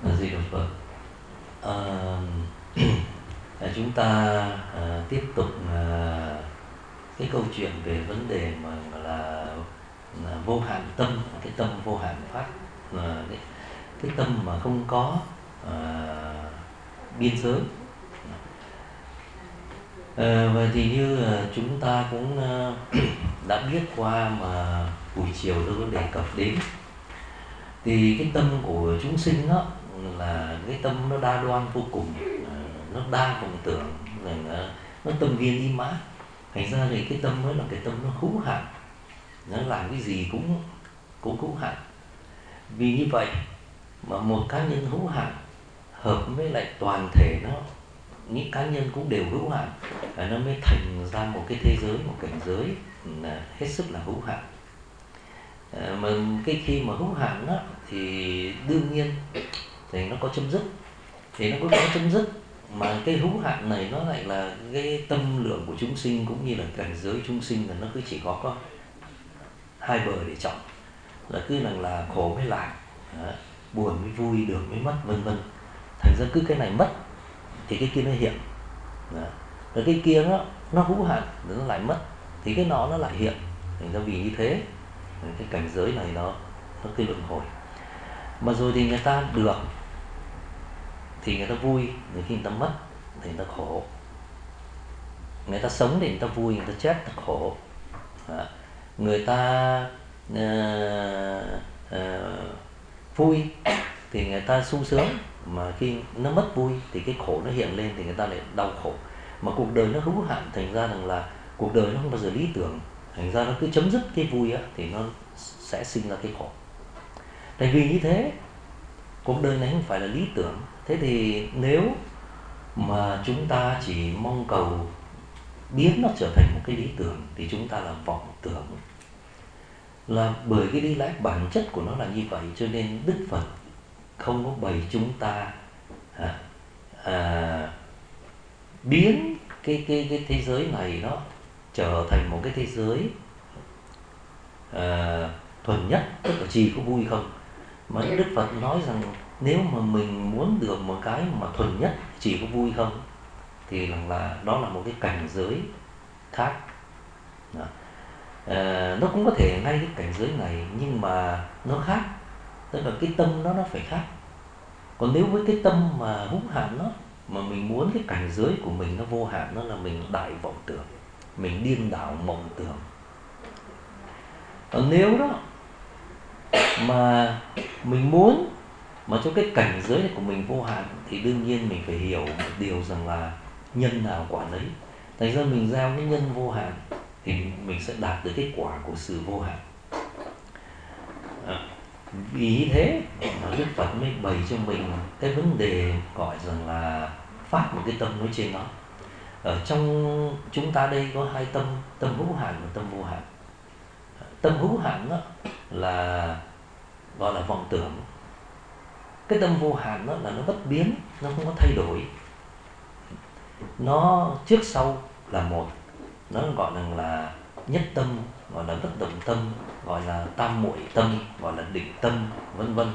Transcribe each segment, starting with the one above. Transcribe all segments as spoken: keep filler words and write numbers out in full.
Di Đà Phật. À, chúng ta à, tiếp tục à, cái câu chuyện về vấn đề mà gọi là, là vô hạn tâm, cái tâm vô hạn pháp, là cái, cái tâm mà không có à, biên giới. À, và thì như à, chúng ta cũng à, đã biết qua mà buổi chiều tôi có đề cập đến, thì cái tâm của chúng sinh đó là cái tâm nó đa đoan vô cùng, nó đa vọng tưởng, rồi nó, nó tâm viên ý mã. Thành ra thì cái tâm mới là cái tâm nó hữu hạn, nó làm cái gì cũng cũng hữu hạn. Vì như vậy mà một cá nhân hữu hạn hợp với lại toàn thể nó, những cá nhân cũng đều hữu hạn, và nó mới thành ra một cái thế giới, một cảnh giới là hết sức là hữu hạn. À, mà cái khi mà hữu hạn đó, thì đương nhiên thì nó có chấm dứt, thì nó có chấm dứt mà cái hữu hạn này nó lại là cái tâm lượng của chúng sinh, cũng như là cảnh giới chúng sinh là nó cứ chỉ có có hai bờ để chọn, là cứ rằng là khổ với lạc, đó, buồn với vui, được với mất, vân vân. Thành ra cứ cái này mất thì cái kia nó hiện, đó. Rồi cái kia nó nó hữu hạn rồi nó lại mất thì cái nọ nó lại hiện. Thành ra vì như thế cái cảnh giới này nó nó cứ luân hồi. Mà rồi thì người ta được thì người ta vui, rồi khi người ta mất thì người ta khổ. Người ta sống thì người ta vui, người ta chết người ta khổ. Đó. Người ta uh, uh, vui thì người ta sung sướng, mà khi nó mất vui thì cái khổ nó hiện lên thì người ta lại đau khổ. Mà cuộc đời nó hữu hạn, thành ra rằng là cuộc đời nó không bao giờ lý tưởng, thành ra nó cứ chấm dứt cái vui á, thì nó sẽ sinh ra cái khổ. Tại vì như thế cuộc đời này không phải là lý tưởng. Thế thì nếu mà chúng ta chỉ mong cầu biến nó trở thành một cái lý tưởng thì chúng ta là vọng tưởng. Là bởi cái lý lẽ bản chất của nó là như vậy, cho nên Đức Phật không có bày chúng ta à, à, biến cái cái cái thế giới này nó trở thành một cái thế giới à, thuần nhất, tức là chỉ có vui không. Mà Đức Phật nói rằng nếu mà mình muốn được một cái mà thuần nhất, chỉ có vui không, thì là, là đó là một cái cảnh giới khác. Đó. À, nó cũng có thể ngay cái cảnh giới này nhưng mà nó khác, tức là cái tâm nó nó phải khác. Còn nếu với cái tâm mà hữu hạn đó, mà mình muốn cái cảnh giới của mình nó vô hạn, nó là mình đại vọng tưởng, mình điên đảo mộng tưởng. Còn nếu đó mà mình muốn mà cho cái cảnh giới này của mình vô hạn, thì đương nhiên mình phải hiểu một điều rằng là nhân nào quả nấy. Thành ra mình gieo cái nhân vô hạn thì mình sẽ đạt được kết quả của sự vô hạn. À, vì thế mà Đức Phật mới bày cho mình cái vấn đề gọi rằng là phát một cái tâm nói trên đó. Ở trong chúng ta đây có hai tâm, tâm hữu hạn và tâm vô hạn. Tâm hữu hạn đó là gọi là vọng tưởng. Cái tâm vô hạn đó là nó bất biến, nó không có thay đổi, nó trước sau là một. Nó gọi là nhất tâm, gọi là bất động tâm, gọi là tam muội tâm, gọi là định tâm, vân vân.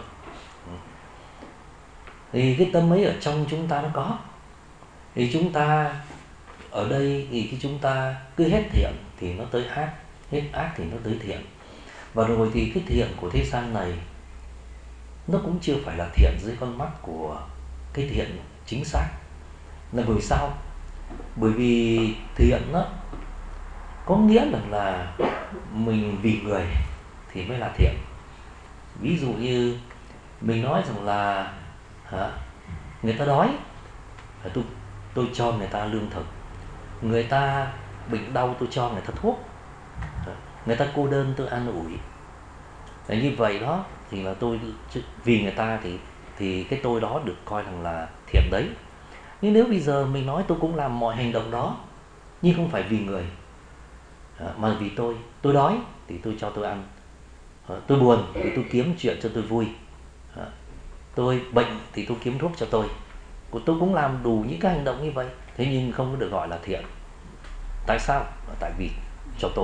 Thì cái tâm ấy ở trong chúng ta nó có. Thì chúng ta ở đây thì khi chúng ta cứ hết thiện thì nó tới ác, hết ác thì nó tới thiện. Và rồi thì cái thiện của thế gian này nó cũng chưa phải là thiện dưới con mắt của cái thiện chính xác. Là bởi sao? Bởi vì thiện đó có nghĩa là, là mình vì người thì mới là thiện. Ví dụ như mình nói rằng là hả, người ta đói, tôi, tôi cho người ta lương thực. Người ta bệnh đau, tôi cho người ta thuốc. Người ta cô đơn, tôi an ủi. Để như vậy đó thì là tôi vì người ta thì thì cái tôi đó được coi rằng là thiện đấy. Nhưng nếu bây giờ mình nói tôi cũng làm mọi hành động đó nhưng không phải vì người, mà vì tôi, tôi đói thì tôi cho tôi ăn, tôi buồn thì tôi kiếm chuyện cho tôi vui, tôi bệnh thì tôi kiếm thuốc cho tôi. Tôi cũng làm đủ những cái hành động như vậy, thế nhưng không có được gọi là thiện. Tại sao? Tại vì cho tôi.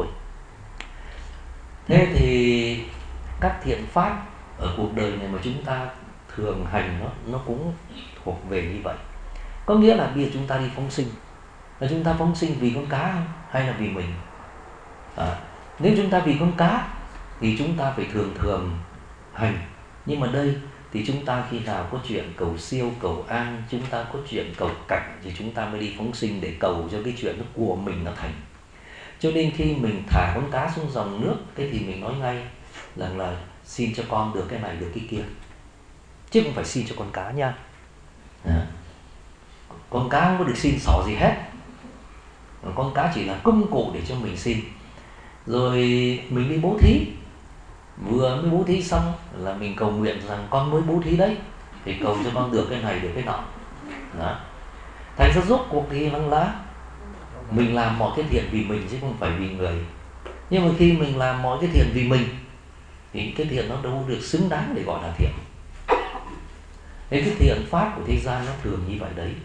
Thế thì các thiện pháp ở cuộc đời này mà chúng ta thường hành nó nó cũng thuộc về như vậy. Có nghĩa là bây giờ chúng ta đi phóng sinh, là chúng ta phóng sinh vì con cá không? Hay là vì mình? À, nếu chúng ta vì con cá thì chúng ta phải thường thường hành. Nhưng mà đây thì chúng ta khi nào có chuyện cầu siêu, cầu an, chúng ta có chuyện cầu cảnh thì chúng ta mới đi phóng sinh để cầu cho cái chuyện nó của mình nó thành. Cho nên khi mình thả con cá xuống dòng nước, cái thì mình nói ngay rằng là xin cho con được cái này được cái kia, chứ không phải xin cho con cá nha. À, con cá không có được xin xỏ gì hết, con cá chỉ là công cụ để cho mình xin. Rồi mình đi bố thí, vừa mới bố thí xong là mình cầu nguyện rằng con mới bố thí đấy, thì cầu cho con được cái này được cái nọ. Đó. Thành ra rốt cuộc thì lăng lá mình làm mọi cái thiện vì mình chứ không phải vì người. Nhưng mà khi mình làm mọi cái thiện vì mình thì cái thiện nó đâu được xứng đáng để gọi là thiện. Thế cái thiện pháp của thế gian nó thường như vậy đấy.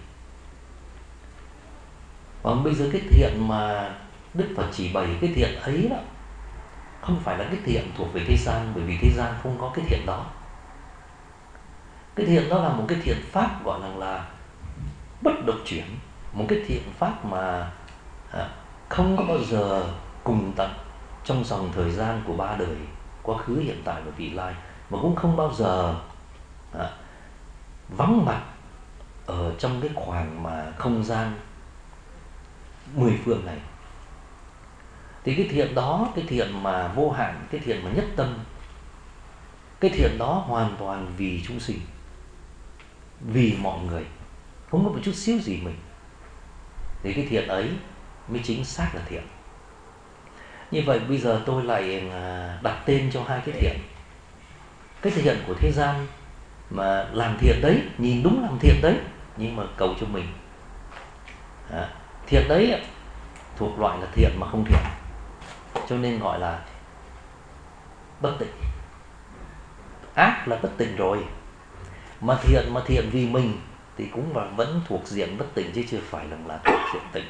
Còn bây giờ cái thiện mà Đức Phật chỉ bày, cái thiện ấy đó không phải là cái thiện thuộc về thế gian, bởi vì thế gian không có cái thiện đó. Cái thiện đó là một cái thiện pháp gọi là, là bất động chuyển, một cái thiện pháp mà à, không có bao giờ cùng tận trong dòng thời gian của ba đời, quá khứ, hiện tại và vị lai, mà cũng không bao giờ à, vắng mặt ở trong cái khoảng mà không gian mười phương này. Thì cái thiện đó, cái thiện mà vô hạn, cái thiện mà nhất tâm, cái thiện đó hoàn toàn vì chúng sinh, vì mọi người, không có một chút xíu gì mình. Thì cái thiện ấy mới chính xác là thiện. Như vậy bây giờ tôi lại đặt tên cho hai cái thiện. Cái thiện của thế gian mà làm thiện đấy, nhìn đúng làm thiện đấy, nhưng mà cầu cho mình. À, thiện đấy thuộc loại là thiện mà không thiện, cho nên gọi là bất tịnh. Ác là bất tịnh rồi, mà thiện mà thiện vì mình thì cũng vẫn thuộc diện bất tịnh chứ chưa phải là, là thuộc diện tịnh.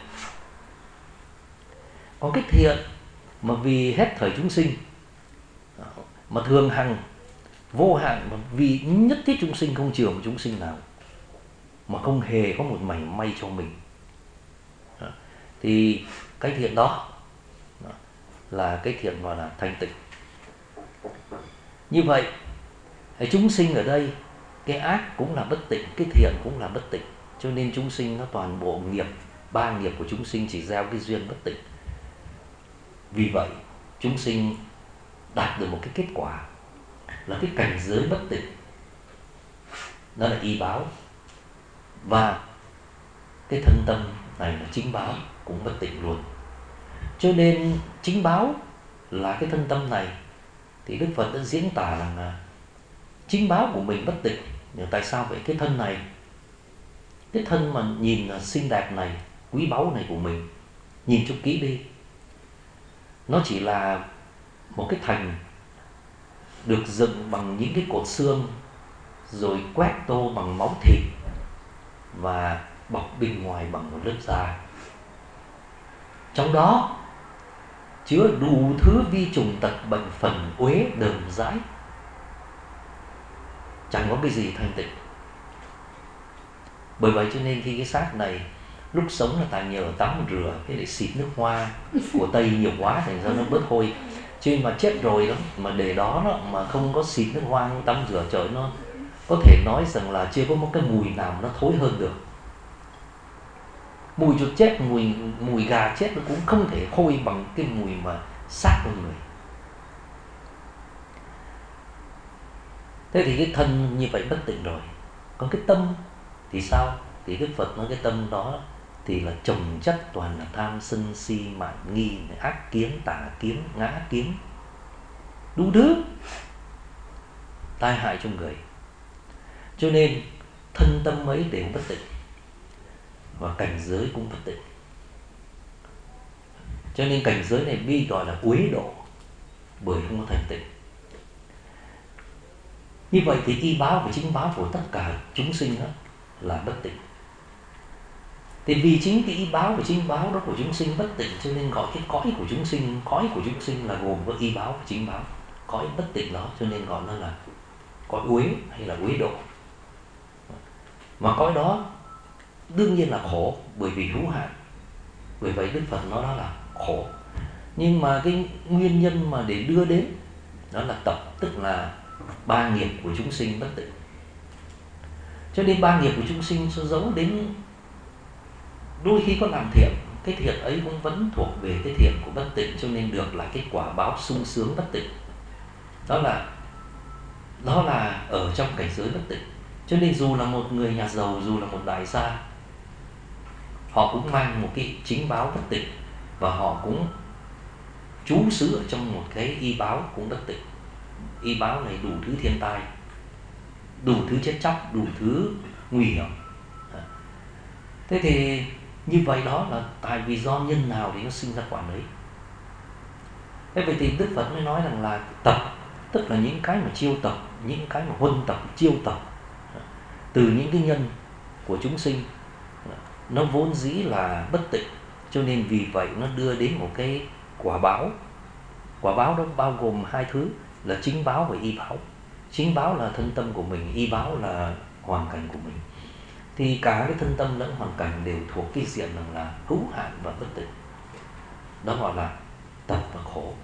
Còn cái thiện mà vì hết thời chúng sinh, mà thường hằng vô hạn, mà vì nhất thiết chúng sinh, không chừa một chúng sinh nào, mà không hề có một mảy may cho mình, thì cái thiện đó là cái thiện gọi là thanh tịnh. Như vậy chúng sinh ở đây, cái ác cũng là bất tịnh, cái thiện cũng là bất tịnh, cho nên chúng sinh nó toàn bộ nghiệp, ba nghiệp của chúng sinh chỉ gieo cái duyên bất tịnh. Vì vậy chúng sinh đạt được một cái kết quả là cái cảnh giới bất tịnh, đó là y báo, và cái thân tâm này là chính báo cũng bất tịnh luôn. Cho nên chính báo là cái thân tâm này thì Đức Phật đã diễn tả rằng là chính báo của mình bất tịnh. Nhưng tại sao vậy? Cái thân này, cái thân mà nhìn là xinh đẹp này, quý báu này của mình, nhìn cho kỹ đi, nó chỉ là một cái thành được dựng bằng những cái cột xương, rồi quét tô bằng máu thịt, và bọc bên ngoài bằng một lớp da. Trong đó chứa đủ thứ vi trùng tật bệnh phần uế đờm dãi, chẳng có cái gì thanh tịnh. Bởi vậy cho nên khi cái xác này lúc sống là ta nhờ tắm rửa, cái để xịt nước hoa của Tây nhiều quá thành ra nó bớt hôi. Chứ mà chết rồi đó, mà để đó, đó mà không có xịt nước hoa, không tắm rửa, trời, nó có thể nói rằng là chưa có một cái mùi nào nó thối hơn được. Mùi chuột chết, mùi mùi gà chết nó cũng không thể hôi bằng cái mùi mà xác con người. Thế thì cái thân như vậy bất tịnh rồi. Còn cái tâm thì sao? Thì Đức Phật nói cái tâm đó thì là chồng chất toàn là tham sân si mạn nghi, ác kiến, tà kiến, ngã kiến, đủ thứ tai hại cho người. Cho nên thân tâm ấy đều bất tịnh, và cảnh giới cũng bất tịnh. Cho nên cảnh giới này bị gọi là uế độ, bởi không có thành tịnh. Như vậy thì y báo và chính báo của tất cả chúng sinh đó là bất tịnh. Thì vì chính cái y báo và chính báo đó của chúng sinh bất tịnh, cho nên gọi cái cõi của chúng sinh, cõi của chúng sinh là gồm có y báo và chính báo. Cõi bất tịnh đó cho nên gọi nó là cõi uế hay là uế độ. Mà cõi đó đương nhiên là khổ, bởi vì hữu hạn. Bởi vậy Đức Phật nói đó là khổ. Nhưng mà cái nguyên nhân mà để đưa đến đó là tập, tức là ba nghiệp của chúng sinh bất tịnh. Cho nên ba nghiệp của chúng sinh sẽ giống đến, đôi khi có làm thiện, cái thiện ấy cũng vẫn thuộc về cái thiện của bất tịnh, cho nên được là cái quả báo sung sướng bất tịnh. Đó là đó là ở trong cảnh giới bất tịnh. Cho nên dù là một người nhà giàu, dù là một đại gia, họ cũng mang một cái chính báo bất tịnh, và họ cũng trú xứ ở trong một cái y báo cũng bất tịnh. Y báo này đủ thứ thiên tai, đủ thứ chết chóc, đủ thứ nguy hiểm. Thế thì như vậy đó là tại vì do nhân nào thì nó sinh ra quả đấy. Thế vậy thì Đức Phật mới nói rằng là tập, tức là những cái mà chiêu tập, những cái mà huân tập, chiêu tập từ những cái nhân của chúng sinh, nó vốn dĩ là bất tịnh, cho nên vì vậy nó đưa đến một cái quả báo. Quả báo đó bao gồm hai thứ là chính báo và y báo. Chính báo là thân tâm của mình, y báo là hoàn cảnh của mình. Thì cả cái thân tâm lẫn hoàn cảnh đều thuộc cái diện rằng là hữu hạn và bất tịnh. Đó gọi là tập và khổ.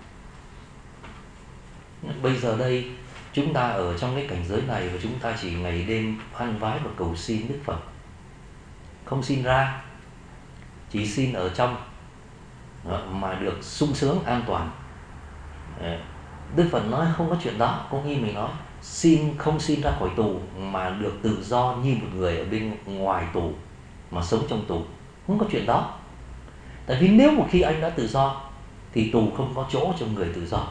Bây giờ đây chúng ta ở trong cái cảnh giới này, và chúng ta chỉ ngày đêm hoan vái và cầu xin Đức Phật, không xin ra, chỉ xin ở trong mà được sung sướng an toàn. Đức Phật nói không có chuyện đó, cũng như mình nói, xin không xin ra khỏi tù mà được tự do như một người ở bên ngoài tù mà sống trong tù, không có chuyện đó. Tại vì nếu một khi anh đã tự do thì tù không có chỗ cho người tự do,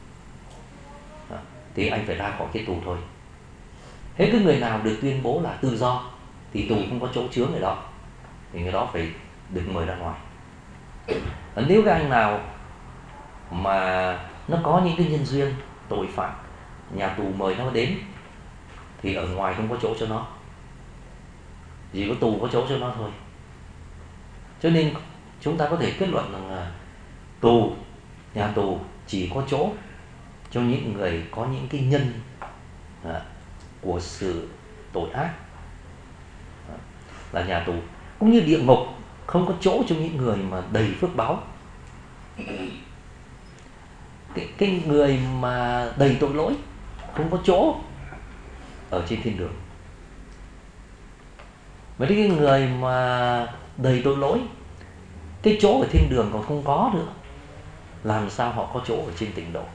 thì anh phải ra khỏi cái tù thôi. Thế cái người nào được tuyên bố là tự do thì tù không có chỗ chứa người đó, thì người đó phải được mời ra ngoài. Và nếu cái anh nào mà nó có những cái nhân duyên tội phạm, nhà tù mời nó đến, thì ở ngoài không có chỗ cho nó, chỉ có tù có chỗ cho nó thôi. Cho nên chúng ta có thể kết luận rằng là tù, nhà tù chỉ có chỗ cho những người có những cái nhân à, của sự tội ác, à, là nhà tù. Cũng như địa ngục không có chỗ cho những người mà đầy phước báo. Cái, cái người mà đầy tội lỗi không có chỗ ở trên thiên đường. Mấy cái người mà đầy tội lỗi, cái chỗ ở thiên đường còn không có nữa, làm sao họ có chỗ ở trên tịnh độ?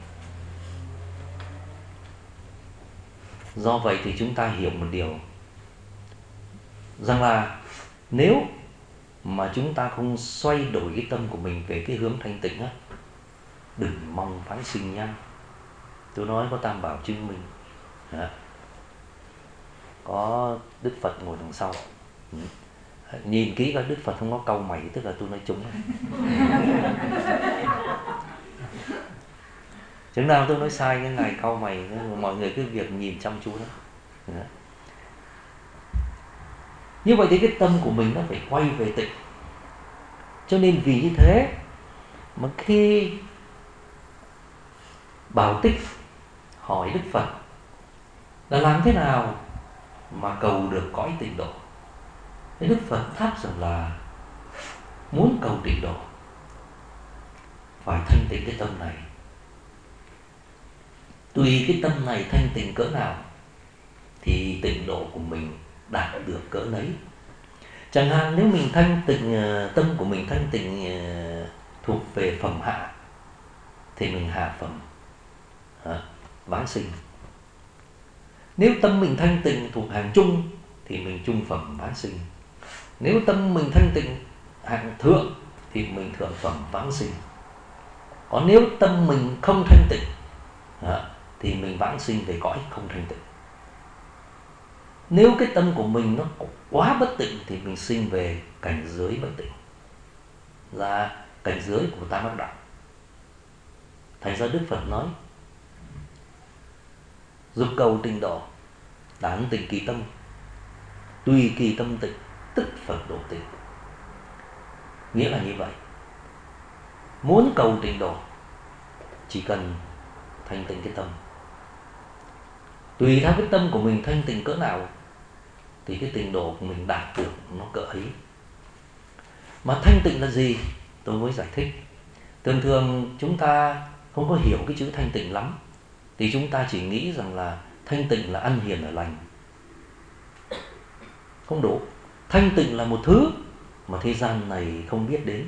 Do vậy thì chúng ta hiểu một điều, rằng là nếu mà chúng ta không xoay đổi cái tâm của mình về cái hướng thanh tịnh á, đừng mong vãng sinh nha. Tôi nói có Tam Bảo chứng minh, à, có Đức Phật ngồi đằng sau. Ừ. Nhìn kỹ coi Đức Phật không có cau mày, tức là tôi nói trúng. Chừng nào tôi nói sai cái ngày cau mày, mọi người cứ việc nhìn chăm chú đó. À. Như vậy thì cái tâm của mình nó phải quay về tịnh. Cho nên vì như thế mà khi Bảo Tích hỏi Đức Phật là làm thế nào mà cầu được cõi tịnh độ, thì Đức Phật đáp rằng là muốn cầu tịnh độ phải thanh tịnh cái tâm này. Tùy cái tâm này thanh tịnh cỡ nào thì tịnh độ của mình đạt được cỡ nấy. Chẳng hạn nếu mình thanh tịnh, tâm của mình thanh tịnh thuộc về phẩm hạ thì mình hạ phẩm à, vãng sinh. Nếu tâm mình thanh tịnh thuộc hàng trung thì mình trung phẩm vãng sinh. Nếu tâm mình thanh tịnh hạng thượng thì mình thượng phẩm vãng sinh. Còn nếu tâm mình không thanh tịnh à, thì mình vãng sinh về cõi không thanh tịnh. Nếu cái tâm của mình nó quá bất tịnh thì mình sinh về cảnh giới bất tịnh, là cảnh giới của tam ác đạo. Thành ra Đức Phật nói dục cầu tịnh độ, đản tịnh kỳ tâm, tùy kỳ tâm tịnh, tức Phật độ tịnh. Nghĩa là như vậy. Muốn cầu tịnh độ chỉ cần thanh tịnh cái tâm. Tùy theo cái tâm của mình thanh tịnh cỡ nào thì cái trình độ của mình đạt được nó cỡ ấy. Mà thanh tịnh là gì? Tôi mới giải thích. Thường thường chúng ta không có hiểu cái chữ thanh tịnh lắm, thì chúng ta chỉ nghĩ rằng là thanh tịnh là ăn hiền ở lành. Không đủ. Thanh tịnh là một thứ mà thế gian này không biết đến.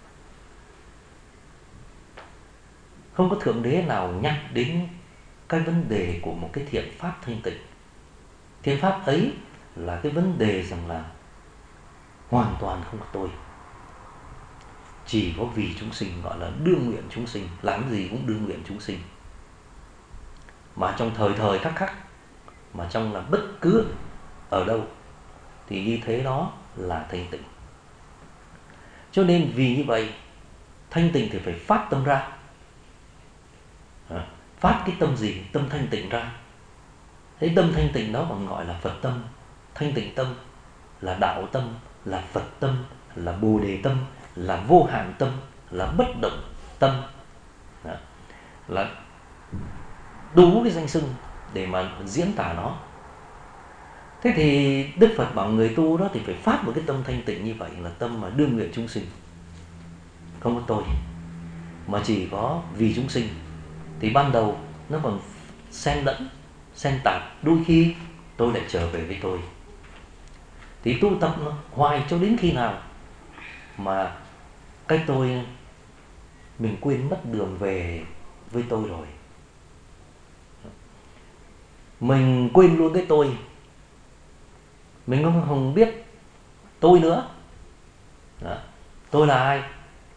Không có thượng đế nào nhắc đến cái vấn đề của một cái thiện pháp thanh tịnh. Thiện pháp ấy là cái vấn đề rằng là hoàn toàn không có tôi, chỉ có vì chúng sinh, gọi là đương nguyện chúng sinh, làm gì cũng đương nguyện chúng sinh. Mà trong thời thời khắc khắc, mà trong là bất cứ ở đâu, thì như thế đó là thanh tịnh. Cho nên vì như vậy, thanh tịnh thì phải phát tâm ra. Phát cái tâm gì? Tâm thanh tịnh ra. Thế tâm thanh tịnh đó còn gọi là Phật tâm. Thanh tịnh tâm là đạo tâm, là Phật tâm, là Bồ Đề tâm, là vô hạn tâm, là bất động tâm. Đó. Là đủ cái danh xưng để mà diễn tả nó. Thế thì Đức Phật bảo người tu đó thì phải phát một cái tâm thanh tịnh như vậy, là tâm mà đương nguyện chúng sinh, không có tôi, mà chỉ có vì chúng sinh. Thì ban đầu nó còn xen lẫn, xen tạp, đôi khi tôi lại trở về với tôi. Thì tu tập nó hoài cho đến khi nào mà cái tôi mình quên mất đường về với tôi rồi, mình quên luôn cái tôi, mình không, không biết tôi nữa. Đó. Tôi là ai?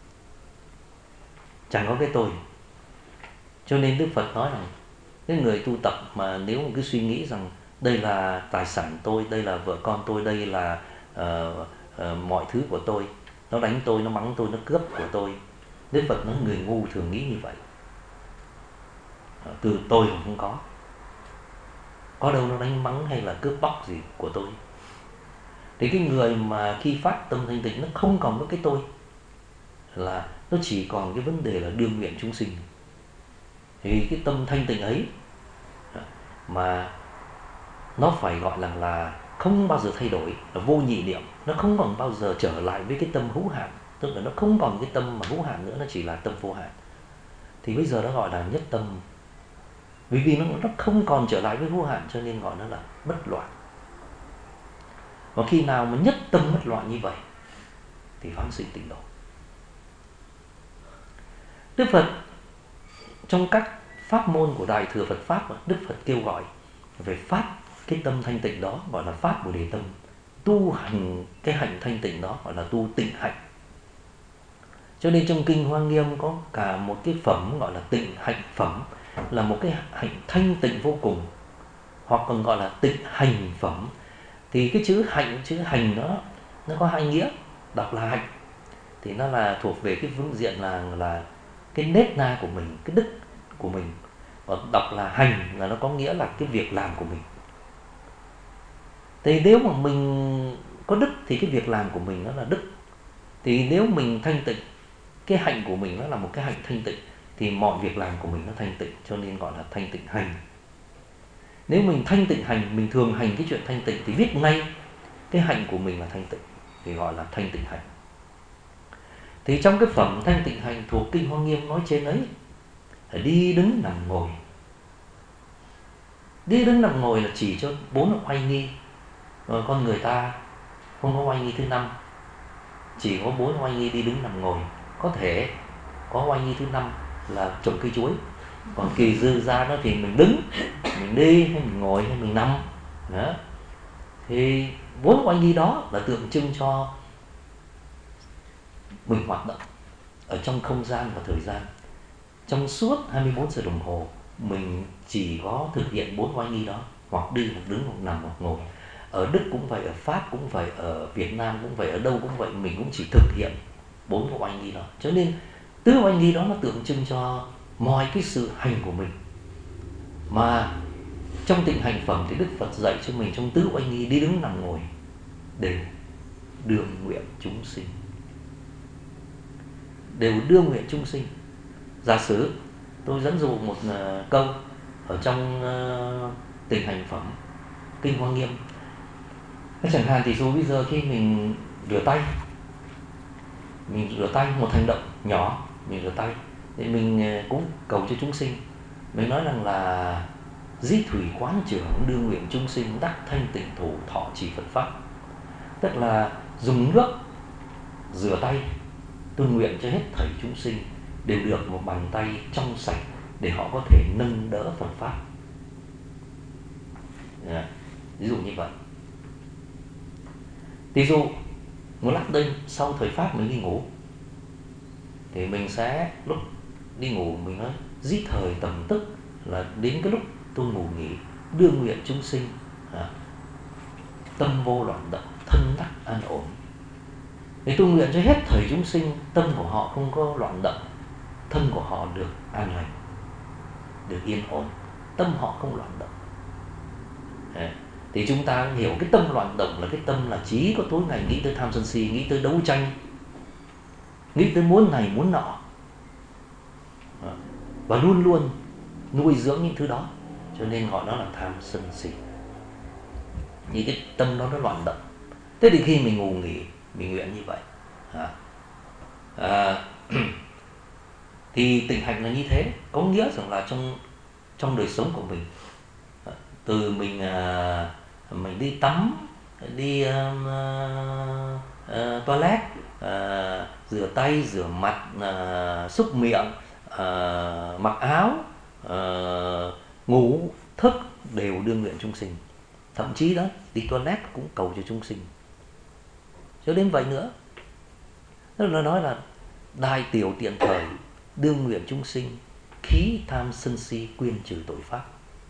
Chẳng có cái tôi. Cho nên Đức Phật nói rằng cái người tu tập mà nếu mà cứ suy nghĩ rằng đây là tài sản tôi, đây là vợ con tôi, đây là uh, uh, mọi thứ của tôi, nó đánh tôi, nó mắng tôi, nó cướp của tôi, Đức Phật nói người ngu thường nghĩ như vậy. Từ tôi cũng không có, có đâu nó đánh mắng hay là cướp bóc gì của tôi. Thì cái người mà khi phát tâm thanh tịnh nó không còn có cái tôi, là nó chỉ còn cái vấn đề là đương nguyện chúng sinh. Thì cái tâm thanh tịnh ấy mà nó phải gọi là là không bao giờ thay đổi, là vô nhị niệm, nó không còn bao giờ trở lại với cái tâm hữu hạn, tức là nó không còn cái tâm mà hữu hạn nữa, nó chỉ là tâm vô hạn. Thì bây giờ nó gọi là nhất tâm. Vì vì nó, nó không còn trở lại với hữu hạn cho nên gọi nó là bất loạn. Và khi nào mà nhất tâm bất loạn như vậy thì phóng sinh tịnh độ. Đức Phật trong các pháp môn của Đại Thừa Phật Pháp, Đức Phật kêu gọi về phát cái tâm thanh tịnh đó, gọi là phát Bồ Đề tâm. Tu hành cái hạnh thanh tịnh đó gọi là tu tịnh hạnh. Cho nên trong Kinh Hoa Nghiêm có cả một cái phẩm gọi là tịnh hạnh phẩm, là một cái hạnh thanh tịnh vô cùng, hoặc còn gọi là tịnh hành phẩm. Thì cái chữ hạnh, chữ hành đó nó có hai nghĩa. Đọc là hạnh thì nó là thuộc về cái phương diện là là cái nết na của mình, cái đức của mình. Và đọc là hành là nó có nghĩa là cái việc làm của mình. Thì nếu mà mình có đức thì cái việc làm của mình nó là đức. Thì nếu mình thanh tịnh, cái hạnh của mình nó là một cái hạnh thanh tịnh, thì mọi việc làm của mình nó thanh tịnh, cho nên gọi là thanh tịnh hành. Nếu mình thanh tịnh hành, mình thường hành cái chuyện thanh tịnh thì viết ngay cái hạnh của mình là thanh tịnh, thì gọi là thanh tịnh hành. Thì trong cái phẩm thanh tịnh hành thuộc Kinh Hoa Nghiêm nói trên ấy, phải đi đứng nằm ngồi. Đi đứng nằm ngồi là chỉ cho bốn oai nghi. Rồi con người ta không có oai nghi thứ năm, chỉ có bốn oai nghi đi đứng nằm ngồi. Có thể có oai nghi thứ năm là trồng cây chuối, còn kỳ dư ra đó thì mình đứng, mình đi, hay mình ngồi, hay mình nằm đó. Thì bốn oai nghi đó là tượng trưng cho mình hoạt động ở trong không gian và thời gian. Trong suốt hai mươi bốn giờ đồng hồ mình chỉ có thực hiện bốn oai nghi đó, hoặc đi, hoặc đứng, hoặc nằm, hoặc ngồi. Ở Đức cũng vậy, ở Pháp cũng vậy, ở Việt Nam cũng vậy, ở đâu cũng vậy, mình cũng chỉ thực hiện bốn cái oai nghi đó. Cho nên tứ oai nghi đó nó tượng trưng cho mọi cái sự hành của mình. Mà trong tịnh hành phẩm thì Đức Phật dạy cho mình trong tứ oai nghi đi đứng nằm ngồi đều đương nguyện chúng sinh, đều đương nguyện chúng sinh. Giả sử tôi dẫn dụ một uh, câu ở trong uh, tịnh hành phẩm Kinh Hoa Nghiêm: Chẳng hạn thì số bây giờ khi mình rửa tay, mình rửa tay một hành động nhỏ, mình rửa tay thì mình cũng cầu cho chúng sinh. Mình nói rằng là di thủy quán trưởng đương nguyện chúng sinh đắc thanh tịnh thủ thọ trì Phật pháp. Tức là dùng nước rửa tay, tôi nguyện cho hết thảy chúng sinh đều được một bàn tay trong sạch để họ có thể nâng đỡ Phật pháp. Yeah. Ví dụ như vậy. Ví dụ một lát đêm sau thời pháp mình đi ngủ thì mình sẽ lúc đi ngủ mình nói dĩ thời tầm tức, là đến cái lúc tôi ngủ nghỉ, đương nguyện chúng sinh à, tâm vô loạn động, thân đắc an ổn. Thì tôi nguyện cho hết thảy chúng sinh tâm của họ không có loạn động, thân của họ được an lành, được yên ổn, tâm họ không loạn động. Đấy. Thì chúng ta hiểu cái tâm loạn động là cái tâm là trí có tối ngày nghĩ tới tham sân si, nghĩ tới đấu tranh, nghĩ tới muốn này muốn nọ, và luôn luôn nuôi dưỡng những thứ đó, cho nên gọi nó là tham sân si. Như cái tâm đó nó loạn động. Thế thì khi mình ngủ nghỉ, mình nguyện như vậy à, à, thì tịnh hạnh là như thế, có nghĩa rằng là trong trong đời sống của mình, từ mình à, mình đi tắm, đi uh, uh, toilet, uh, rửa tay, rửa mặt, uh, xúc miệng, uh, mặc áo, uh, ngủ, thức đều đương nguyện chúng sinh. Thậm chí đó đi toilet cũng cầu cho chúng sinh. Cho đến vậy nữa, tức là nói là đại tiểu tiện thời đương nguyện chúng sinh, khí tham sân si quyên trừ tội pháp.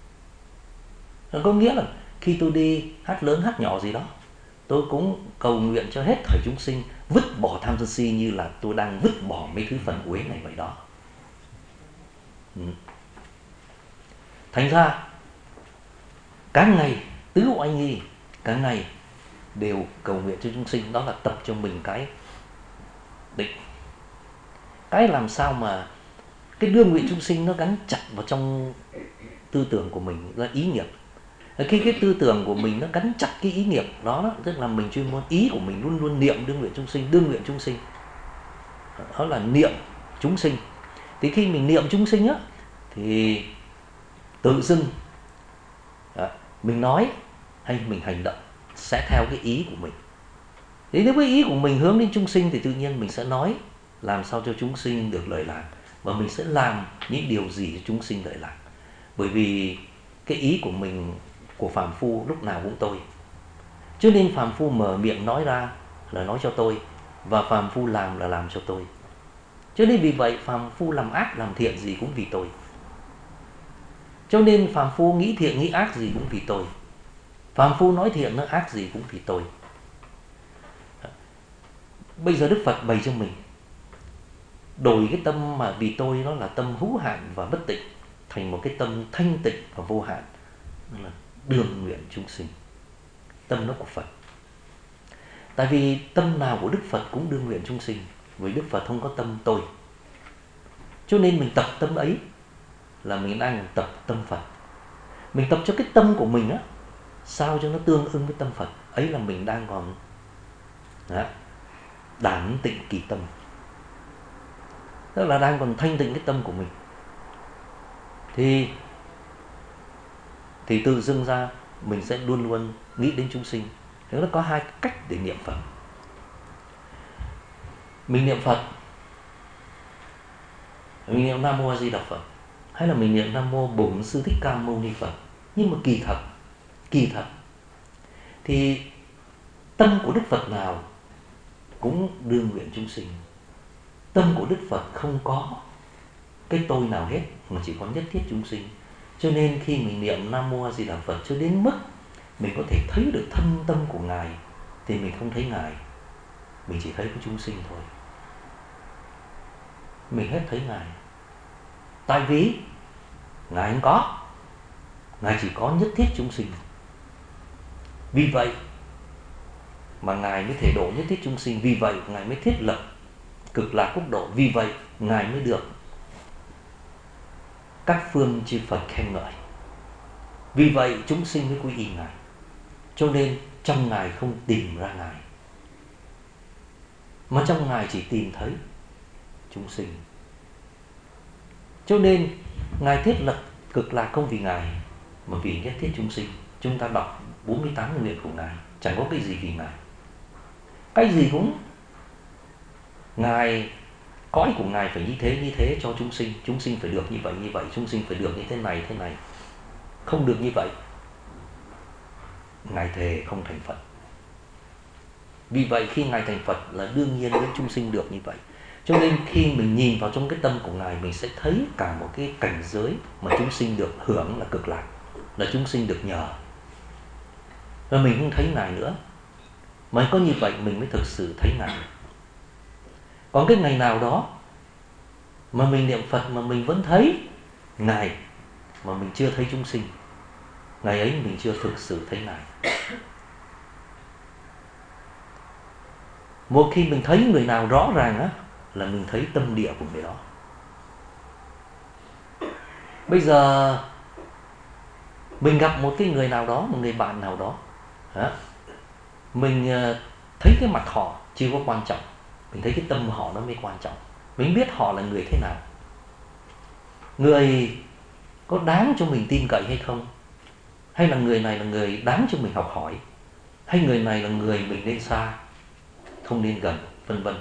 Có nghĩa là khi tôi đi hát lớn hát nhỏ gì đó, tôi cũng cầu nguyện cho hết thảy chúng sinh vứt bỏ tham sân si, như là tôi đang vứt bỏ mấy thứ phần uế này vậy đó. Ừ. Thành ra cả ngày tứ oanh nghi, cả ngày đều cầu nguyện cho chúng sinh. Đó là tập cho mình cái định, cái làm sao mà cái đương nguyện chúng sinh nó gắn chặt vào trong tư tưởng của mình, là ý nghiệp. Khi cái tư tưởng của mình nó gắn chặt cái ý nghiệp đó, đó, tức là mình chuyên môn ý của mình luôn luôn niệm đương nguyện chúng sinh, đương nguyện chúng sinh, đó là niệm chúng sinh. Thì khi mình niệm chúng sinh á, thì tự dưng đó, mình nói hay mình hành động sẽ theo cái ý của mình. Thì nếu cái ý của mình hướng đến chúng sinh thì tự nhiên mình sẽ nói làm sao cho chúng sinh được lợi lạc, và mình sẽ làm những điều gì cho chúng sinh lợi lạc. Bởi vì cái ý của mình, của phàm phu lúc nào cũng tôi, cho nên phàm phu mở miệng nói ra là nói cho tôi, và phàm phu làm là làm cho tôi. Cho nên vì vậy phàm phu làm ác làm thiện gì cũng vì tôi, cho nên phàm phu nghĩ thiện nghĩ ác gì cũng vì tôi, phàm phu nói thiện nói ác gì cũng vì tôi. Bây giờ Đức Phật bày cho mình đổi cái tâm mà vì tôi nó là tâm hữu hạn và bất tịnh thành một cái tâm thanh tịnh và vô hạn, đó là đương nguyện chúng sinh. Tâm nó của Phật. Tại vì tâm nào của Đức Phật cũng đương nguyện chúng sinh, vì Đức Phật không có tâm tôi. Cho nên mình tập tâm ấy là mình đang tập tâm Phật. Mình tập cho cái tâm của mình á, sao cho nó tương ưng với tâm Phật, ấy là mình đang còn đó, đản tịnh kỳ tâm, tức là đang còn thanh tịnh cái tâm của mình. Thì thì tự dưng ra mình sẽ luôn luôn nghĩ đến chúng sinh. Thế nó có hai cách để niệm Phật. Mình niệm Phật, mình niệm Nam Mô A Di Đà Phật, hay là mình niệm Nam Mô Bổn Sư Thích Ca Mâu Ni Phật. Nhưng mà kỳ thật, kỳ thật thì tâm của Đức Phật nào cũng đương nguyện chúng sinh. Tâm của Đức Phật không có cái tôi nào hết, mà chỉ có nhất thiết chúng sinh. Cho nên khi mình niệm Nam Mô A Di Đà Phật cho đến mức mình có thể thấy được thân tâm của Ngài, thì mình không thấy Ngài, mình chỉ thấy cái chúng sinh thôi. Mình hết thấy Ngài. Tại vì Ngài không có, Ngài chỉ có nhất thiết chúng sinh. Vì vậy mà Ngài mới thể độ nhất thiết chúng sinh. Vì vậy Ngài mới thiết lập cực lạc quốc độ. Vì vậy Ngài mới được các phương chư Phật khen ngợi. Vì vậy chúng sinh mới quy y Ngài. Cho nên trong Ngài không tìm ra Ngài, mà trong Ngài chỉ tìm thấy chúng sinh. Cho nên Ngài thiết lập cực lạc không vì Ngài, mà vì nhất thiết chúng sinh. Chúng ta đọc bốn mươi tám nguyện của Ngài, chẳng có cái gì vì Ngài. Cái gì cũng Ngài, cõi của Ngài phải như thế như thế cho chúng sinh. Chúng sinh phải được như vậy như vậy, chúng sinh phải được như thế này thế này. Không được như vậy, Ngài thề không thành Phật. Vì vậy khi Ngài thành Phật là đương nhiên với chúng sinh được như vậy. Cho nên khi mình nhìn vào trong cái tâm của Ngài, mình sẽ thấy cả một cái cảnh giới mà chúng sinh được hưởng là cực lạc, là chúng sinh được nhờ. Và mình không thấy Ngài nữa. Mà có như vậy mình mới thực sự thấy Ngài. Còn cái ngày nào đó mà mình niệm Phật mà mình vẫn thấy Ngài, mà mình chưa thấy chúng sinh, ngày ấy mình chưa thực sự thấy Ngài. Một khi mình thấy người nào rõ ràng á, là mình thấy tâm địa của người đó. Bây giờ mình gặp một cái người nào đó, một người bạn nào đó, mình thấy cái mặt họ chưa có quan trọng, mình thấy cái tâm họ nó mới quan trọng. Mình biết họ là người thế nào, người có đáng cho mình tin cậy hay không, hay là người này là người đáng cho mình học hỏi, hay người này là người mình nên xa, không nên gần, vân vân.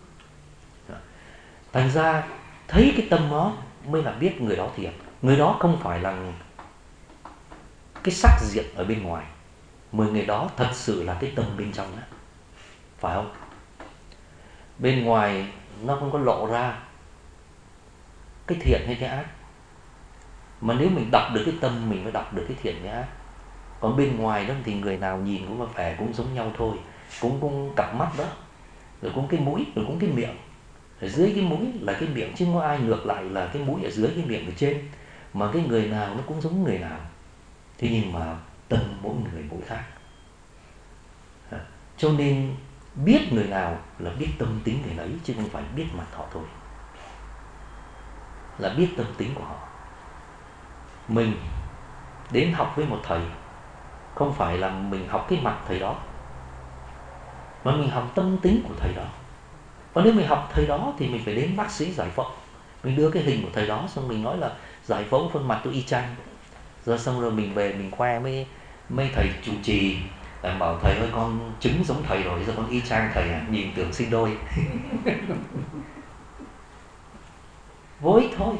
Thành ra thấy cái tâm đó mới là biết người đó thiệt. Người đó không phải là cái sắc diện ở bên ngoài, mà người đó thật sự là cái tâm bên trong đó. Phải không? Bên ngoài nó không có lộ ra cái thiện hay cái ác, mà nếu mình đọc được cái tâm, mình mới đọc được cái thiện cái ác. Còn bên ngoài đó thì người nào nhìn cũng có vẻ cũng giống nhau thôi, cũng cũng cặp mắt đó, rồi cũng cái mũi, rồi cũng cái miệng. Ở dưới cái mũi là cái miệng, chứ không có ai ngược lại là cái mũi ở dưới cái miệng ở trên. Mà cái người nào nó cũng giống người nào. Thế nhưng mà tâm mỗi người mỗi khác. Cho nên biết người nào là biết tâm tính người ấy, chứ không phải biết mặt họ thôi. Là biết tâm tính của họ. Mình đến học với một thầy, không phải là mình học cái mặt thầy đó, mà mình học tâm tính của thầy đó. Và nếu mình học thầy đó thì mình phải đến bác sĩ giải phẫu. Mình đưa cái hình của thầy đó, xong mình nói là giải phẫu khuôn mặt tôi y chang. Rồi xong rồi mình về mình khoe với mấy thầy chủ trì, bảo thầy ơi con chứng giống thầy rồi, giờ con y chang thầy à, nhìn tưởng sinh đôi. Vô ích thôi.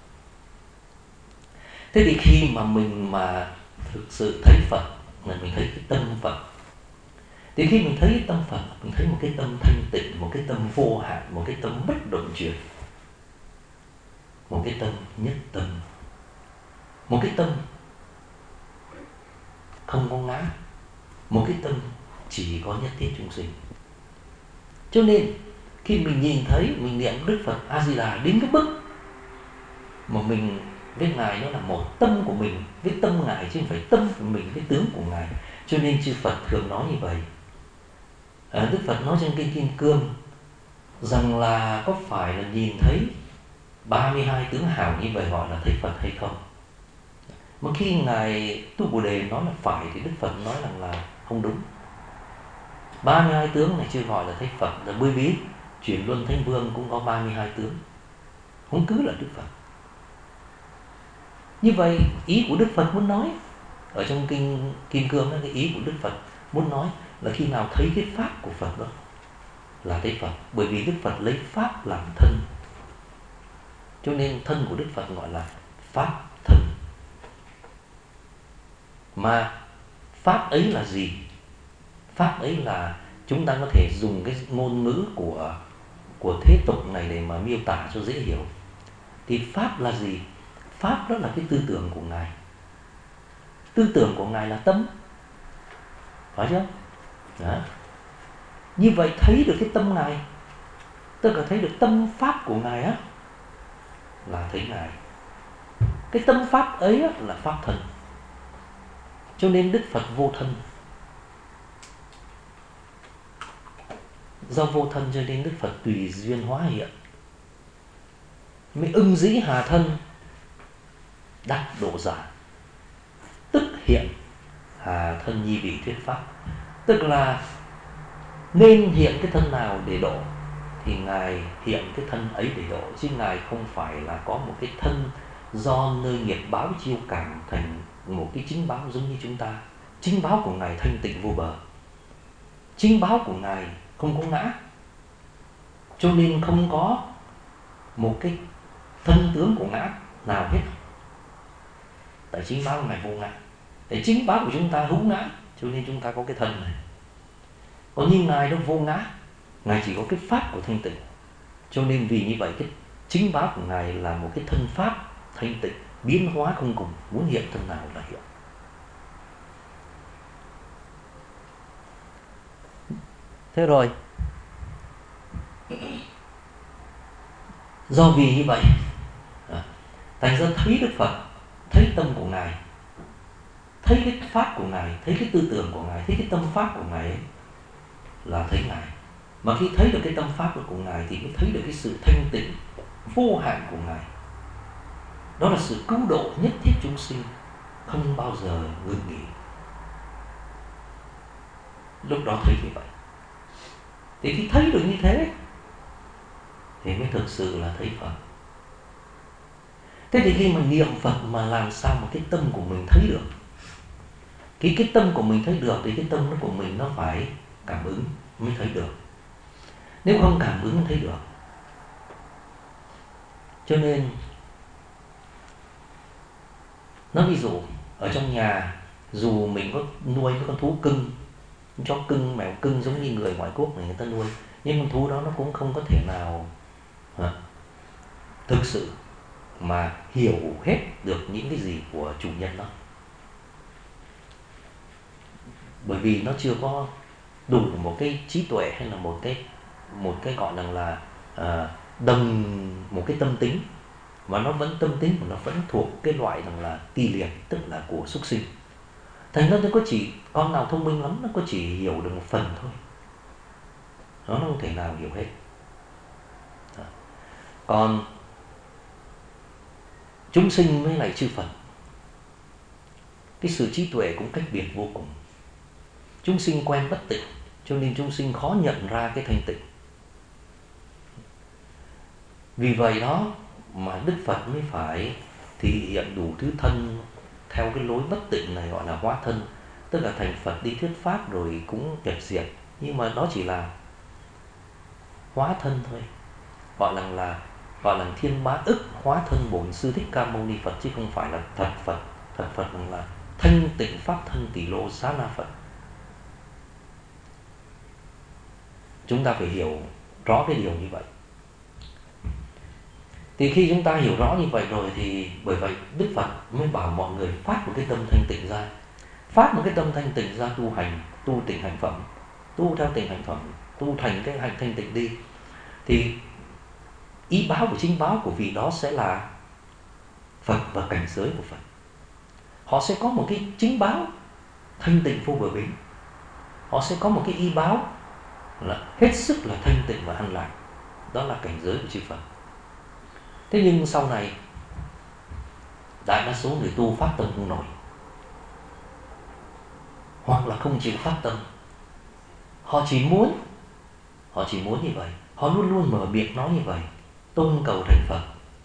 Thế thì khi mà mình mà thực sự thấy Phật, là mình thấy cái tâm Phật, thì khi mình thấy cái tâm Phật, mình thấy một cái tâm thanh tịnh, một cái tâm vô hạn, một cái tâm bất động chuyển, một cái tâm nhất tâm, một cái tâm không có ngã, một cái tâm chỉ có nhất thiết chúng sinh. Cho nên khi mình nhìn thấy, mình niệm Đức Phật A Di Đà đến cái mức mà mình với Ngài nó là một tâm của mình với tâm Ngài, chứ không phải tâm của mình với tướng của Ngài. Cho nên chư Phật thường nói như vậy. À, Đức Phật nói trong kinh Kim Cương rằng là có phải là nhìn thấy ba mươi hai tướng hào như vậy gọi là thấy Phật hay không? Mà khi Ngài Tu Bồ Đề nói là phải thì Đức Phật nói rằng là không đúng. ba mươi hai tướng này chưa gọi là thấy Phật, là bởi vì Chuyển Luân Thánh Vương cũng có ba mươi hai tướng, không cứ là Đức Phật. Như vậy ý của Đức Phật muốn nói ở trong kinh Kim Cương đó, cái ý của Đức Phật muốn nói là khi nào thấy cái pháp của Phật đó là thấy Phật. Bởi vì Đức Phật lấy pháp làm thân, cho nên thân của Đức Phật gọi là pháp thân. Mà pháp ấy là gì? Pháp ấy là chúng ta có thể dùng cái ngôn ngữ của của thế tục này để mà miêu tả cho dễ hiểu. Thì pháp là gì? Pháp đó là cái tư tưởng của Ngài. Tư tưởng của Ngài là tâm, phải chưa? Đó. Như vậy thấy được cái tâm Ngài, tức là thấy được tâm pháp của Ngài á, là thấy Ngài. Cái tâm pháp ấy á, là pháp thân. Cho nên Đức Phật vô thân. Do vô thân cho nên Đức Phật tùy duyên hóa hiện, mới ưng dĩ hà thân đắc độ giả, tức hiện hà thân nhi vị thuyết pháp. Tức là nên hiện cái thân nào để độ thì Ngài hiện cái thân ấy để độ, chứ Ngài không phải là có một cái thân do nơi nghiệp báo chiêu cảm thành một cái chính báo giống như chúng ta. Chính báo của Ngài thanh tịnh vô bờ, chính báo của Ngài không có ngã, cho nên không có một cái thân tướng của ngã nào hết. Tại chính báo của Ngài vô ngã. Tại chính báo của chúng ta hữu ngã, cho nên chúng ta có cái thân này. Còn như Ngài nó vô ngã, Ngài chỉ có cái pháp của thanh tịnh. Cho nên vì như vậy cái chính báo của Ngài là một cái thân pháp thanh tịnh, biến hóa không cùng, muốn hiện thân nào là hiện. Thế rồi, do vì như vậy, thành ra thấy Đức Phật, thấy tâm của Ngài, thấy cái pháp của Ngài, thấy cái tư tưởng của Ngài, thấy cái tâm pháp của Ngài ấy, là thấy Ngài. Mà khi thấy được cái tâm pháp của Ngài thì mới thấy được cái sự thanh tịnh vô hạn của Ngài. Đó là sự cứu độ nhất thiết chúng sinh, không bao giờ ngừng nghỉ. Lúc đó thấy như vậy. Thì khi thấy được như thế thì mới thực sự là thấy Phật. Thế thì khi mà niệm Phật mà làm sao mà cái tâm của mình thấy được? Khi cái tâm của mình thấy được thì cái tâm của mình nó phải cảm ứng mới thấy được. Nếu không cảm ứng mới thấy được. Cho nên nói ví dụ ở trong nhà, dù mình có nuôi cái con thú cưng, chó cưng, mèo cưng giống như người ngoại quốc này người ta nuôi, nhưng con thú đó nó cũng không có thể nào à, thực sự mà hiểu hết được những cái gì của chủ nhân đó. Bởi vì nó chưa có đủ một cái trí tuệ hay là một cái một cái gọi rằng là à, đồng một cái tâm tính, mà nó vẫn tâm tính của nó vẫn thuộc cái loại rằng là ti liệt, tức là của súc sinh. Thành ra nó có chỉ con nào thông minh lắm nó có chỉ hiểu được một phần thôi, nó không thể nào hiểu hết. Đó. Còn chúng sinh với lại chư Phật, cái sự trí tuệ cũng cách biệt vô cùng. Chúng sinh quen bất tịnh, cho nên chúng sinh khó nhận ra cái thanh tịnh. Vì vậy đó mà Đức Phật mới phải thể hiện đủ thứ thân theo cái lối bất tịnh này, gọi là hóa thân. Tức là thành Phật đi thuyết pháp rồi cũng tuyệt diệt, nhưng mà đó chỉ là hóa thân thôi, gọi là là gọi là thiên bá ức hóa thân Bổn Sư Thích Ca Mâu Ni Phật, chứ không phải là thật Phật. Thật Phật là thanh tịnh pháp thân tỷ lô xá na Phật. Chúng ta phải hiểu rõ cái điều như vậy. Thì khi chúng ta hiểu rõ như vậy rồi thì bởi vậy Đức Phật mới bảo mọi người phát một cái tâm thanh tịnh ra, phát một cái tâm thanh tịnh ra tu hành, tu tịnh hành phẩm, tu theo tịnh hành phẩm, tu thành cái hành thanh tịnh đi. Thì ý báo của chính báo của vị đó sẽ là Phật và cảnh giới của Phật. Họ sẽ có một cái chính báo thanh tịnh vô bờ bến, họ sẽ có một cái ý báo là hết sức là thanh tịnh và an lạc, đó là cảnh giới của chư Phật. Thế nhưng sau này đại đa số người tu phát tâm không nổi, hoặc là không chịu phát tâm. Họ chỉ muốn Họ chỉ muốn như vậy, họ luôn luôn mở miệng nói như vậy: tôn cầu thành Phật,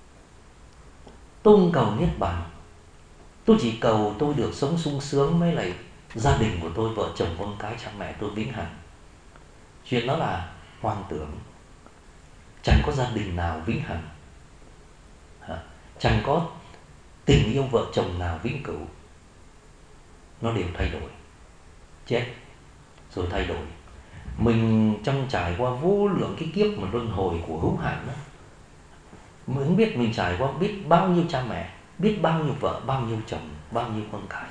tôn cầu niết bàn, tôi chỉ cầu tôi được sống sung sướng với lại gia đình của tôi, vợ chồng con cái cha mẹ tôi vĩnh hằng. Chuyện đó là hoang tưởng. Chẳng có gia đình nào vĩnh hằng, chẳng có tình yêu vợ chồng nào vĩnh cửu. Nó đều thay đổi, chết rồi thay đổi. Mình trong trải qua vô lượng cái kiếp mà luân hồi của hữu hạn đó, mình không biết mình trải qua biết bao nhiêu cha mẹ, biết bao nhiêu vợ, bao nhiêu chồng, bao nhiêu con cái.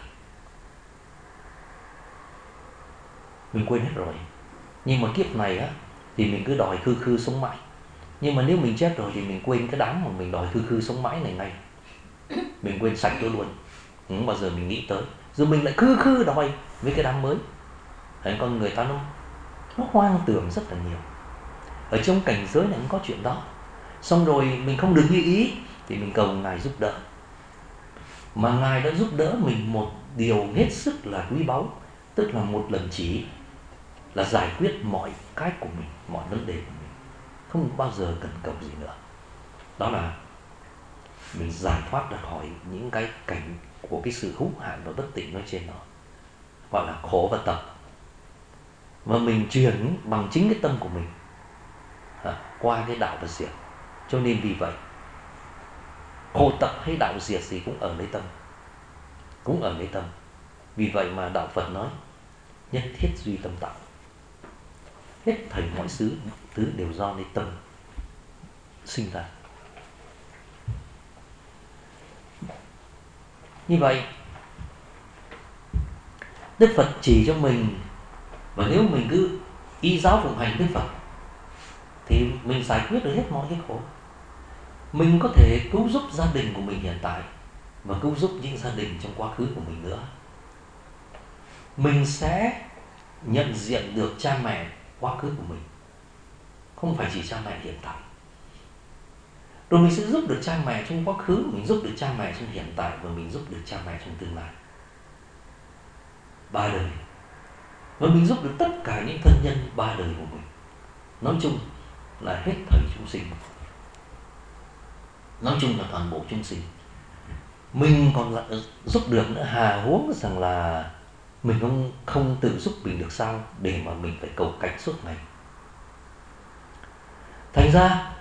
Mình quên hết rồi. Nhưng mà kiếp này á thì mình cứ đòi khư khư sống mãi. Nhưng mà nếu mình chết rồi thì mình quên cái đám mà mình đòi khư khư sống mãi này ngay. Mình quên sạch nó luôn, không bao giờ mình nghĩ tới. Rồi mình lại khư khư đòi với cái đám mới. Đấy, con người ta nó nó hoang tưởng rất là nhiều. Ở trong cảnh giới này cũng có chuyện đó. Xong rồi mình không được như ý thì mình cầu Ngài giúp đỡ. Mà Ngài đã giúp đỡ mình một điều hết sức là quý báu, tức là một lần chỉ là giải quyết mọi cái của mình, mọi vấn đề của mình, không bao giờ cần cầu gì nữa. Đó là mình giải thoát ra khỏi những cái cảnh của cái sự hữu hạn và bất tịnh nói trên đó, gọi là khổ và tập. Và mình truyền bằng chính cái tâm của mình à, qua cái đạo và diệt. Cho nên vì vậy, khổ tập hay đạo diệt gì cũng ở nơi tâm, cũng ở nơi tâm. Vì vậy mà đạo Phật nói nhất thiết duy tâm tạo, hết thảy mọi thứ thứ đều do nơi tâm sinh ra. Như vậy Đức Phật chỉ cho mình, và nếu mình cứ y giáo phụng hành Đức Phật thì mình giải quyết được hết mọi cái khổ. Mình có thể cứu giúp gia đình của mình hiện tại và cứu giúp những gia đình trong quá khứ của mình nữa. Mình sẽ nhận diện được cha mẹ quá khứ của mình, không phải chỉ cha mẹ hiện tại. Rồi mình sẽ giúp được cha mẹ trong quá khứ, mình giúp được cha mẹ trong hiện tại, và mình giúp được cha mẹ trong tương lai. Ba đời. Và mình giúp được tất cả những thân nhân ba đời của mình. Nói chung là hết thảy chúng sinh. Nói chung là toàn bộ chúng sinh. Mình còn là giúp được nữa, hà huống rằng là mình không, không tự giúp mình được sao để mà mình phải cầu cạnh suốt ngày. Thành ra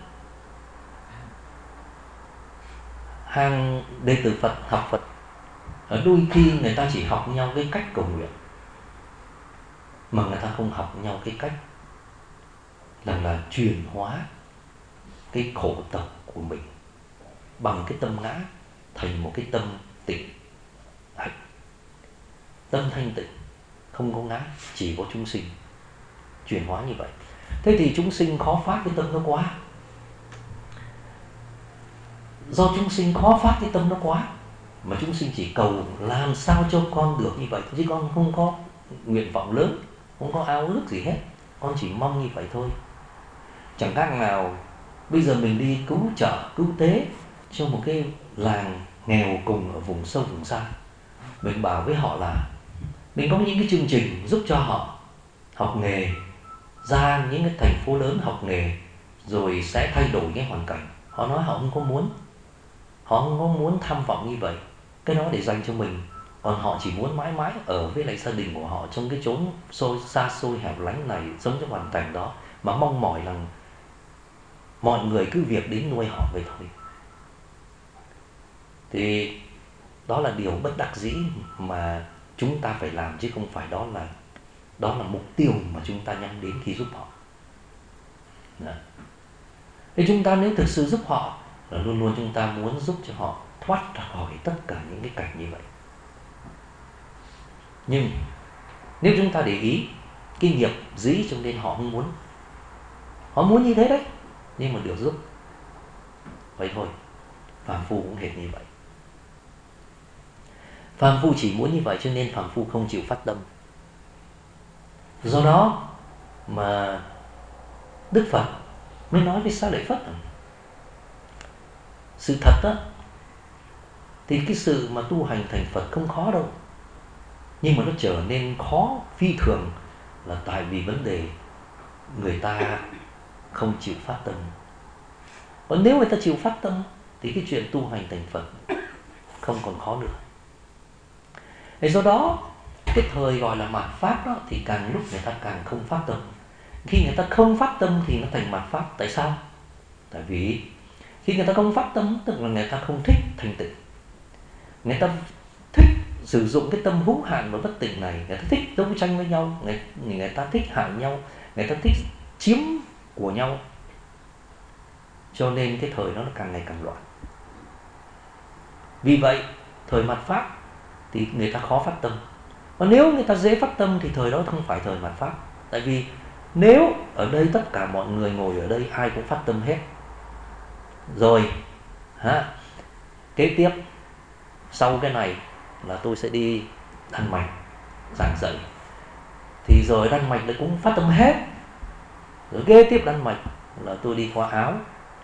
hàng đệ tử Phật học Phật, ở đôi khi người ta chỉ học nhau cái cách cầu nguyện, mà người ta không học nhau cái cách là là chuyển hóa cái khổ tập của mình bằng cái tâm ngã thành một cái tâm tịnh hạnh. Tâm thanh tịnh, không có ngã, chỉ có chúng sinh. Chuyển hóa như vậy. Thế thì chúng sinh khó phát cái tâm nó quá. Do chúng sinh khó phát cái tâm nó quá, mà chúng sinh chỉ cầu làm sao cho con được như vậy, chứ con không có nguyện vọng lớn, không có ao ước gì hết. Con chỉ mong như vậy thôi. Chẳng khác nào bây giờ mình đi cứu trợ, cứu tế cho một cái làng nghèo cùng ở vùng sâu vùng xa. Mình bảo với họ là mình có những cái chương trình giúp cho họ học nghề, ra những cái thành phố lớn học nghề, rồi sẽ thay đổi cái hoàn cảnh. Họ nói họ không có muốn, họ không có muốn tham vọng như vậy, cái đó để dành cho mình. Còn họ chỉ muốn mãi mãi ở với lại gia đình của họ trong cái chốn xôi, xa xôi hẻo lánh này, sống trong hoàn cảnh đó, mà mong mỏi rằng mọi người cứ việc đến nuôi họ vậy thôi. Thì đó là điều bất đắc dĩ mà chúng ta phải làm, chứ không phải đó là đó là mục tiêu mà chúng ta nhắm đến khi giúp họ. Đó. Thì chúng ta nếu thực sự giúp họ là luôn luôn chúng ta muốn giúp cho họ thoát ra khỏi tất cả những cái cảnh như vậy. Nhưng nếu chúng ta để ý cái nghiệp dĩ, cho nên họ không muốn. Họ muốn như thế đấy, nhưng mà được giúp vậy thôi. Phàm phu cũng hệt như vậy. Phàm phu chỉ muốn như vậy, cho nên phàm phu không chịu phát tâm. Do đó mà Đức Phật mới nói với Xá Lợi Phất rằng sự thật đó, thì cái sự mà tu hành thành Phật không khó đâu, nhưng mà nó trở nên khó phi thường là tại vì vấn đề người ta không chịu phát tâm. Còn nếu người ta chịu phát tâm thì cái chuyện tu hành thành Phật không còn khó nữa. Thế do đó cái thời gọi là mạt Pháp đó, thì càng lúc người ta càng không phát tâm. Khi người ta không phát tâm thì nó thành mạt Pháp. Tại sao? Tại vì khi người ta không phát tâm, tức là người ta không thích thành tịnh. Người ta thích sử dụng cái tâm hữu hạn và bất tịnh này. Người ta thích đấu tranh với nhau, người, người ta thích hại nhau, người ta thích chiếm của nhau. Cho nên cái thời đó nó càng ngày càng loạn. Vì vậy thời mạt Pháp thì người ta khó phát tâm. Và nếu người ta dễ phát tâm thì thời đó không phải thời mạt Pháp. Tại vì nếu ở đây tất cả mọi người ngồi ở đây ai cũng phát tâm hết rồi ha, kế tiếp sau cái này là tôi sẽ đi Đan Mạch giảng dạy, thì rồi Đan Mạch lại cũng phát tâm hết. Rồi kế tiếp Đan Mạch là tôi đi qua Áo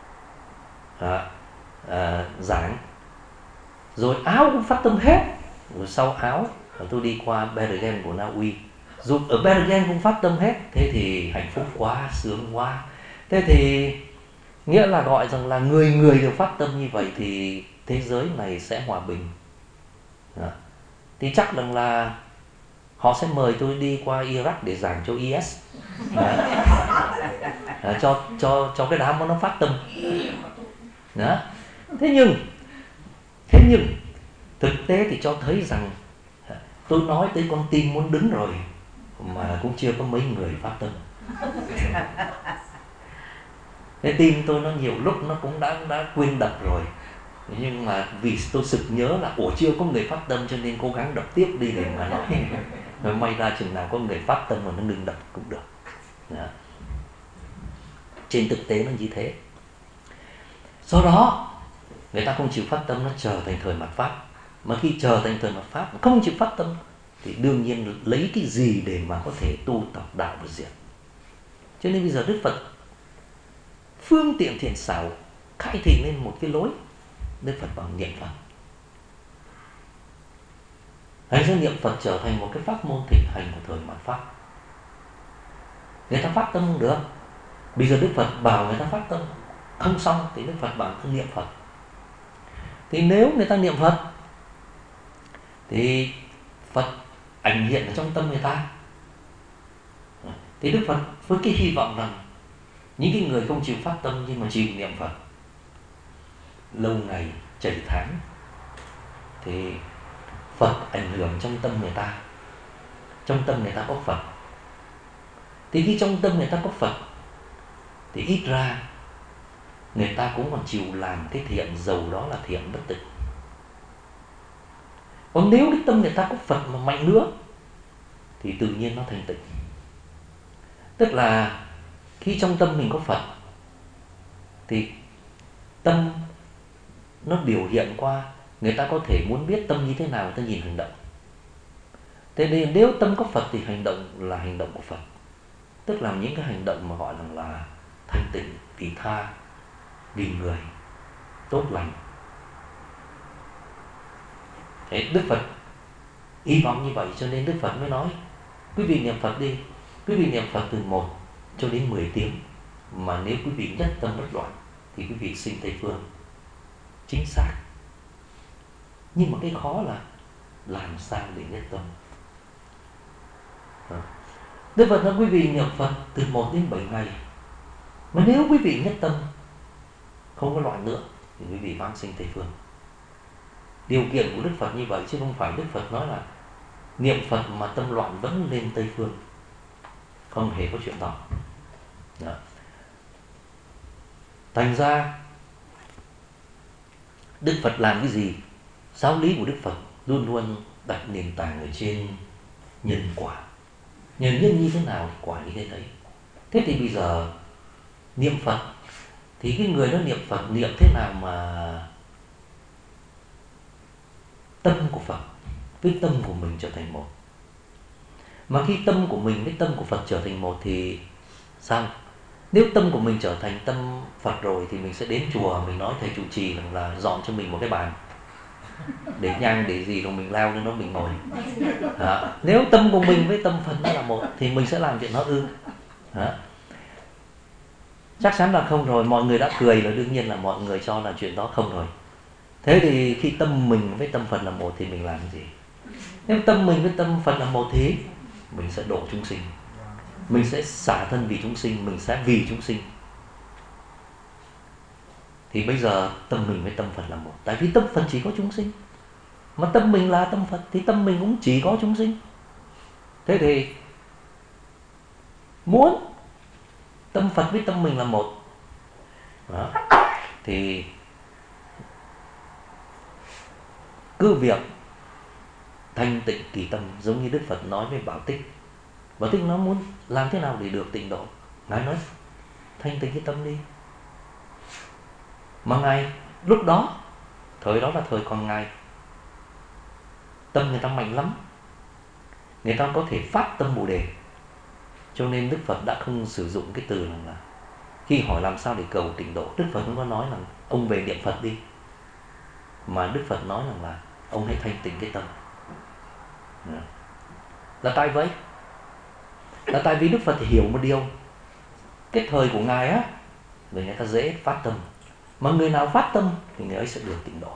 à, à, giảng, rồi Áo cũng phát tâm hết, rồi sau Áo, rồi tôi đi qua Bergen của Na Uy. Dù ở Bergen cũng phát tâm hết, thế thì hạnh phúc quá, sướng quá. Thế thì nghĩa là gọi rằng là người người đều phát tâm như vậy thì thế giới này sẽ hòa bình. Đó. Thì chắc rằng là họ sẽ mời tôi đi qua Iraq để giảng cho i ét. Đó. Đó, cho cho cho cái đám nó phát tâm. Đó. Thế nhưng thế nhưng thực tế thì cho thấy rằng tôi nói tới con tim muốn đứng rồi mà cũng chưa có mấy người phát tâm. Cái tim tôi nó nhiều lúc nó cũng đã đã quên đập rồi, nhưng mà vì tôi sực nhớ là ủa chưa có người phát tâm cho nên cố gắng đập tiếp đi để mà nói. Rồi may ra chừng nào có người phát tâm mà nó ngừng đập cũng được. Đó. Trên thực tế nó như thế. Do đó người ta không chịu phát tâm, nó trở thành thời mạt Pháp. Mà khi trở thành thời mạt Pháp không chịu phát tâm thì đương nhiên lấy cái gì để mà có thể tu tập đạo và diệt. Cho nên bây giờ Đức Phật phương tiện thiện xảo khai thị lên một cái lối. Đức Phật bằng niệm Phật. Hãy cho niệm Phật trở thành một cái pháp môn thịnh hành của thời mạt Pháp. Người ta phát tâm không được. Bây giờ Đức Phật bảo người ta phát tâm không xong thì Đức Phật bảo người ta niệm Phật. Thì nếu người ta niệm Phật thì Phật ảnh hiện ở trong tâm người ta. Thì Đức Phật với cái hy vọng rằng những cái người không chịu phát tâm nhưng mà chỉ niệm Phật lâu ngày chảy tháng thì Phật ảnh hưởng trong tâm người ta. Trong tâm người ta có Phật. Thì khi trong tâm người ta có Phật thì ít ra người ta cũng còn chịu làm cái thiện, dầu đó là thiện bất tịnh. Còn nếu cái tâm người ta có Phật mà mạnh nữa thì tự nhiên nó thành tịnh. Tức là khi trong tâm mình có Phật thì tâm nó biểu hiện qua, người ta có thể muốn biết tâm như thế nào, người ta nhìn hành động. Thế nên nếu tâm có Phật thì hành động là hành động của Phật. Tức là những cái hành động mà gọi là, là thanh tịnh, vị tha, vì người, tốt lành. Thế Đức Phật hy vọng như vậy cho nên Đức Phật mới nói quý vị niệm Phật đi. Quý vị niệm Phật từ một cho đến mười tiếng. Mà nếu quý vị nhất tâm bất loạn thì quý vị sinh Tây Phương. Chính xác. Nhưng mà cái khó là làm sao để nhất tâm. Đức Phật nói quý vị niệm Phật từ một đến bảy ngày. Mà nếu quý vị nhất tâm không có loạn nữa thì quý vị vãng sinh Tây Phương. Điều kiện của Đức Phật như vậy, chứ không phải Đức Phật nói là niệm Phật mà tâm loạn vẫn lên Tây Phương. Không hề có chuyện đó. Đó. Thành ra Đức Phật làm cái gì? Giáo lý của Đức Phật luôn luôn đặt nền tảng ở trên nhân quả. Nhân nhân như thế nào thì quả như thế đấy. Thế thì bây giờ niệm Phật thì cái người đó niệm Phật niệm thế nào mà tâm của Phật với tâm của mình trở thành một. Mà khi tâm của mình với tâm của Phật trở thành một thì sao? Nếu tâm của mình trở thành tâm Phật rồi thì mình sẽ đến chùa, mình nói thầy trụ trì rằng là dọn cho mình một cái bàn để nhang để gì rồi mình leo lên nó mình ngồi. Đó. Nếu tâm của mình với tâm Phật nó là một thì mình sẽ làm chuyện đó ư? Đó. Chắc chắn là không rồi. Mọi người đã cười là đương nhiên là mọi người cho là chuyện đó không rồi. Thế thì khi tâm mình với tâm Phật là một thì mình làm gì? Nếu tâm mình với tâm Phật là một thì mình sẽ độ chúng sinh. Mình sẽ xả thân vì chúng sinh, mình sẽ vì chúng sinh. Thì bây giờ tâm mình với tâm Phật là một. Tại vì tâm Phật chỉ có chúng sinh. Mà tâm mình là tâm Phật thì tâm mình cũng chỉ có chúng sinh. Thế thì muốn tâm Phật với tâm mình là một đó, thì cứ việc thanh tịnh kỳ tâm. Giống như Đức Phật nói với Bảo Tích. Bảo Tích nó muốn làm thế nào để được tịnh độ. Ngài nói thanh tịnh cái tâm đi. Mà Ngài lúc đó, thời đó là thời còn Ngài, tâm người ta mạnh lắm, người ta có thể phát tâm Bồ Đề. Cho nên Đức Phật đã không sử dụng cái từ là, là khi hỏi làm sao để cầu tịnh độ, Đức Phật không có nói là ông về niệm Phật đi, mà Đức Phật nói rằng là ông hãy thanh tịnh cái tâm. Là tại vậy. Là tại vì Đức Phật hiểu một điều, cái thời của Ngài á, người người ta dễ phát tâm, mà người nào phát tâm thì người ấy sẽ được tịnh độ.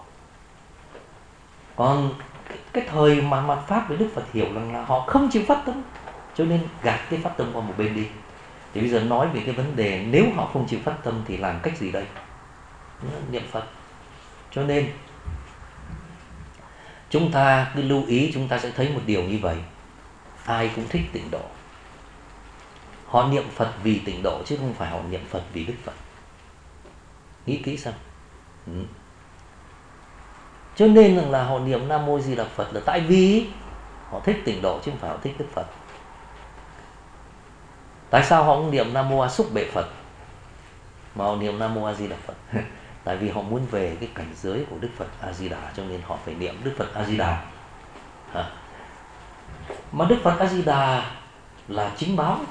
Còn cái, cái thời mà mặt Pháp với Đức Phật hiểu rằng là họ không chịu phát tâm, cho nên gạt cái phát tâm qua một bên đi. Thì bây giờ nói về cái vấn đề nếu họ không chịu phát tâm thì làm cách gì đây? Niệm Phật. Cho nên chúng ta cứ lưu ý, chúng ta sẽ thấy một điều như vậy. Ai cũng thích tịnh độ. Họ niệm Phật vì tịnh độ chứ không phải họ niệm Phật vì Đức Phật. Nghĩ kỹ xem. Ừ. Cho nên rằng là họ niệm Nam Mô Di Đà Phật là tại vì họ thích tịnh độ chứ không phải họ thích Đức Phật. Tại sao họ không niệm Nam Mô A Xúc Bệ Phật mà họ niệm Nam Mô A Di Đà Phật? Tại vì họ muốn về cái cảnh giới của Đức Phật A Di Đà, cho nên họ phải niệm Đức Phật A Di Đà. À. Mà Đức Phật A Di Đà là chính báo,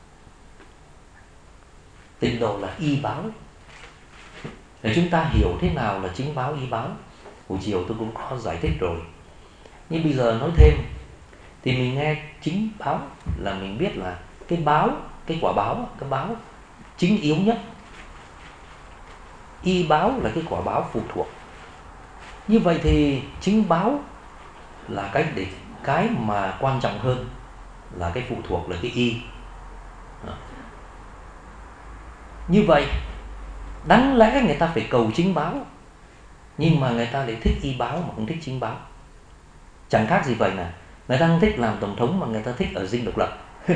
tịnh độ là y báo. Để chúng ta hiểu thế nào là chính báo, y báo, buổi chiều tôi cũng có giải thích rồi. Nhưng bây giờ nói thêm, thì mình nghe chính báo là mình biết là cái báo, cái quả báo, cái báo chính yếu nhất. Y báo là cái quả báo phụ thuộc. Như vậy thì chính báo là cái để cái mà quan trọng hơn là cái phụ thuộc là cái y. Như vậy đáng lẽ người ta phải cầu chính báo, nhưng mà người ta lại thích y báo mà không thích chính báo. Chẳng khác gì vậy nè, người ta không thích làm tổng thống mà người ta thích ở dinh độc lập.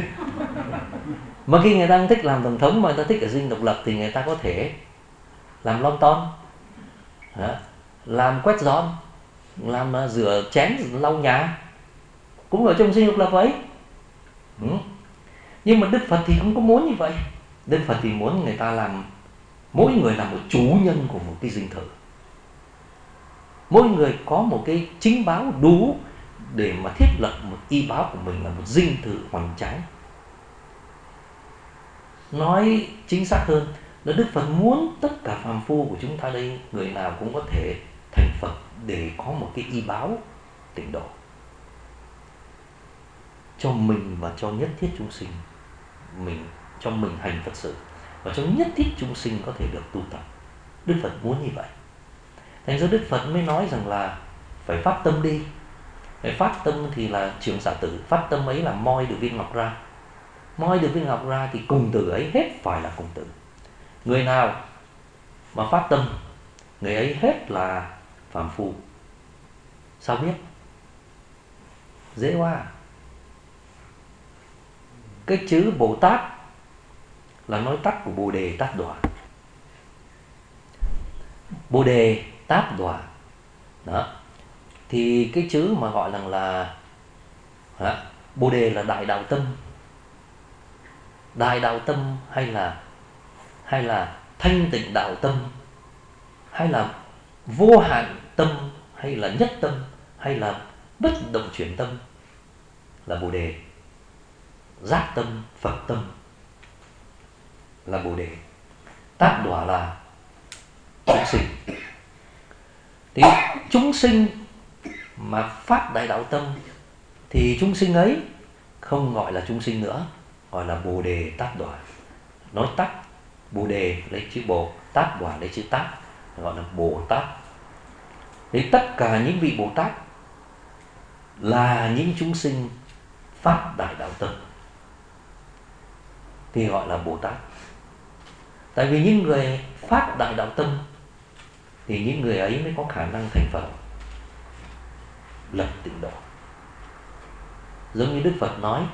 Mà khi người ta không thích làm tổng thống mà người ta thích ở dinh độc lập thì người ta có thể làm lon ton, làm quét dọn, làm rửa chén, lau nhà, cũng ở trong dinh độc lập ấy. Ừ. Nhưng mà Đức Phật thì không có muốn như vậy. Đức Phật thì muốn người ta làm, mỗi người là một chủ nhân của một cái dinh thự. Mỗi người có một cái chính báo đủ để mà thiết lập một y báo của mình là một dinh thự hoành tráng. Nói chính xác hơn là Đức Phật muốn tất cả phàm phu của chúng ta đây, người nào cũng có thể thành Phật để có một cái y báo tịnh độ cho mình và cho nhất thiết chúng sinh. Mình cho mình hành Phật sự và cho nhất thiết chúng sinh có thể được tu tập. Đức Phật muốn như vậy. Thành ra Đức Phật mới nói rằng là phải phát tâm đi. Phải phát tâm thì là trường xạ tử. Phát tâm ấy là moi được viên ngọc ra. Moi được viên ngọc ra thì cùng tử ấy hết phải là cùng tử. Người nào mà phát tâm, người ấy hết là phàm phu. Sao biết? Dễ quá. Cái chữ Bồ Tát là nói tắt của Bồ Đề Tát Đọa. Bồ Đề Tát Đọa. Đó. Thì cái chữ mà gọi rằng là đó, Bồ Đề là đại đạo tâm. Đại đạo tâm hay là hay là thanh tịnh đạo tâm, hay là vô hạn tâm, hay là nhất tâm, hay là bất động chuyển tâm là Bồ Đề. Giác tâm, Phật tâm là Bồ Đề. Tát Đọa là chúng sinh. Thì chúng sinh mà phát đại đạo tâm thì chúng sinh ấy không gọi là chúng sinh nữa, gọi là Bồ Đề Tát Đọa. Nói tắt, Bồ Đề lấy chữ Bồ, Tát Đọa lấy chữ Tát, gọi là Bồ Tát. Thì tất cả những vị Bồ Tát là những chúng sinh phát đại đạo tâm thì gọi là Bồ Tát. Tại vì những người phát đại đạo tâm thì những người ấy mới có khả năng thành Phật, lập tịnh độ. Giống như Đức Phật nói,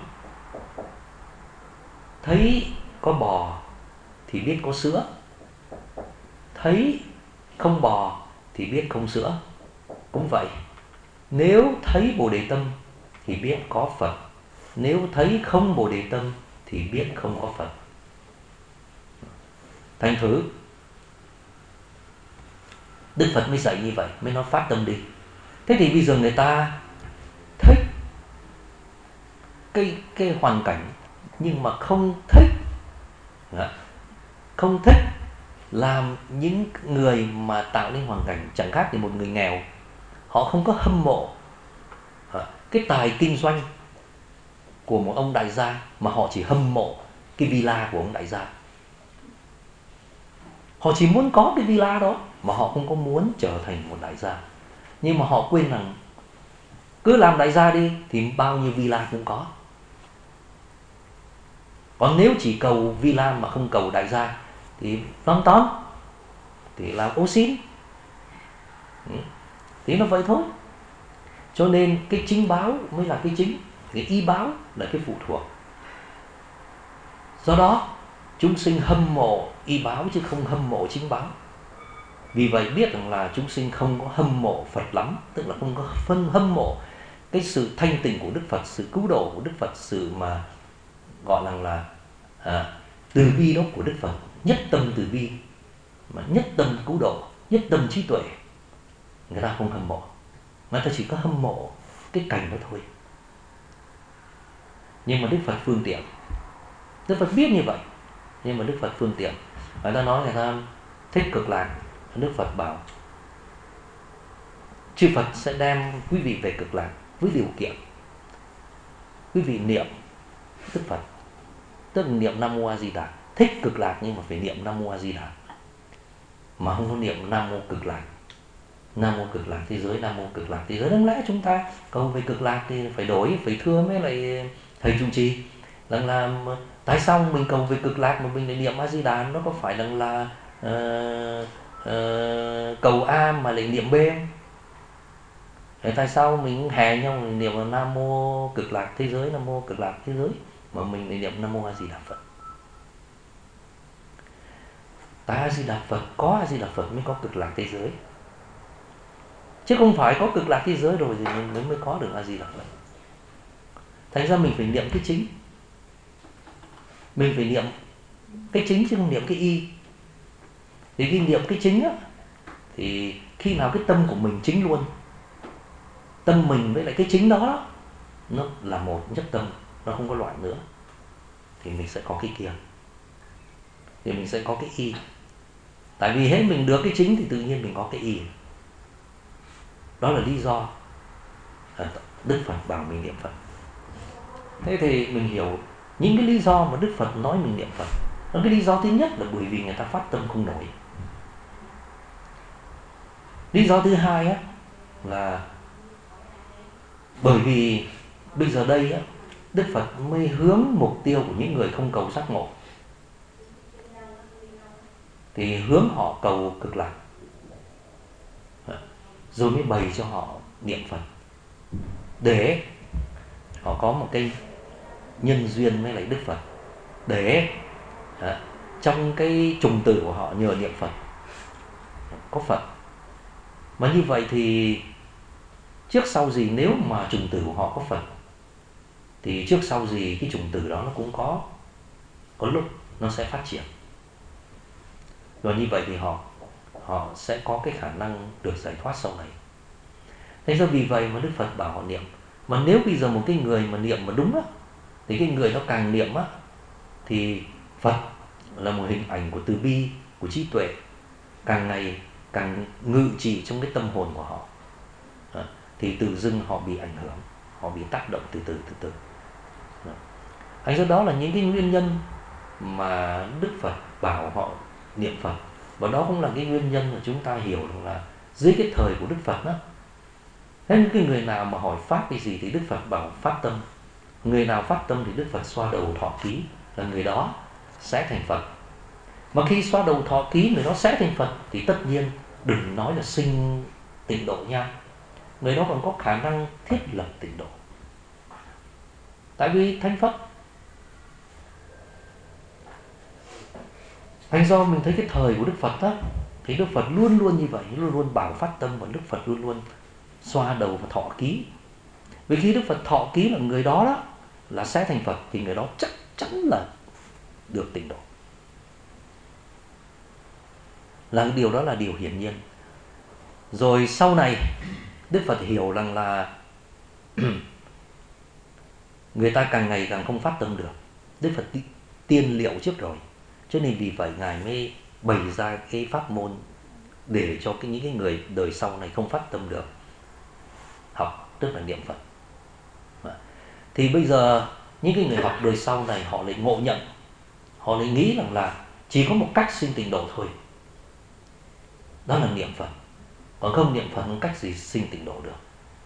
thấy có bò thì biết có sữa, thấy không bò thì biết không sữa. Cũng vậy, nếu thấy Bồ Đề tâm thì biết có Phật, nếu thấy không Bồ Đề tâm thì biết không có Phật. Thành thử Đức Phật mới dạy như vậy, mới nói phát tâm đi. Thế thì bây giờ người ta thích cái, cái hoàn cảnh nhưng mà không thích không thích làm những người mà tạo nên hoàn cảnh. Chẳng khác thì một người nghèo, họ không có hâm mộ cái tài kinh doanh của một ông đại gia mà họ chỉ hâm mộ cái villa của ông đại gia. Họ chỉ muốn có cái villa đó mà họ không có muốn trở thành một đại gia. Nhưng mà họ quên rằng cứ làm đại gia đi thì bao nhiêu villa cũng có. Còn nếu chỉ cầu villa mà không cầu đại gia thì tóm tóm thì là ô xin. Thì nó vậy thôi. Cho nên cái chính báo mới là cái chính, cái y báo là cái phụ thuộc. Do đó chúng sinh hâm mộ y báo chứ không hâm mộ chính báo. Vì vậy biết rằng là chúng sinh không có hâm mộ Phật lắm, tức là không có phân hâm mộ cái sự thanh tịnh của Đức Phật, sự cứu độ của Đức Phật, sự mà gọi rằng là à, từ bi đó của Đức Phật, nhất tâm từ bi, mà nhất tâm cứu độ, nhất tâm trí tuệ. Người ta không hâm mộ, người ta chỉ có hâm mộ cái cảnh đó thôi. Nhưng mà Đức Phật phương tiện, Đức Phật biết như vậy, nhưng mà Đức Phật phương tiện. Người ta nói người ta thích cực lạc, Đức Phật bảo chư Phật sẽ đem quý vị về cực lạc với điều kiện quý vị niệm Đức Phật, tức là niệm Nam Mô A Di Đà. Thích cực lạc nhưng mà phải niệm Nam Mô A Di Đà, mà không có niệm Nam Mô Cực Lạc, Nam Mô Cực Lạc thế giới, Nam Mô Cực Lạc thế giới. Đáng lẽ chúng ta cầu về cực lạc thì phải đổi, phải thưa với lại thầy trụ trì rằng là tại sao mình cầu về cực lạc mà mình lại niệm A Di Đà? Nó có phải rằng là uh, uh, cầu A mà lại niệm B? Thế tại sao mình hè nhau mình niệm là Nam Mô Cực Lạc thế giới, Nam Mô Cực Lạc thế giới mà mình lại niệm Nam Mô A Di Đà Phật? Tại A Di Đà Phật, có A Di Đà Phật mới có cực lạc thế giới, chứ không phải có cực lạc thế giới rồi thì mình mới có được A Di Đà Phật. Thành ra mình phải niệm cái chính, mình phải niệm cái chính chứ không niệm cái y. Thì khi niệm cái chính á, thì khi nào cái tâm của mình chính luôn, tâm mình với lại cái chính đó nó là một nhất tâm, nó không có loại nữa, thì mình sẽ có cái kia, thì mình sẽ có cái y. Tại vì hết mình được cái chính thì tự nhiên mình có cái y. Đó là lý do Đức Phật bảo mình niệm Phật. Thế thì mình hiểu những cái lý do mà Đức Phật nói mình niệm Phật. Cái lý do thứ nhất là bởi vì người ta phát tâm không nổi. Lý do thứ hai á, là bởi vì bây giờ đây á, Đức Phật mới hướng mục tiêu của những người không cầu giác ngộ, thì hướng họ cầu cực lạc, rồi mới bày cho họ niệm Phật để họ có một cái nhân duyên với lại Đức Phật, để à, trong cái trùng tử của họ nhờ niệm Phật có Phật. Mà như vậy thì trước sau gì nếu mà trùng tử của họ có Phật thì trước sau gì cái trùng tử đó nó cũng có có lúc nó sẽ phát triển. Và như vậy thì họ họ sẽ có cái khả năng được giải thoát sau này. Thế do vì vậy mà Đức Phật bảo họ niệm. Mà nếu bây giờ một cái người mà niệm mà đúng á, thì cái người nó càng niệm á, thì Phật là một hình ảnh của từ bi, của trí tuệ, càng ngày càng ngự trị trong cái tâm hồn của họ. À, thì tự dưng họ bị ảnh hưởng, họ bị tác động từ từ từ từ. Thành ra đó là những cái nguyên nhân mà Đức Phật bảo họ niệm Phật. Và đó cũng là cái nguyên nhân mà chúng ta hiểu được là dưới cái thời của Đức Phật đó, thế những cái người nào mà hỏi pháp cái gì thì Đức Phật bảo phát tâm. Người nào phát tâm thì Đức Phật xoa đầu thọ ký, là người đó sẽ thành Phật. Mà khi xoa đầu thọ ký người đó sẽ thành Phật thì tất nhiên đừng nói là sinh tịnh độ nha, người đó còn có khả năng thiết lập tịnh độ. Tại vì thành Phật. Thành do mình thấy cái thời của Đức Phật á, thì Đức Phật luôn luôn như vậy, luôn luôn bảo phát tâm, và Đức Phật luôn luôn xoa đầu và thọ ký. Vì khi Đức Phật thọ ký là người đó đó là sẽ thành Phật thì người đó chắc chắn là được tịnh độ. Là điều đó là điều hiển nhiên. Rồi sau này Đức Phật hiểu rằng là người ta càng ngày càng không phát tâm được. Đức Phật tiên liệu trước rồi, cho nên vì vậy Ngài mới bày ra cái pháp môn để cho cái những cái người đời sau này không phát tâm được học, tức là niệm Phật. Thì bây giờ những cái người học đời sau này họ lại ngộ nhận, họ lại nghĩ rằng là chỉ có một cách sinh tịnh độ thôi, đó là niệm Phật. Còn không niệm Phật không cách gì sinh tịnh độ được.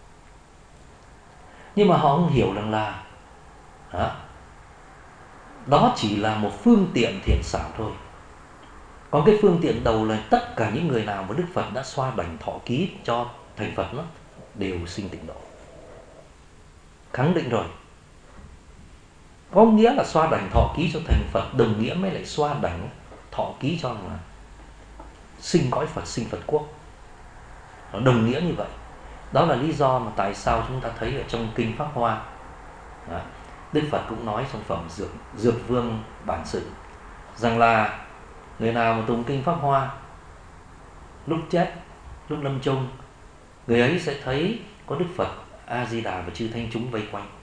Nhưng mà họ không hiểu rằng là đó, đó chỉ là một phương tiện thiện xảo thôi. Còn cái phương tiện đầu là tất cả những người nào mà Đức Phật đã xoa đảnh thọ ký cho thành Phật đó, đều sinh tịnh độ. Khẳng định rồi. Có nghĩa là xoa đảnh thọ ký cho thành Phật đồng nghĩa mới lại xoa đảnh thọ ký cho là sinh cõi Phật, sinh Phật quốc. Nó đồng nghĩa như vậy. Đó là lý do mà tại sao chúng ta thấy ở trong Kinh Pháp Hoa, đó, Đức Phật cũng nói trong phẩm Dược, Dược Vương Bản Sự rằng là người nào mà tụng Kinh Pháp Hoa lúc chết, lúc lâm chung, người ấy sẽ thấy có Đức Phật A-di-đà và chư thánh chúng vây quanh.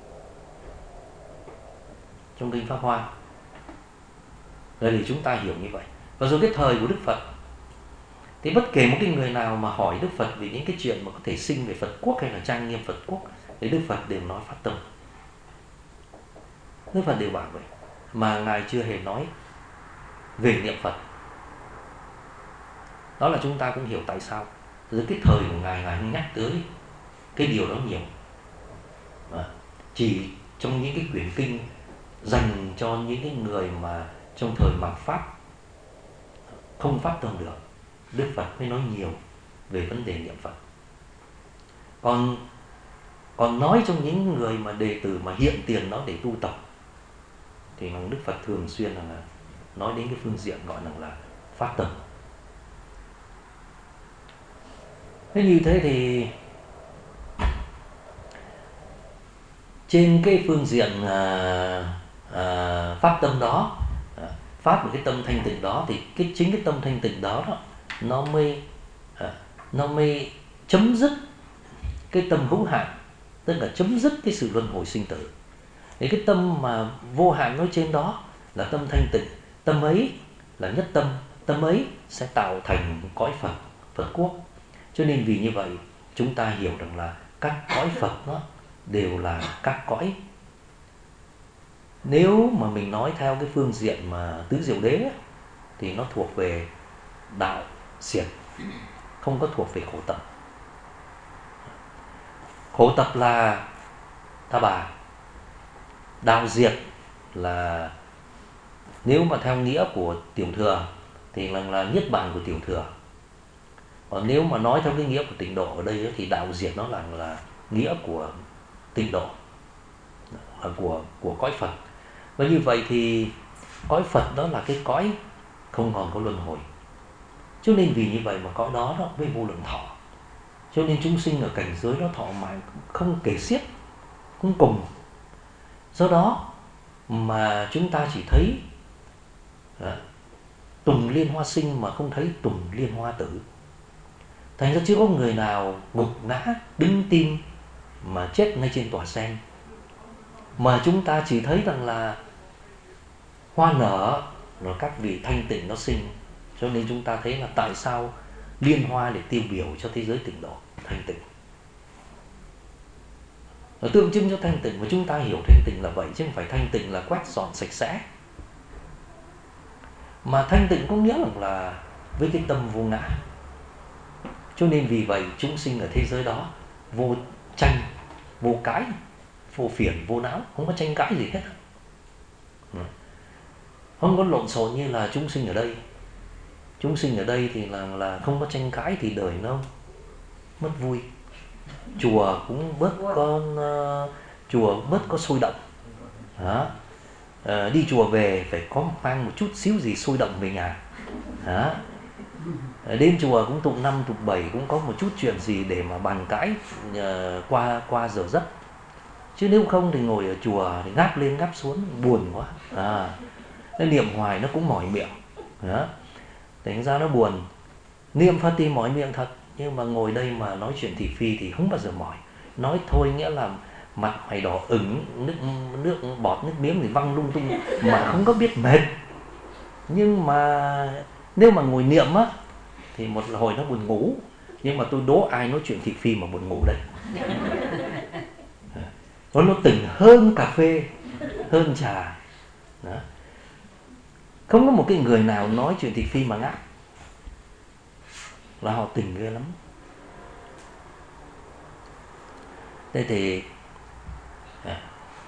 Trong Kinh Pháp Hoa. Đây thì chúng ta hiểu như vậy. Và rồi cái thời của Đức Phật thì bất kể một cái người nào mà hỏi Đức Phật về những cái chuyện mà có thể sinh về Phật quốc hay là trang nghiêm Phật quốc, thì Đức Phật đều nói phát tâm. Đức Phật đều bảo vậy. Mà Ngài chưa hề nói về niệm Phật. Đó là chúng ta cũng hiểu tại sao dưới cái thời của Ngài, Ngài nhắc tới cái điều đó nhiều. Đó. Chỉ trong những cái quyển kinh dành cho những cái người mà trong thời mạt Pháp không phát tâm được, Đức Phật mới nói nhiều về vấn đề niệm Phật. Còn còn nói trong những người mà đệ tử mà hiện tiền nó để tu tập thì Đức Phật thường xuyên là nói đến cái phương diện gọi là phát tâm. Thế như thế thì trên cái phương diện à, à, phát tâm đó, à, phát một cái tâm thanh tịnh đó, thì cái chính cái tâm thanh tịnh đó, đó nó mới à, nó mới chấm dứt cái tâm hữu hạn, tức là chấm dứt cái sự luân hồi sinh tử. Thì cái tâm mà vô hạn nói trên đó là tâm thanh tịnh, tâm ấy là nhất tâm, tâm ấy sẽ tạo thành cõi Phật, Phật quốc. Cho nên vì như vậy chúng ta hiểu rằng là các cõi Phật nó đều là các cõi. Nếu mà mình nói theo cái phương diện mà tứ diệu đế thì nó thuộc về đạo diệt, không có thuộc về khổ tập. Khổ tập là Ta Bà, đạo diệt là nếu mà theo nghĩa của Tiểu Thừa thì là, là niết bàn của Tiểu Thừa. Còn nếu mà nói theo cái nghĩa của tịnh độ ở đây thì đạo diệt nó là là nghĩa của tịnh độ, là của của cõi Phật. Và như vậy thì cõi Phật đó là cái cõi không còn có luân hồi. Cho nên vì như vậy mà cõi đó nó mới vô lượng thọ. Cho nên chúng sinh ở cảnh giới đó thọ mãi không kể xiết, không cùng. Do đó mà chúng ta chỉ thấy à, tùng liên hoa sinh mà không thấy tùng liên hoa tử. Thành ra chưa có người nào gục ngã đứng tim mà chết ngay trên tòa sen. Mà chúng ta chỉ thấy rằng là hoa nở rồi các vị thanh tịnh nó sinh. Cho nên chúng ta thấy là tại sao liên hoa để tiêu biểu cho thế giới tịnh độ, thanh tịnh. Nó tượng trưng cho thanh tịnh, và chúng ta hiểu thanh tịnh là vậy, chứ không phải thanh tịnh là quét dọn sạch sẽ. Mà thanh tịnh có nghĩa là với cái tâm vô ngã. Cho nên vì vậy chúng sinh ở thế giới đó vô tranh, vô cãi, vô phiền, vô não, không có tranh cãi gì hết. Không có lộn xộn như là chúng sinh ở đây. Chúng sinh ở đây thì là, là không có tranh cãi thì đời nó mất vui. Chùa cũng bớt có uh, chùa bớt có sôi động. Đó. Uh, đi chùa về phải có mang một chút xíu gì sôi động về nhà. Đó. Uh, đến chùa cũng tụng năm tụng bảy cũng có một chút chuyện gì để mà bàn cãi uh, qua qua giờ giấc. Chứ nếu không thì ngồi ở chùa thì ngáp lên ngáp xuống buồn quá. À, cái niệm hoài nó cũng mỏi miệng. Đó. Thành ra nó buồn. Niệm Phật thì mỏi miệng thật, nhưng mà ngồi đây mà nói chuyện thị phi thì không bao giờ mỏi. Nói thôi nghĩa là mặt mày đỏ ửng, nước nước bọt nước miếng thì văng lung tung mà không có biết mệt. Nhưng mà nếu mà ngồi niệm á thì một hồi nó buồn ngủ, nhưng mà tôi đố ai nói chuyện thị phi mà buồn ngủ đấy. Nó nó tỉnh hơn cà phê, hơn trà. Đó. Không có một cái người nào nói chuyện thị phi mà ngáp là họ tỉnh ghê lắm. Thế thì à,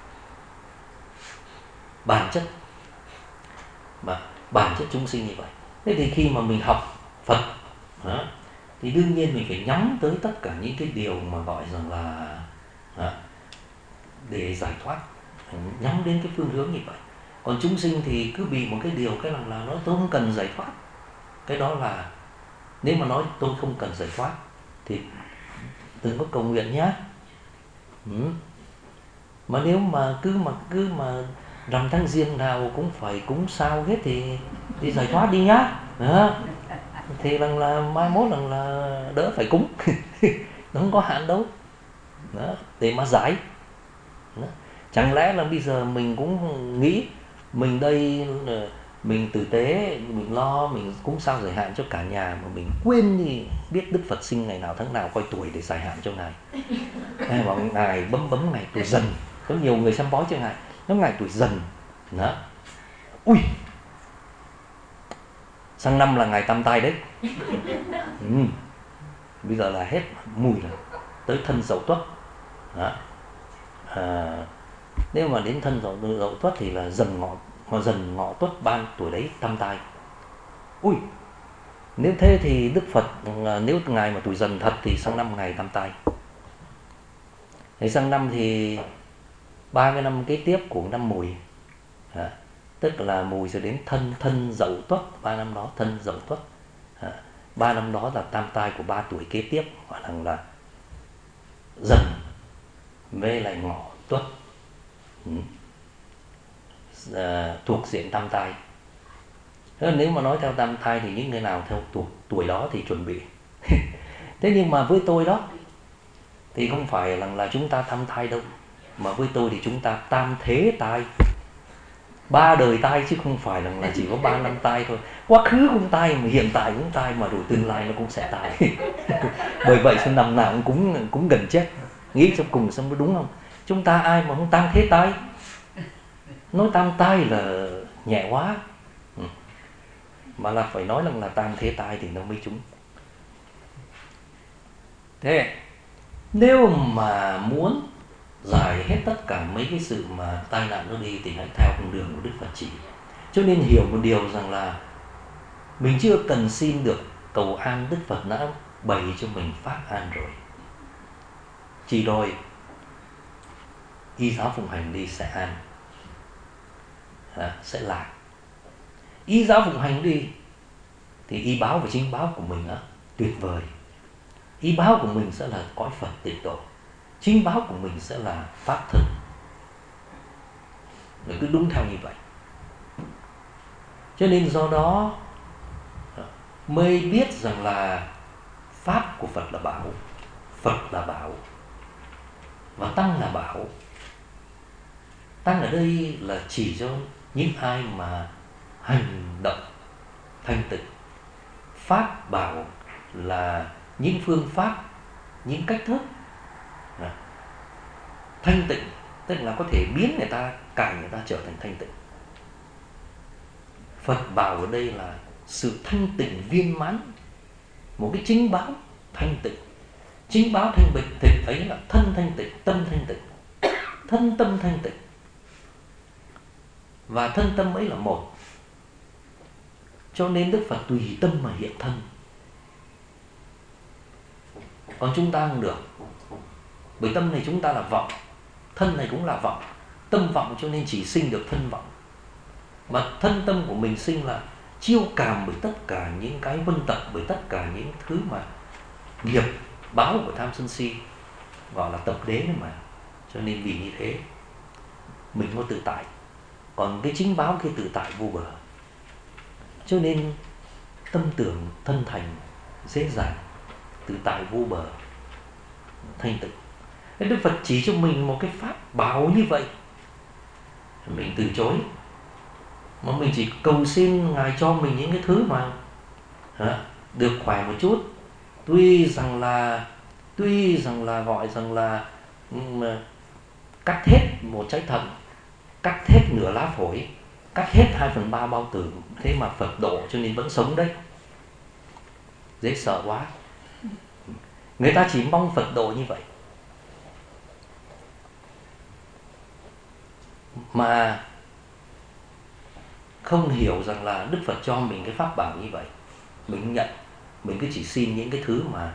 bản chất mà bản chất chúng sinh như vậy. Thế thì khi mà mình học Phật đó, thì đương nhiên mình phải nhắm tới tất cả những cái điều mà gọi rằng là đó, để giải thoát, nhắm đến cái phương hướng như vậy. Còn chúng sinh thì cứ bị một cái điều cái rằng là nó tôi không cần giải thoát. Cái đó là nếu mà nói tôi không cần giải thoát thì đừng có cầu nguyện nhá. Ừ. Mà nếu mà cứ mà cứ mà rằm tháng Giêng nào cũng phải cúng sao hết thì đi giải thoát đi nhá. Đó. Thì rằng là mai mốt rằng là đỡ phải cúng. Nó không có hạn đâu. Đó. Để mà giải. Đó. Chẳng lẽ là bây giờ mình cũng nghĩ mình đây mình tử tế, mình lo, mình cúng sao giải hạn cho cả nhà mà mình quên đi biết Đức Phật sinh ngày nào tháng nào coi tuổi để giải hạn cho Ngài. Hay bảo Ngài bấm bấm ngày tuổi Dần. Có nhiều người xem bói cho Ngài, nó ngày tuổi Dần. Đó. Ui, sang năm là ngày tam tai đấy. Ừ. Bây giờ là hết mùi rồi, tới Thân Dậu Tuất. Đó. À, nếu mà đến Thân Dậu, Dậu Tuất thì là Dần Ngọ, mà Dần Ngọ Tuất ban tuổi đấy tam tai. Ui, nếu thế thì Đức Phật nếu Ngài mà tuổi Dần thật thì sang năm ngày tam tai. Thế sang năm thì ba mươi năm kế tiếp của năm Mùi. À, tức là Mùi rồi đến Thân, Thân Dậu Tuất, ba năm đó Thân Dậu Tuất. À, ba năm đó là tam tai của ba tuổi kế tiếp, gọi là, là Dần với lại Ngọ Tuất. Ừ. À, thuộc diện tam tai. Thế nếu mà nói theo tam tai thì những người nào theo tuổi, tuổi đó thì chuẩn bị. Thế nhưng mà với tôi đó thì không phải là, là chúng ta tam thai đâu, mà với tôi thì chúng ta tam thế tai, ba đời tai chứ không phải là, là chỉ có ba năm tai thôi. Quá khứ không tai mà hiện tại cũng tai, mà rồi tương lai nó cũng sẽ tai. Bởi vậy số năm nào cũng cũng cũng gần chết. Nghĩ cho cùng xem có đúng không? Chúng ta ai mà không tam thế tai? Nói tam tai là nhẹ quá. Ừ. Mà là phải nói rằng là tam thế tai thì nó mới trúng. Thế nếu mà muốn giải hết tất cả mấy cái sự mà tai nạn nó đi thì hãy theo con đường của Đức Phật chỉ. Cho nên hiểu một điều rằng là mình chưa cần xin được cầu an, Đức Phật đã bày cho mình pháp an rồi. Chỉ rồi y giáo phụng hành đi sẽ an, à, sẽ lạc. Y giáo phụng hành đi thì y báo và chính báo của mình á, tuyệt vời. Y báo của mình sẽ là cõi Phật tịnh độ, chính báo của mình sẽ là pháp thân. Rồi cứ đúng theo như vậy. Cho nên do đó mới biết rằng là pháp của Phật là bảo, Phật là bảo và tăng là bảo. Tăng ở đây là chỉ cho những ai mà hành động thanh tịnh. Pháp bảo là những phương pháp, những cách thức thanh tịnh, tức là có thể biến người ta, cải người ta trở thành thanh tịnh. Phật bảo ở đây là sự thanh tịnh viên mãn, một cái chính báo thanh tịnh. Chính báo thanh tịnh ấy là thân thanh tịnh, tâm thanh tịnh, thân tâm thanh tịnh. Và thân tâm ấy là một. Cho nên Đức Phật tùy tâm mà hiện thân. Còn chúng ta không được. Bởi tâm này chúng ta là vọng, thân này cũng là vọng. Tâm vọng cho nên chỉ sinh được thân vọng. Mà thân tâm của mình sinh là chiêu cảm bởi tất cả những cái vân tập, bởi tất cả những thứ mà nghiệp báo của tham sân si, gọi là tập đế mà. Cho nên vì như thế mình có tự tại. Còn cái chính báo kia tự tại vô bờ. Cho nên tâm tưởng thân thành dễ dàng, tự tại vô bờ, thanh tịnh. Đức Phật chỉ cho mình một cái pháp bảo như vậy, mình từ chối. Mà mình chỉ cầu xin Ngài cho mình những cái thứ mà hả, được khỏe một chút. Tuy rằng là Tuy rằng là gọi rằng là mà cắt hết một trái thận, cắt hết nửa lá phổi, cắt hết hai phần ba bao tử, thế mà Phật độ cho nên vẫn sống đấy. Dễ sợ quá. Người ta chỉ mong Phật độ như vậy, mà không hiểu rằng là Đức Phật cho mình cái pháp bảo như vậy, mình nhận, mình cứ chỉ xin những cái thứ mà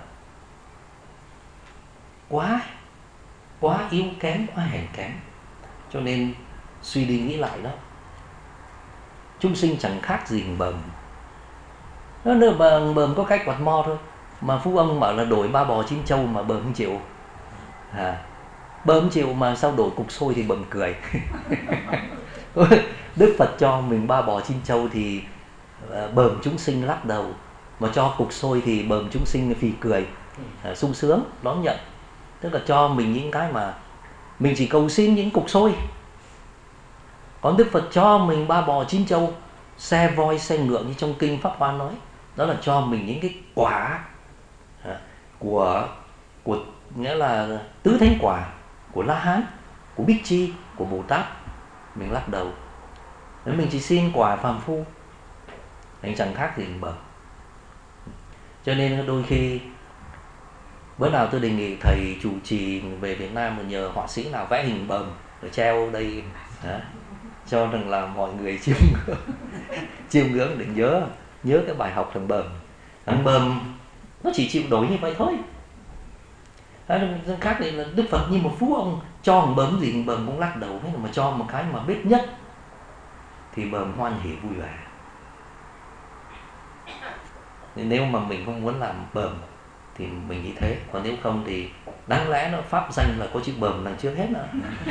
quá quá yếu kém, quá hèn kém. Cho nên suy đi nghĩ lại đó, chúng sinh chẳng khác gì bờm. Nó nữa bờm, bờm có cái quạt mo thôi, mà phú ông bảo là đổi ba bò chín trâu mà bờm không chịu. À, bờm không chịu mà sao đổi cục xôi thì bờm cười. Đức Phật cho mình ba bò chín trâu thì bờm chúng sinh lắc đầu, mà cho cục xôi thì bờm chúng sinh phì cười, à, sung sướng đón nhận. Tức là cho mình những cái mà mình chỉ cầu xin những cục xôi, còn Đức Phật cho mình ba bò chín trâu, xe voi xe ngựa như trong kinh Pháp Hoa nói, đó là cho mình những cái quả của của nghĩa là tứ thánh quả của La Hán, của Bích Chi, của Bồ Tát. Mình lắc đầu, nếu mình chỉ xin quả phàm phu, anh chẳng khác gì bờ. Cho nên đôi khi bữa nào tôi đề nghị thầy chủ trì về Việt Nam mà nhờ họa sĩ nào vẽ hình bờm rồi treo đây đó, cho rằng là mọi người chiêm ngưỡng chiêm ngưỡng để nhớ nhớ cái bài học thằng bờm. Thằng bờm nó chỉ chịu đổi như vậy thôi. Dân khác thì là Đức Phật như một phú ông, cho thằng bờm gì thằng bờm cũng lắc đầu hết, mà cho một cái mà biết nhất thì bờm hoan hỉ vui vẻ. Nên nếu mà mình không muốn làm bờm thì mình như thế, còn nếu không thì đáng lẽ nó pháp danh là có chữ bờm đằng trước hết nữa.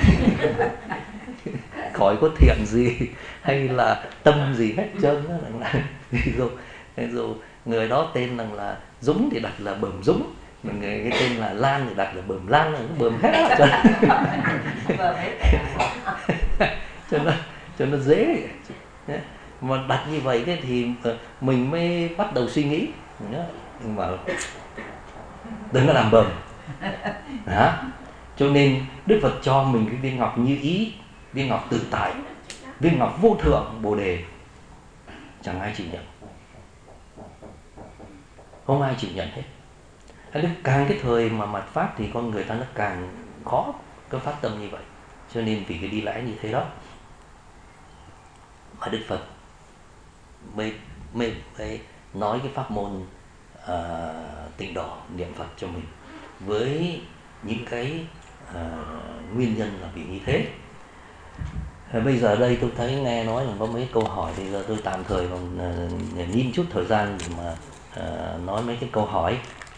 Khỏi có thiện gì hay là tâm gì hết trơn đó. Ví dụ, ví dụ người đó tên rằng là Dũng thì đặt là bờm Dũng, người cái tên là Lan thì đặt là bờm Lan, là nó bờm hết cho, cho nó cho nó dễ. Mà đặt như vậy thế thì mình mới bắt đầu suy nghĩ, nhưng mà đừng có làm bờm đó. Cho nên Đức Phật cho mình cái viên ngọc như ý, viên ngọc tự tại, viên ngọc vô thượng Bồ Đề, chẳng ai chịu nhận, không ai chịu nhận hết. Càng cái thời mà mạt pháp thì con người ta nó càng khó có phát tâm như vậy. Cho nên vì cái đi lẽ như thế đó mà Đức Phật mới, mới, mới nói cái pháp môn uh, tịnh độ niệm Phật cho mình, với những cái uh, nguyên nhân là vì như thế. Bây giờ đây tôi thấy nghe nói là có mấy câu hỏi, thì giờ tôi tạm thời còn uh, nhìn chút thời gian để mà uh, nói mấy cái câu hỏi.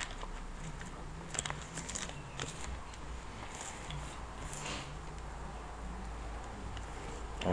Uh,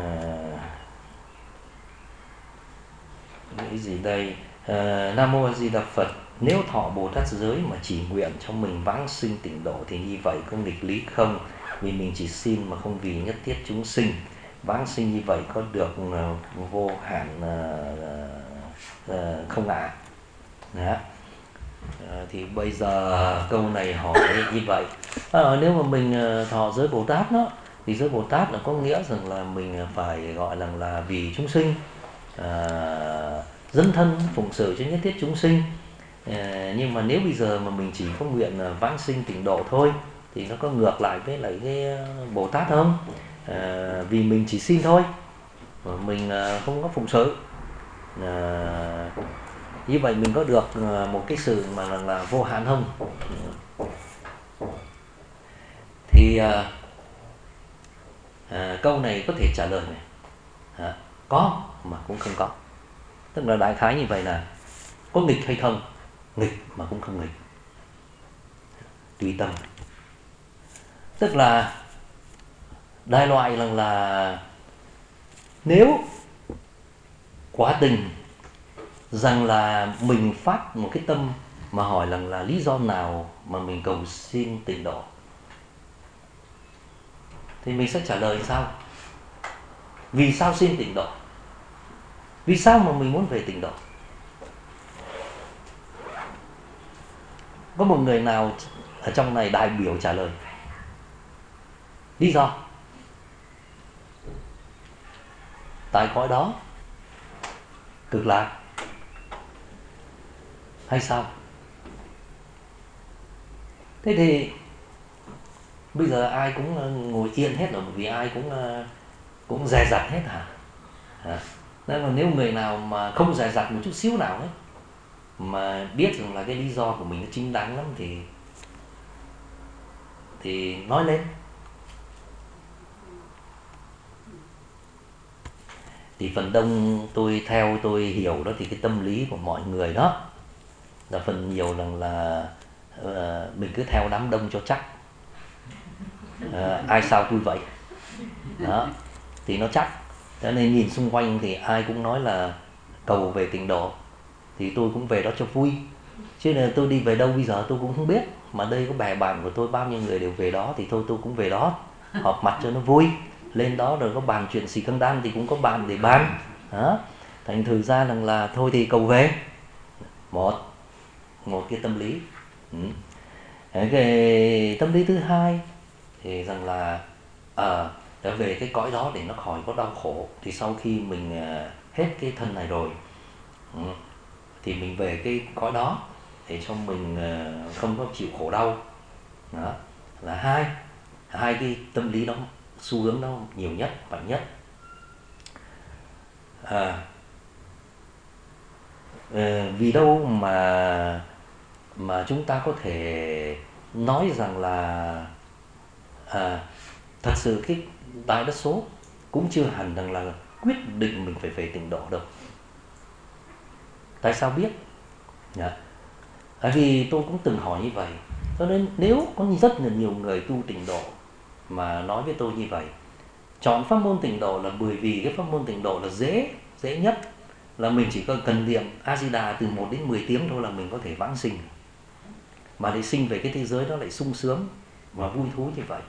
cái gì đây? Uh, Nam Mô A Di Đà Phật. Nếu thọ Bồ Tát giới mà chỉ nguyện cho mình vãng sinh tịnh độ thì như vậy có nghịch lý không? Vì mình chỉ xin mà không vì nhất thiết chúng sinh. Vãng sinh như vậy có được uh, vô hạn uh, uh, không ạ? À? Uh, thì bây giờ câu này hỏi như vậy. Uh, nếu mà mình uh, thọ giới Bồ Tát đó, thì giới Bồ Tát là có nghĩa rằng là mình phải gọi là, là vì chúng sinh, uh, dấn thân phụng sự cho nhất thiết chúng sinh. À, nhưng mà nếu bây giờ mà mình chỉ có nguyện vãng sinh tịnh độ thôi thì nó có ngược lại với lại cái Bồ Tát không? À, vì mình chỉ xin thôi, mình không có phụng sự, à, như vậy mình có được một cái sự mà là, là vô hạn không? Thì à, à, câu này có thể trả lời này, à, có mà cũng không có. Tức là đại khái như vậy là có nghịch hay không? Nghịch mà cũng không nghịch, tùy tâm. Tức là đại loại rằng là nếu quá tình rằng là mình phát một cái tâm mà hỏi rằng là lý do nào mà mình cầu xin tịnh độ, thì mình sẽ trả lời sao? Vì sao xin tịnh độ? Vì sao mà mình muốn về tịnh độ? Có một người nào ở trong này đại biểu trả lời Lý do tại cõi đó cực lạc hay sao? Thế thì bây giờ ai cũng ngồi yên hết rồi, bởi vì ai cũng cũng dè dặt hết hả? Hả? Nên mà nếu người nào mà không dè dặt một chút xíu nào ấy, mà biết rằng là cái lý do của mình nó chính đáng lắm thì thì nói lên. Thì phần đông tôi theo tôi hiểu đó, thì cái tâm lý của mọi người đó là phần nhiều rằng là uh, mình cứ theo đám đông cho chắc, uh, ai sao tôi vậy đó thì nó chắc. Cho nên nhìn xung quanh thì ai cũng nói là cầu về tịnh độ, thì tôi cũng về đó cho vui. Chứ là tôi đi về đâu bây giờ tôi cũng không biết, mà đây có bè bạn của tôi bao nhiêu người đều về đó, thì thôi tôi cũng về đó họp mặt cho nó vui. Lên đó rồi có bàn chuyện xì căng đan thì cũng có bàn để bàn đó. Thành thử ra rằng là thôi thì cầu về. Một Một cái tâm lý. ừ. Cái tâm lý thứ hai thì rằng là à, đã về cái cõi đó để nó khỏi có đau khổ. Thì sau khi mình hết cái thân này rồi, ừ, thì mình về cái cõi đó để cho mình không có chịu khổ đau. Đó là hai hai cái tâm lý đó, xu hướng đó nhiều nhất, mạnh nhất. À, vì đâu mà mà chúng ta có thể nói rằng là à, thật sự cái đại đa số cũng chưa hẳn rằng là quyết định mình phải về tịnh độ đâu. Tại sao biết? Dạ. Tại vì tôi cũng từng hỏi như vậy. Cho nên nếu có rất là nhiều người tu tịnh độ mà nói với tôi như vậy, chọn pháp môn tịnh độ là bởi vì cái pháp môn tịnh độ là dễ, dễ nhất, là mình chỉ cần cần niệm A Di Đà từ một đến mười tiếng thôi là mình có thể vãng sinh. Mà để sinh về cái thế giới đó lại sung sướng và vui thú như vậy.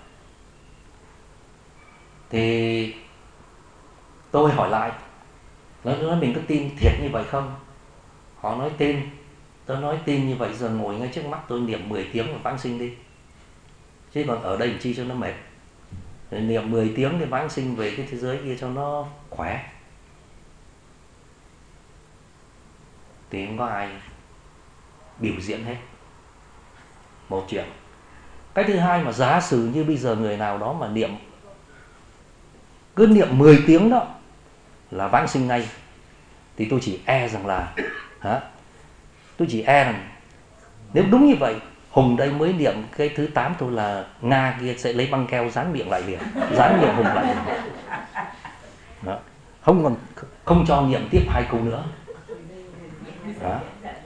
Thì tôi hỏi lại, nói nói mình có tin thiệt như vậy không? Họ nói tin. Tôi nói tin như vậy giờ ngồi ngay trước mắt tôi niệm mười tiếng và vãng sinh đi. Chứ còn ở đây làm chi cho nó mệt. Niệm mười tiếng để vãng sinh về cái thế giới kia cho nó khỏe. Thì không có ai biểu diễn hết. Một chuyện. Cái thứ hai, mà giả sử như bây giờ người nào đó mà niệm, cứ niệm mười tiếng đó là vãng sinh ngay, thì tôi chỉ e rằng là hả? Tôi chỉ e rằng nếu đúng như vậy, Hùng đây mới niệm cái thứ tám thôi là Nga kia sẽ lấy băng keo dán miệng lại liền, dán miệng Hùng lại liền. Đó. Không còn không cho niệm tiếp hai câu nữa. Đó.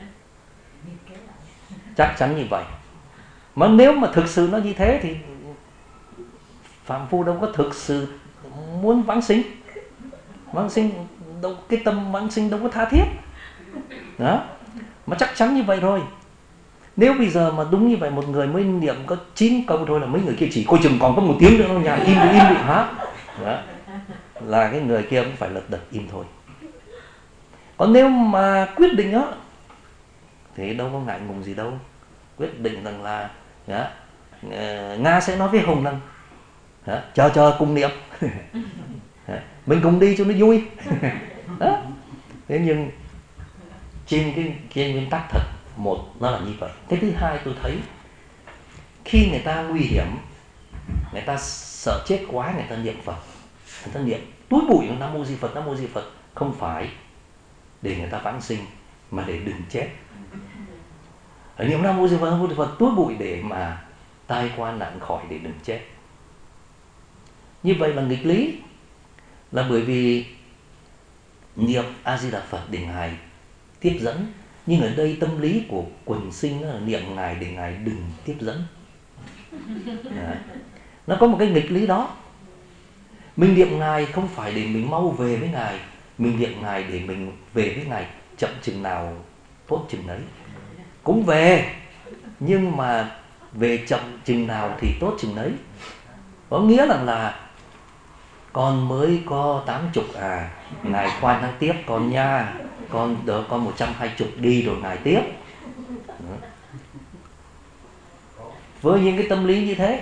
Chắc chắn như vậy. Mà nếu mà thực sự nó như thế thì phạm phu đâu có thực sự muốn vãng sinh. Vãng sinh đâu, cái tâm vãng sinh đâu có tha thiết. Đó. Mà chắc chắn như vậy rồi. Nếu bây giờ mà đúng như vậy, một người mới niệm có chín câu thôi là mấy người kia chỉ coi chừng còn có một tiếng nữa nhà im đi im đi hả? Đó. Là cái người kia cũng phải lật đật im thôi. Còn nếu mà quyết định đó thì đâu có ngại ngùng gì đâu. Quyết định rằng là đó, Nga sẽ nói với Hùng rằng đó, chờ chờ cùng niệm. Mình cùng đi cho nó vui. Đó. Thế nhưng trên cái, cái nguyên tắc thật, một nó là như vậy. Cái thứ hai, tôi thấy khi người ta nguy hiểm, người ta sợ chết quá, người ta niệm Phật, người ta niệm túi bụi Nam Mô Di Phật, Nam Mô Di Phật, không phải để người ta vãng sinh mà để đừng chết. Ở niệm Nam Mô Di Phật, Nam Mô Di Phật túi bụi để mà tai qua nạn khỏi, để đừng chết. Như vậy là nghịch lý, là bởi vì niệm A Di Đà Phật để Ngài tiếp dẫn, nhưng ở đây tâm lý của quần sinh là niệm Ngài để Ngài đừng tiếp dẫn. Đấy. Nó có một cái nghịch lý đó. Mình niệm Ngài không phải để mình mau về với Ngài, mình niệm Ngài để mình về với Ngài chậm chừng nào tốt chừng đấy. Cũng về, nhưng mà về chậm chừng nào thì tốt chừng đấy. Có nghĩa rằng là con mới có tám chục à, Ngài khoan thăng tiếp con nha, con đỡ con một trăm hai chục đi rồi Ngài tiếp. Với những cái tâm lý như thế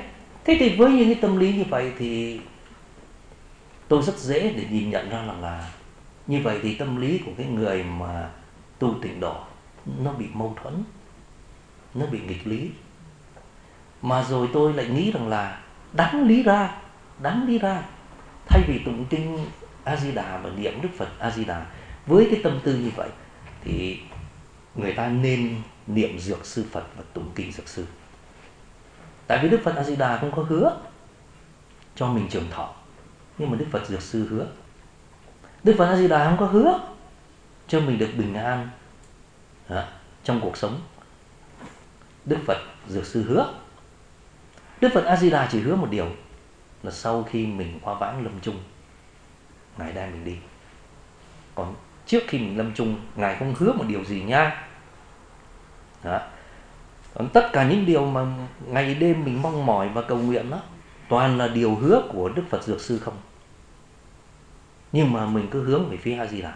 Thế thì với những cái tâm lý như vậy thì tôi rất dễ để nhìn nhận ra rằng là như vậy thì tâm lý của cái người mà tu tịnh độ nó bị mâu thuẫn, nó bị nghịch lý. Mà rồi tôi lại nghĩ rằng là đáng lý ra, đáng lý ra thay vì tụng kinh A Di Đà và niệm Đức Phật A Di Đà với cái tâm tư như vậy thì người ta nên niệm Dược Sư Phật và tụng kinh Dược Sư. Tại vì Đức Phật A Di Đà không có hứa cho mình trường thọ, nhưng mà Đức Phật Dược Sư hứa. Đức Phật A Di Đà không có hứa cho mình được bình an à, trong cuộc sống. Đức Phật Dược Sư hứa. Đức Phật A Di Đà chỉ hứa một điều là sau khi mình qua vãng lâm chung, Ngài đem mình đi. Còn trước khi mình lâm chung, Ngài không hứa một điều gì nha. Đó. Còn tất cả những điều mà ngày đêm mình mong mỏi và cầu nguyện đó, toàn là điều hứa của Đức Phật Dược Sư không. Nhưng mà mình cứ hướng về phía A Di Đà,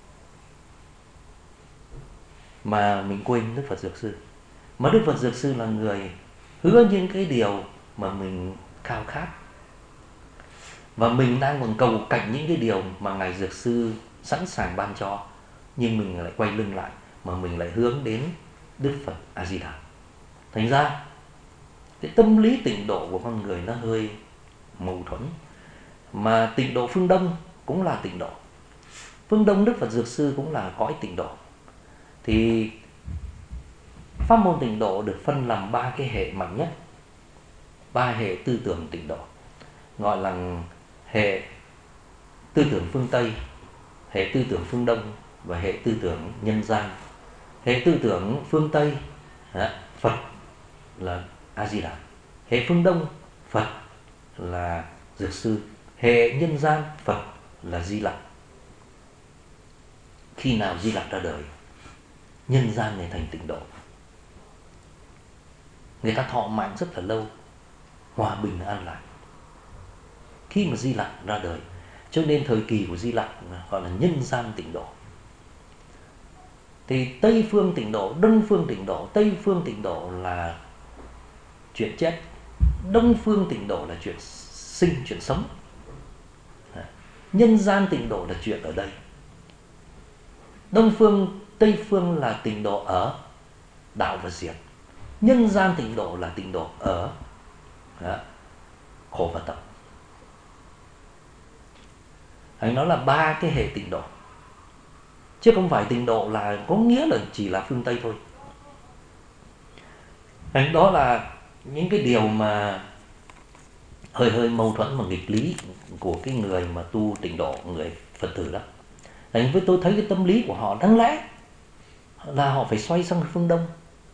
mà mình quên Đức Phật Dược Sư. Mà Đức Phật Dược Sư là người hứa những cái điều mà mình khao khát, và mình đang còn cầu cạnh những cái điều mà Ngài Dược Sư sẵn sàng ban cho, nhưng mình lại quay lưng lại, mà mình lại hướng đến Đức Phật A Di Đà. Thành ra cái tâm lý tịnh độ của con người nó hơi mâu thuẫn. Mà tịnh độ phương Đông cũng là tịnh độ, phương Đông Đức Phật Dược Sư cũng là cõi tịnh độ. Thì pháp môn tịnh độ được phân làm ba cái hệ mạnh nhất, ba hệ tư tưởng tịnh độ, gọi là hệ tư tưởng phương Tây, hệ tư tưởng phương Đông và hệ tư tưởng nhân gian. Hệ tư tưởng phương Tây, Phật là A Di Đà. Hệ phương Đông, Phật là Dược Sư. Hệ nhân gian, Phật là Di Lặc. Khi nào Di Lặc ra đời, nhân gian này thành tịnh độ, người ta thọ mạng rất là lâu, hòa bình an lạc. Khi mà Di Lặc ra đời, cho nên thời kỳ của Di Lặc gọi là nhân gian tịnh độ. Thì Tây phương tịnh độ, Đông phương tịnh độ. Tây phương tịnh độ là chuyện chết, Đông phương tịnh độ là chuyện sinh, chuyện sống. Nhân gian tịnh độ là chuyện ở đây. Đông phương, Tây phương là tịnh độ ở đạo và diệt. Nhân gian tịnh độ là tịnh độ ở đó, khổ và tập. Anh nói là ba cái hệ tịnh độ, chứ không phải tịnh độ là có nghĩa là chỉ là phương Tây thôi. Anh đó là những cái điều mà hơi hơi mâu thuẫn và nghịch lý của cái người mà tu tịnh độ, người Phật tử đó. Anh với tôi thấy cái tâm lý của họ đáng lẽ là họ phải xoay sang phương Đông.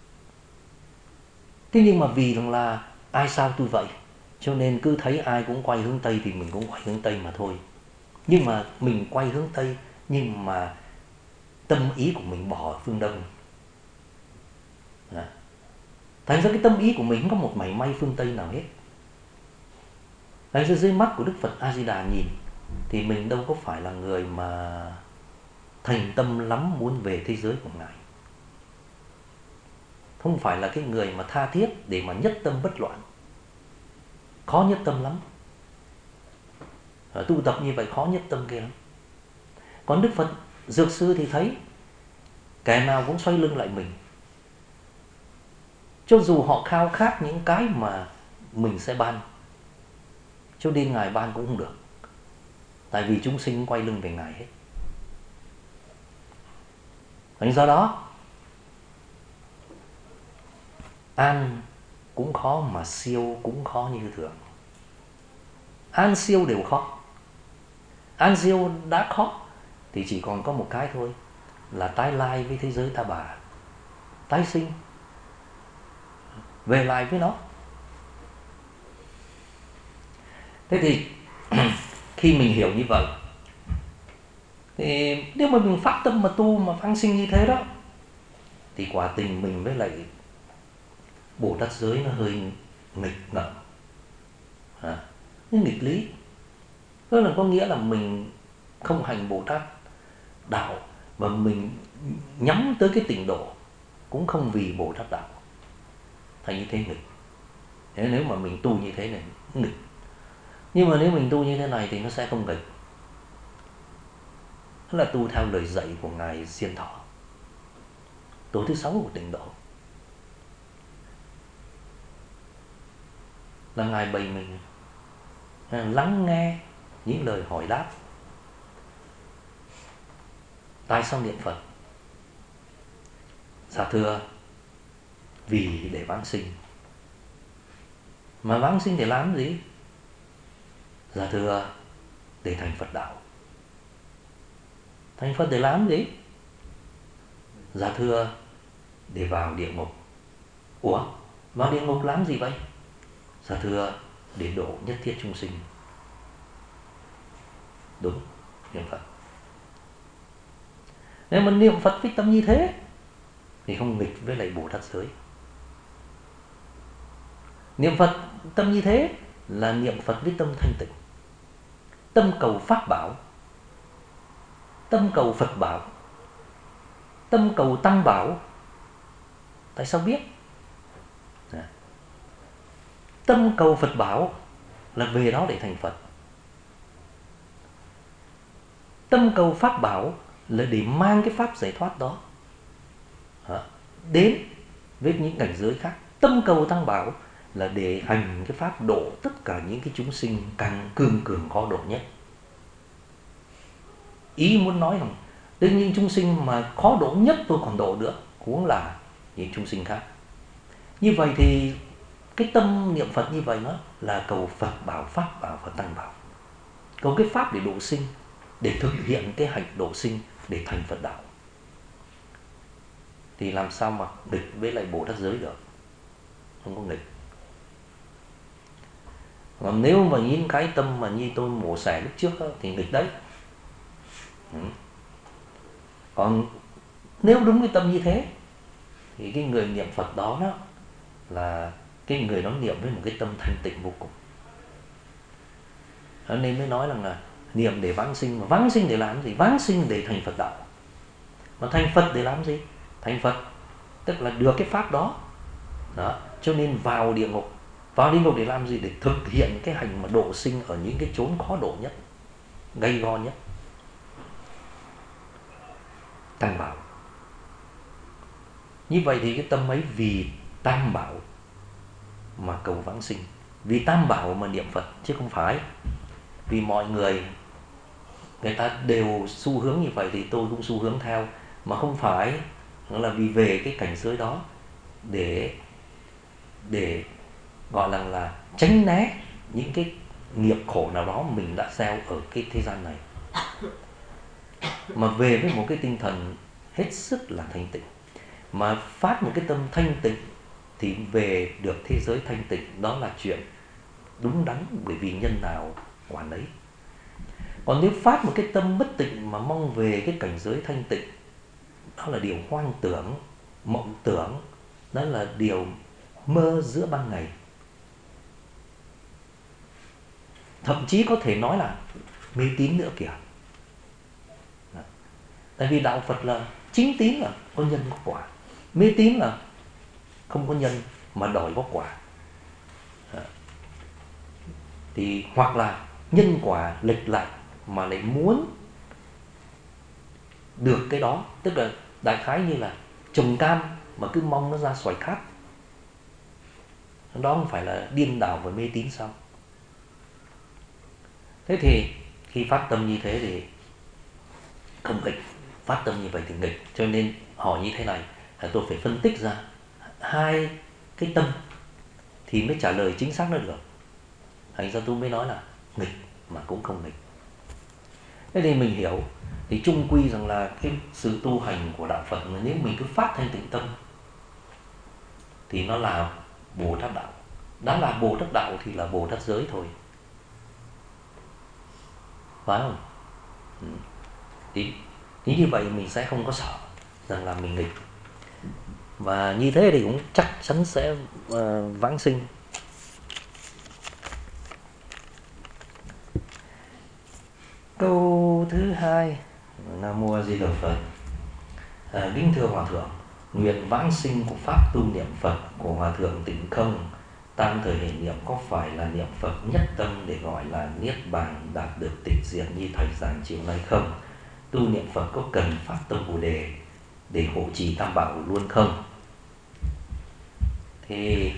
Thế nhưng mà vì rằng là ai sao tu vậy, cho nên cứ thấy ai cũng quay hướng Tây thì mình cũng quay hướng Tây mà thôi. Nhưng mà mình quay hướng Tây, nhưng mà tâm ý của mình bỏ ở phương Đông. À. Thành ra cái tâm ý của mình không có một mảy may phương Tây nào hết. Thành ra dưới mắt của Đức Phật A Di Đà nhìn thì mình đâu có phải là người mà thành tâm lắm muốn về thế giới của Ngài. Không phải là cái người mà tha thiết để mà nhất tâm bất loạn. Khó nhất tâm lắm. Ở tu tập như vậy khó nhất tâm kia lắm. Còn Đức Phật Dược Sư thì thấy kẻ nào cũng xoay lưng lại mình. Cho dù họ khao khát những cái mà mình sẽ ban, cho nên Ngài ban cũng không được. Tại vì chúng sinh quay lưng về Ngài hết. Thành do đó an cũng khó mà siêu cũng khó như thường. An siêu đều khó. An siêu đã khó thì chỉ còn có một cái thôi, là tái lai với thế giới ta bà, tái sinh, về lại với nó. Thế thì khi mình hiểu như vậy thì nếu mà mình phát tâm mà tu mà phóng sinh như thế đó, thì quả tình mình với lại Bồ Tát giới nó hơi nghịch ngợm, à, nó nghịch lý. Tức là có nghĩa là mình không hành Bồ Tát đạo, và mình nhắm tới cái tịnh độ cũng không vì Bồ Tát đạo, thành như thế nghịch. Thế nếu mà mình tu như thế này nghịch. Nhưng mà nếu mình tu như thế này thì nó sẽ không nghịch. Đó là tu theo lời dạy của Ngài Diên Thọ, tổ thứ sáu của Tịnh Độ, là Ngài bày mình lắng nghe những lời hỏi đáp. Tại sao niệm Phật? Dạ thưa, vì để vãng sinh. Mà vãng sinh để làm gì? Dạ thưa, để thành Phật đạo. Thành Phật để làm gì? Dạ thưa, để vào địa ngục. Ủa, vào địa ngục làm gì vậy? Dạ thưa, để độ nhất thiết chúng sinh. Đúng, niệm Phật. Nếu mà niệm Phật với tâm như thế thì không nghịch với lại Bồ Tát giới. Niệm Phật tâm như thế là niệm Phật với tâm thanh tịnh, tâm cầu Pháp bảo, tâm cầu Phật bảo, tâm cầu Tăng bảo. Tại sao biết? Tâm cầu Phật bảo là về đó để thành Phật. Tâm cầu Pháp bảo là để mang cái Pháp giải thoát đó đến với những cảnh giới khác. Tâm cầu Tăng bảo là để hành cái Pháp độ tất cả những cái chúng sinh càng cường cường khó độ nhất. Ý muốn nói rằng đến những chúng sinh mà khó độ nhất tôi còn độ nữa, huống là những chúng sinh khác. Như vậy thì cái tâm niệm Phật như vậy nó là cầu Phật bảo, Pháp bảo và Tăng bảo. Cầu cái Pháp để độ sinh, để thực hiện cái hạnh độ sinh, để thành Phật đạo. Thì làm sao mà nghịch với lại Bồ Tát giới được? Không có nghịch. Còn nếu mà những cái tâm mà như tôi mổ xẻ lúc trước đó, thì nghịch đấy. Ừ. Còn nếu đúng cái tâm như thế thì cái người niệm Phật đó, đó là cái người đó niệm với một cái tâm thanh tịnh vô cùng. Đó nên mới nói rằng là niệm để vãng sinh. Mà vãng sinh để làm gì? Vãng sinh để thành Phật đạo. Mà thành Phật để làm gì? Thành Phật tức là được cái Pháp đó. Đó. Cho nên vào địa ngục. Vào địa ngục để làm gì? Để thực hiện cái hành mà độ sinh ở những cái chốn khó độ nhất, gay go nhất. Tăng bảo. Như vậy thì cái tâm ấy vì Tam bảo mà cầu vãng sinh, vì Tam bảo mà niệm Phật, chứ không phải vì mọi người người ta đều xu hướng như vậy thì tôi cũng xu hướng theo, mà không phải nó là vì về cái cảnh giới đó để để gọi là là tránh né những cái nghiệp khổ nào đó mình đã gieo ở cái thế gian này, mà về với một cái tinh thần hết sức là thanh tịnh, mà phát một cái tâm thanh tịnh thì về được thế giới thanh tịnh. Đó là chuyện đúng đắn, bởi vì nhân nào quả nấy. Còn nếu phát một cái tâm bất tịnh mà mong về cái cảnh giới thanh tịnh, đó là điều hoang tưởng, mộng tưởng, đó là điều mơ giữa ban ngày. Thậm chí có thể nói là mê tín nữa kìa. Tại vì đạo Phật là chính tín là có nhân có quả, mê tín là không có nhân mà đòi có quả. Thì hoặc là nhân quả lệch lạc mà lại muốn được cái đó, tức là đại khái như là trồng cam mà cứ mong nó ra xoài cát, đó không phải là điên đảo và mê tín sao? Thế thì khi phát tâm như thế thì không nghịch, phát tâm như vậy thì nghịch. Cho nên hỏi như thế này là tôi phải phân tích ra hai cái tâm thì mới trả lời chính xác nó được. Thành ra tôi mới nói là nghịch mà cũng không nghịch. Thế thì mình hiểu thì chung quy rằng là cái sự tu hành của đạo Phật là nếu mình cứ phát thanh tịnh tâm thì nó là Bồ Tát đạo. Đã là Bồ Tát đạo thì là Bồ Tát giới thôi, phải không? Ừ. Thì, thì như vậy mình sẽ không có sợ rằng là mình nghịch. Và như thế thì cũng chắc chắn sẽ uh, vãng sinh. Câu thứ hai: Nam Mô A Di Đà Phật. À, kính thưa Hòa Thượng, nguyện vãng sinh của pháp tu niệm Phật của Hòa Thượng Tịnh Không tam thời hệ niệm có phải là niệm Phật nhất tâm để gọi là niết bàn đạt được tịch diệt như thầy giảng chiều nay không? Tu niệm Phật có cần phát tâm Bồ đề để hộ trì tam bảo luôn không? Thì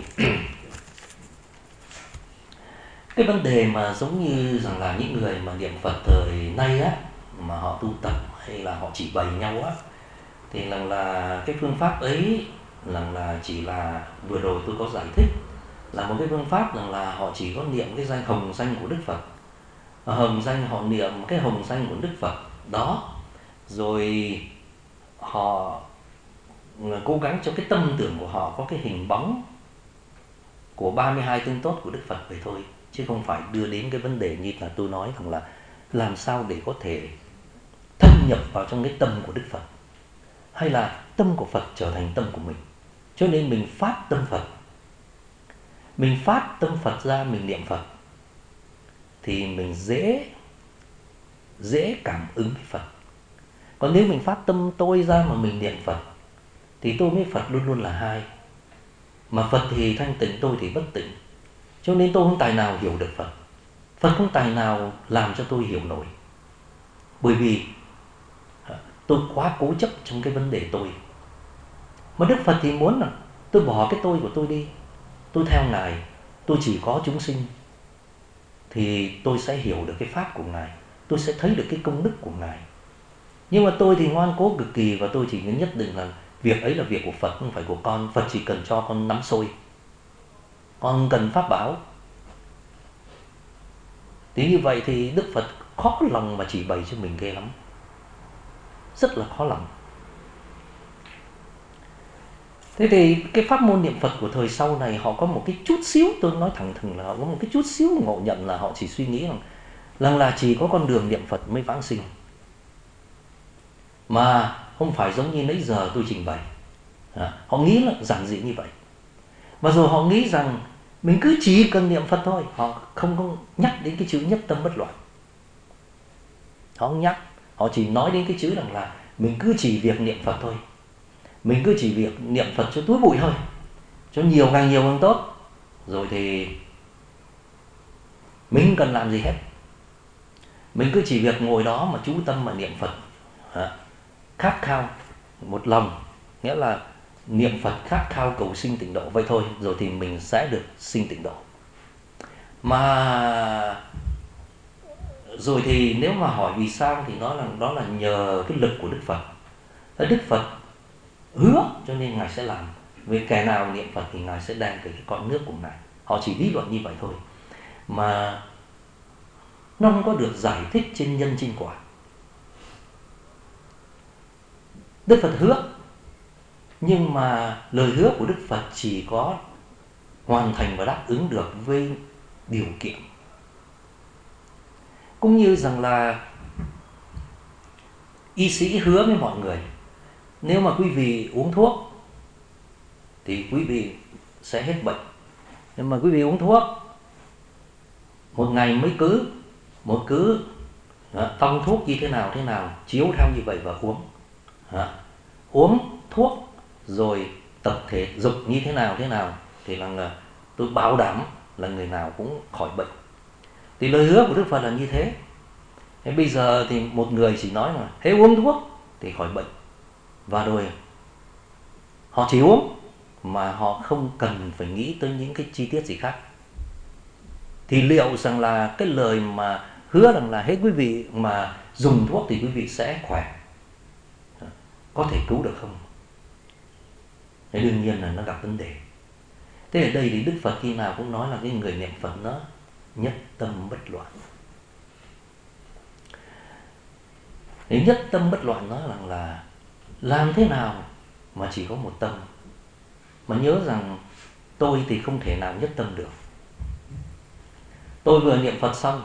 cái vấn đề mà giống như rằng là những người mà niệm Phật thời nay á, mà họ tu tập hay là họ chỉ bày nhau á, thì là, là cái phương pháp ấy là, là chỉ là vừa rồi tôi có giải thích là một cái phương pháp rằng là họ chỉ có niệm cái danh hồng danh của Đức Phật, hồng danh họ niệm cái hồng danh của Đức Phật đó, rồi họ cố gắng cho cái tâm tưởng của họ có cái hình bóng của ba mươi hai tướng tốt của Đức Phật vậy thôi, chứ không phải đưa đến cái vấn đề như là tôi nói rằng là làm sao để có thể thâm nhập vào trong cái tâm của Đức Phật, hay là tâm của Phật trở thành tâm của mình. Cho nên mình phát tâm Phật, mình phát tâm Phật ra, mình niệm Phật thì mình dễ dễ cảm ứng với Phật. Còn nếu mình phát tâm tôi ra mà mình niệm Phật thì tôi với Phật luôn luôn là hai, mà Phật thì thanh tịnh, tôi thì bất tịnh. Cho nên tôi không tài nào hiểu được Phật, Phật không tài nào làm cho tôi hiểu nổi, bởi vì tôi quá cố chấp trong cái vấn đề tôi. Mà Đức Phật thì muốn là tôi bỏ cái tôi của tôi đi, tôi theo Ngài, tôi chỉ có chúng sinh, thì tôi sẽ hiểu được cái pháp của Ngài, tôi sẽ thấy được cái công đức của Ngài. Nhưng mà tôi thì ngoan cố cực kỳ, và tôi chỉ nhất định là việc ấy là việc của Phật, không phải của con. Phật chỉ cần cho con nắm xôi, con cần pháp bảo. Thì như vậy thì Đức Phật khó lòng mà chỉ bày cho mình ghê lắm, rất là khó lòng. Thế thì cái pháp môn niệm Phật của thời sau này họ có một cái chút xíu, tôi nói thẳng thừng là họ có một cái chút xíu ngộ nhận là họ chỉ suy nghĩ rằng, rằng là chỉ có con đường niệm Phật mới vãng sinh, mà không phải giống như nãy giờ tôi trình bày. À, họ nghĩ là giản dị như vậy. Và rồi họ nghĩ rằng mình cứ chỉ cần niệm Phật thôi, họ không có nhắc đến cái chữ nhất tâm bất loạn. Họ không nhắc, họ chỉ nói đến cái chữ rằng là mình cứ chỉ việc niệm Phật thôi, mình cứ chỉ việc niệm Phật cho túi bụi thôi, cho nhiều càng nhiều càng tốt, rồi thì mình không cần làm gì hết, mình cứ chỉ việc ngồi đó mà chú tâm mà niệm Phật, à, khát khao một lòng, nghĩa là niệm Phật khát khao cầu sinh tịnh độ vậy thôi, rồi thì mình sẽ được sinh tịnh độ. Mà rồi thì nếu mà hỏi vì sao thì nói là đó là nhờ cái lực của Đức Phật. Đức Phật hứa cho nên Ngài sẽ làm. Với kẻ nào niệm Phật thì Ngài sẽ đem cái con nước của Ngài. Họ chỉ lý luận như vậy thôi, mà nó không có được giải thích trên nhân trên quả. Đức Phật hứa, nhưng mà lời hứa của Đức Phật chỉ có hoàn thành và đáp ứng được với điều kiện. Cũng như rằng là y sĩ hứa với mọi người, nếu mà quý vị uống thuốc thì quý vị sẽ hết bệnh. Nhưng mà quý vị uống thuốc một ngày mới cứ một cứ tông thuốc như thế nào thế nào, chiếu theo như vậy và uống. Đó. Uống thuốc rồi tập thể dục như thế nào thế nào thì là tôi bảo đảm là người nào cũng khỏi bệnh. Thì lời hứa của Đức Phật là như thế. Thế bây giờ thì một người chỉ nói là hễ uống thuốc thì khỏi bệnh, và rồi họ chỉ uống mà họ không cần phải nghĩ tới những cái chi tiết gì khác. Thì liệu rằng là cái lời mà hứa rằng là hết quý vị mà dùng thuốc thì quý vị sẽ khỏe, có thể cứu được không? Thế đương nhiên là nó gặp vấn đề. Thế ở đây thì Đức Phật khi nào cũng nói là cái người niệm Phật nó nhất tâm bất loạn. Thế nhất tâm bất loạn nói rằng là làm thế nào mà chỉ có một tâm. Mà nhớ rằng tôi thì không thể nào nhất tâm được. Tôi vừa niệm Phật xong,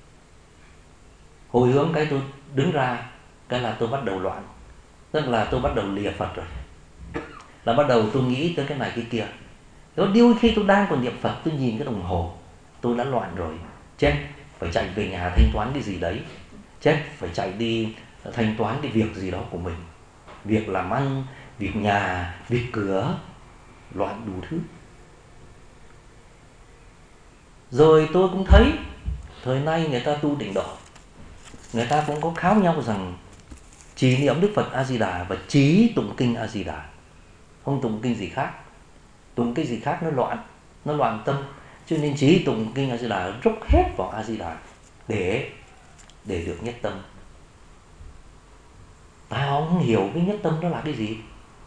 hồi hướng cái tôi đứng ra, cái là tôi bắt đầu loạn. Tức là tôi bắt đầu lìa Phật rồi, là bắt đầu tôi nghĩ tới cái này cái kia. Đó, đôi khi tôi đang còn niệm Phật, tôi nhìn cái đồng hồ, tôi đã loạn rồi. Chết, phải chạy về nhà thanh toán cái gì đấy. Chết, phải chạy đi thanh toán cái việc gì đó của mình. Việc làm ăn, việc nhà, việc cửa, loạn đủ thứ. Rồi tôi cũng thấy thời nay người ta tu Tịnh Độ, người ta cũng có kháo nhau rằng chỉ niệm Đức Phật A Di Đà và chỉ tụng kinh A Di Đà, không tụng kinh gì khác. Tụng cái gì khác nó loạn, nó loạn tâm, cho nên chỉ tụng kinh A Di Đà, rút hết vào A Di Đà để để được nhất tâm. Tại họ không hiểu cái nhất tâm đó là cái gì.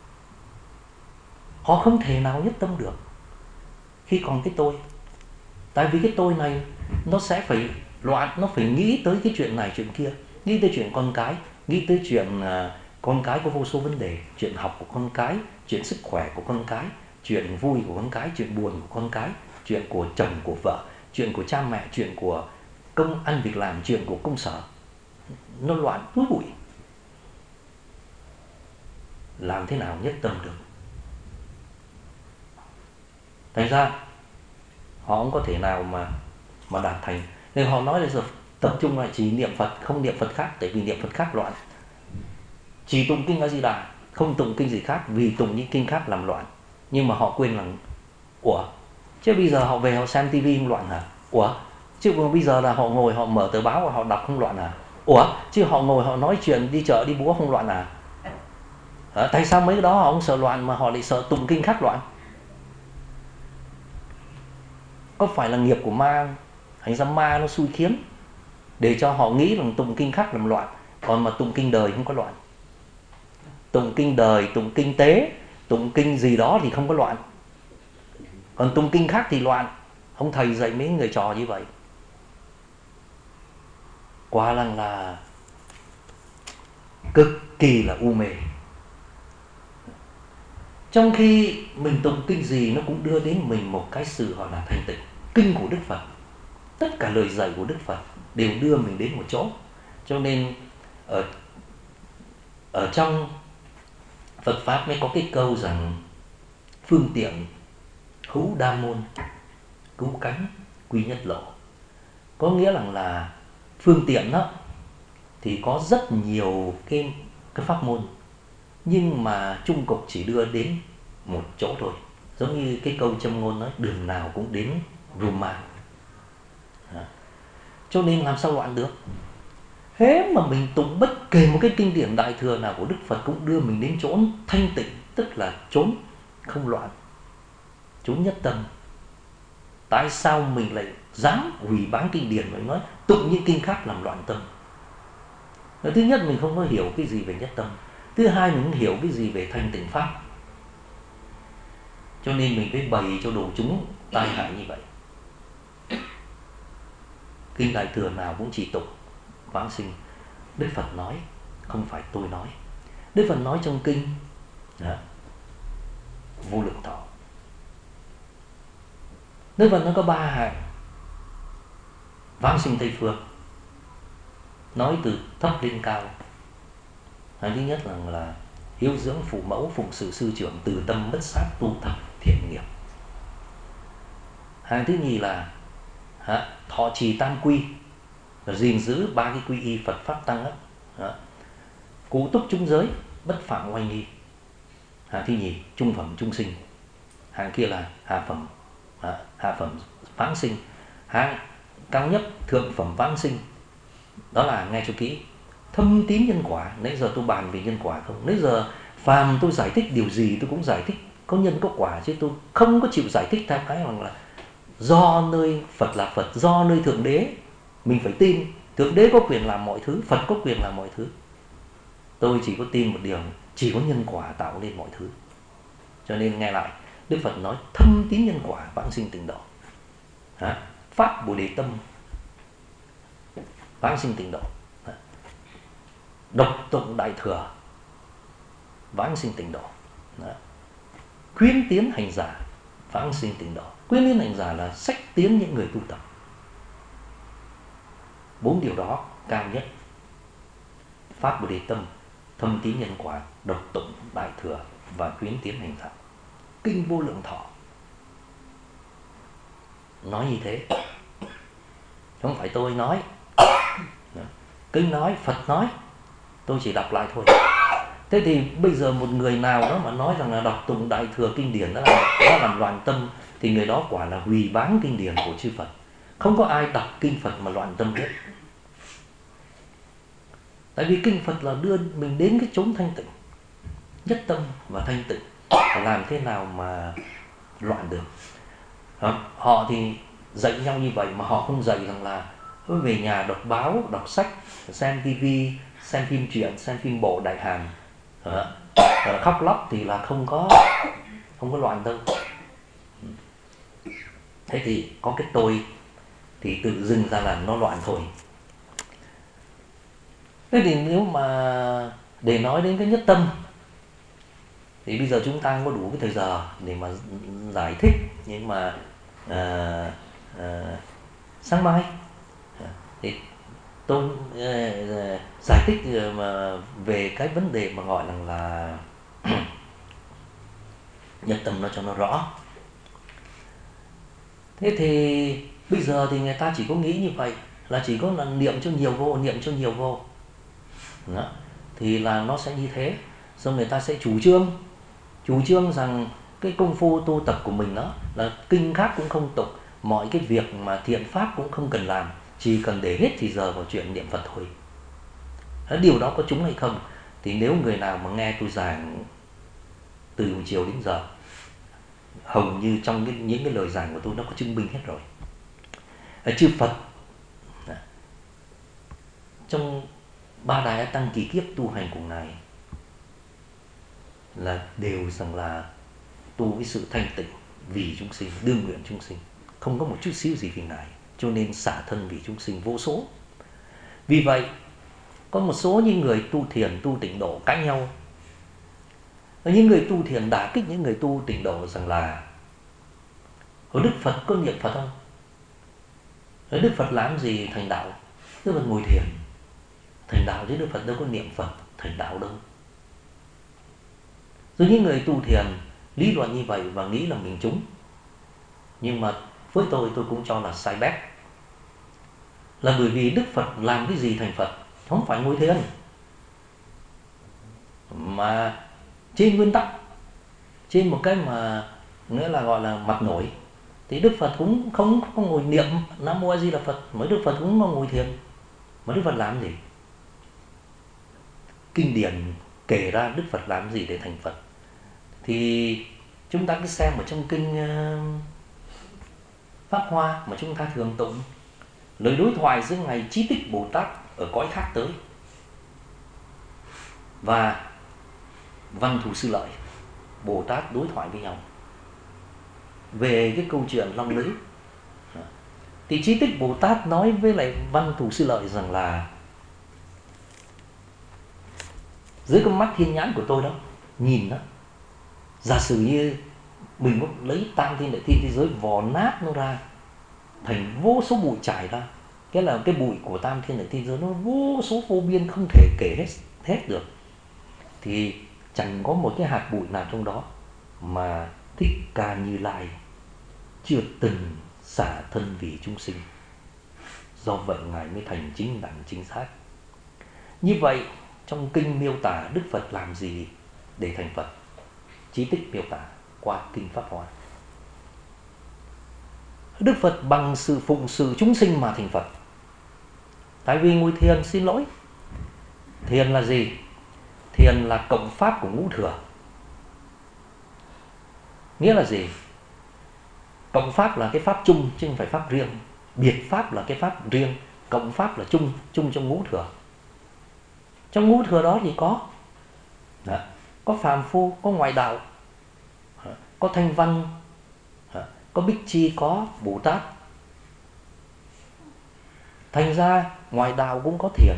Họ không thể nào nhất tâm được khi còn cái tôi. Tại vì cái tôi này nó sẽ phải loạn, nó phải nghĩ tới cái chuyện này chuyện kia, nghĩ tới chuyện con cái, nghĩ tới chuyện uh, con cái có vô số vấn đề, chuyện học của con cái, chuyện sức khỏe của con cái, chuyện vui của con cái, chuyện buồn của con cái, chuyện của chồng của vợ, chuyện của cha mẹ, chuyện của công ăn việc làm, chuyện của công sở. Nó loạn túi bụi. Làm thế nào nhất tâm được? Thành ra họ không có thể nào mà mà đạt thành. Nên họ nói là giờ tập trung lại chỉ niệm Phật, không niệm Phật khác, tại vì niệm Phật khác loạn. Chỉ tụng kinh A Di Đà, không tụng kinh gì khác, vì tụng những kinh khác làm loạn. Nhưng mà họ quên rằng ủa, chứ bây giờ họ về họ xem tivi không loạn hả? Ủa, chứ bây giờ là họ ngồi họ mở tờ báo và họ đọc không loạn hả? Ủa, chứ họ ngồi họ nói chuyện đi chợ đi búa không loạn hả? À, tại sao mấy cái đó họ không sợ loạn mà họ lại sợ tụng kinh khác loạn? Có phải là nghiệp của ma? Thành ra ma nó xui khiến để cho họ nghĩ rằng tụng kinh khác làm loạn, còn mà tụng kinh đời không có loạn. Tụng kinh đời, tụng kinh tế, tụng kinh gì đó thì không có loạn, còn tụng kinh khác thì loạn. Ông thầy dạy mấy người trò như vậy, quả rằng là cực kỳ là u mê. Trong khi mình tụng kinh gì nó cũng đưa đến mình một cái sự gọi là thanh tịnh. Kinh của Đức Phật, tất cả lời dạy của Đức Phật đều đưa mình đến một chỗ. Cho nên ở, ở trong Phật Pháp mới có cái câu rằng phương tiện hữu đa môn, cứu cánh quy nhất lộ. Có nghĩa rằng là phương tiện đó thì có rất nhiều cái, cái pháp môn, nhưng mà chung cục chỉ đưa đến một chỗ thôi. Giống như cái câu châm ngôn nói, đường nào cũng đến Roma. Cho nên làm sao loạn được? Thế mà mình tụng bất kể một cái kinh điển đại thừa nào của Đức Phật cũng đưa mình đến chỗ thanh tịnh, tức là chốn không loạn, chốn nhất tâm. Tại sao mình lại dám hủy bán kinh điển và nói tụng những kinh khác làm loạn tâm? Thứ nhất, mình không có hiểu cái gì về nhất tâm. Thứ hai, mình không hiểu cái gì về thanh tịnh pháp. Cho nên mình phải bày cho đồ chúng tai hại như vậy. Kinh đại thừa nào cũng chỉ tụng vãng sinh. Đức Phật nói, không phải tôi nói. Đức Phật nói trong kinh đó, Vô Lượng Thọ. Đức Phật nó có ba hạng vãng sinh Tây Phương, nói từ thấp lên cao. Hạng thứ nhất là, là hiếu dưỡng phụ mẫu, phụng sự sư trưởng, từ tâm bất sát, tu tập thiện nghiệp. Hạng thứ nhì là hả, thọ trì tam quy, là gìn giữ ba cái quy y Phật Pháp Tăng đó. Cụ túc chúng giới, bất phạm oai nghi. Hạng thứ nhì trung phẩm trung sinh. Hạng kia là hạ phẩm hạ, hạ phẩm vãng sinh. Hạng cao nhất thượng phẩm vãng sinh, đó là nghe cho kỹ, thâm tín nhân quả. Nãy giờ tôi bàn về nhân quả không? Nãy giờ phàm tôi giải thích điều gì tôi cũng giải thích có nhân có quả, chứ tôi không có chịu giải thích theo cái rằng là do nơi Phật là Phật, do nơi Thượng Đế. Mình phải tin Thượng Đế có quyền làm mọi thứ, Phật có quyền làm mọi thứ. Tôi chỉ có tin một điều, chỉ có nhân quả tạo nên mọi thứ. Cho nên nghe lại, Đức Phật nói thâm tín nhân quả, vãng sinh tịnh độ. Hả? Pháp Bồ Đề Tâm, vãng sinh tịnh độ. Độc tụng đại thừa, vãng sinh tịnh độ. Khuyến tiến hành giả, vãng sinh tịnh độ. Khuyến tiến hành giả là sách tiến những người tu tập. Bốn điều đó cao nhất: Pháp Bồ Đề Tâm, thâm tín nhân quả, độc tụng đại thừa và khuyến tiến hành giả. Kinh Vô Lượng Thọ nói như thế, không phải tôi nói. Kinh nói, Phật nói, tôi chỉ đọc lại thôi. Thế thì bây giờ một người nào đó mà nói rằng là đọc tụng đại thừa kinh điển đó là, đó làm loạn tâm, thì người đó quả là hủy bán kinh điển của chư Phật. Không có ai đọc kinh Phật mà loạn tâm hết. Tại vì kinh Phật là đưa mình đến cái chốn thanh tịnh, nhất tâm và thanh tịnh. Làm thế nào mà loạn được? Họ thì dạy nhau như vậy, mà họ không dạy rằng là về nhà đọc báo, đọc sách, xem tivi, xem phim truyện, xem phim bộ đại hàn, khóc lóc thì là không có không có loạn đâu. Thế thì có cái tôi thì tự dưng ra là nó loạn thôi. Thế thì nếu mà để nói đến cái nhất tâm thì bây giờ chúng ta không có đủ cái thời giờ để mà giải thích, nhưng mà à, à, sáng mai thì tôi à, giải thích mà về cái vấn đề mà gọi rằng là nhất tâm nó cho nó rõ. Thế thì bây giờ thì người ta chỉ có nghĩ như vậy, là chỉ có là niệm cho nhiều vô, niệm cho nhiều vô. Đó. Thì là nó sẽ như thế. Xong người ta sẽ chủ trương Chủ trương rằng cái công phu tu tập của mình đó là kinh khác cũng không tụng, mọi cái việc mà thiện pháp cũng không cần làm, chỉ cần để hết thì giờ vào chuyện niệm Phật thôi. Điều đó có trúng hay không? Thì nếu người nào mà nghe tôi giảng từ buổi chiều đến giờ, hầu như trong cái, những cái lời giảng của tôi nó có chứng minh hết rồi. Chư Phật trong ba đại tăng kỳ kiếp tu hành của Ngài là đều rằng là tu với sự thanh tịnh vì chúng sinh, đương nguyện chúng sinh, không có một chút xíu gì vì Ngài, cho nên xả thân vì chúng sinh vô số. Vì vậy có một số những người tu thiền, tu tịnh độ cãi nhau. Những người tu thiền đả kích những người tu tịnh độ rằng là ở Đức Phật có niệm Phật không? Ở Đức Phật làm gì thành đạo? Đức Phật ngồi thiền thành đạo, chứ Đức Phật đâu có niệm Phật thành đạo đâu. Rồi những người tu thiền lý luận như vậy và nghĩ là mình trúng. Nhưng mà với tôi, tôi cũng cho là sai bét. Là bởi vì Đức Phật làm cái gì thành Phật? Không phải ngồi thiền, mà trên nguyên tắc, trên một cái mà nghĩa là gọi là mặt nổi, thì Đức Phật cũng không có ngồi niệm Nam Mô A Di Đà Phật, mới Đức Phật cũng không ngồi thiền. Mà Đức Phật làm gì? Kinh điển kể ra Đức Phật làm gì để thành Phật. Thì chúng ta cứ xem ở trong kinh uh, Pháp Hoa mà chúng ta thường tụng, lời đối thoại giữa Ngài Chí Tích Bồ Tát ở cõi khác tới và Văn Thù Sư Lợi Bồ Tát đối thoại với nhau về cái câu chuyện long lưới. Thì Chí Tích Bồ Tát nói với lại Văn Thù Sư Lợi rằng là dưới con mắt thiên nhãn của tôi đó, nhìn đó, giả sử như mình có lấy tam thiên đại thiên thế giới vò nát nó ra thành vô số bụi trải ra, cái là cái bụi của tam thiên đại thiên giới nó vô số vô biên, không thể kể hết hết được, thì chẳng có một cái hạt bụi nào trong đó mà Thích Ca Như Lai chưa từng xả thân vì chúng sinh. Do vậy Ngài mới thành chính đẳng chính xác. Như vậy trong kinh miêu tả Đức Phật làm gì để thành Phật, Chí Tích miêu tả qua kinh Pháp Hoa. Đức Phật bằng sự phụng sự chúng sinh mà thành Phật. Tại vì ngồi thiền, xin lỗi, thiền là gì? Thiền là cộng pháp của ngũ thừa. Nghĩa là gì? Cộng pháp là cái pháp chung chứ không phải pháp riêng. Biệt pháp là cái pháp riêng, cộng pháp là chung, chung trong ngũ thừa. Trong ngũ thừa đó thì có đó, có phàm phu, có ngoại đạo, có thanh văn, có bích chi, có Bồ Tát. Thành ra ngoại đạo cũng có thiền,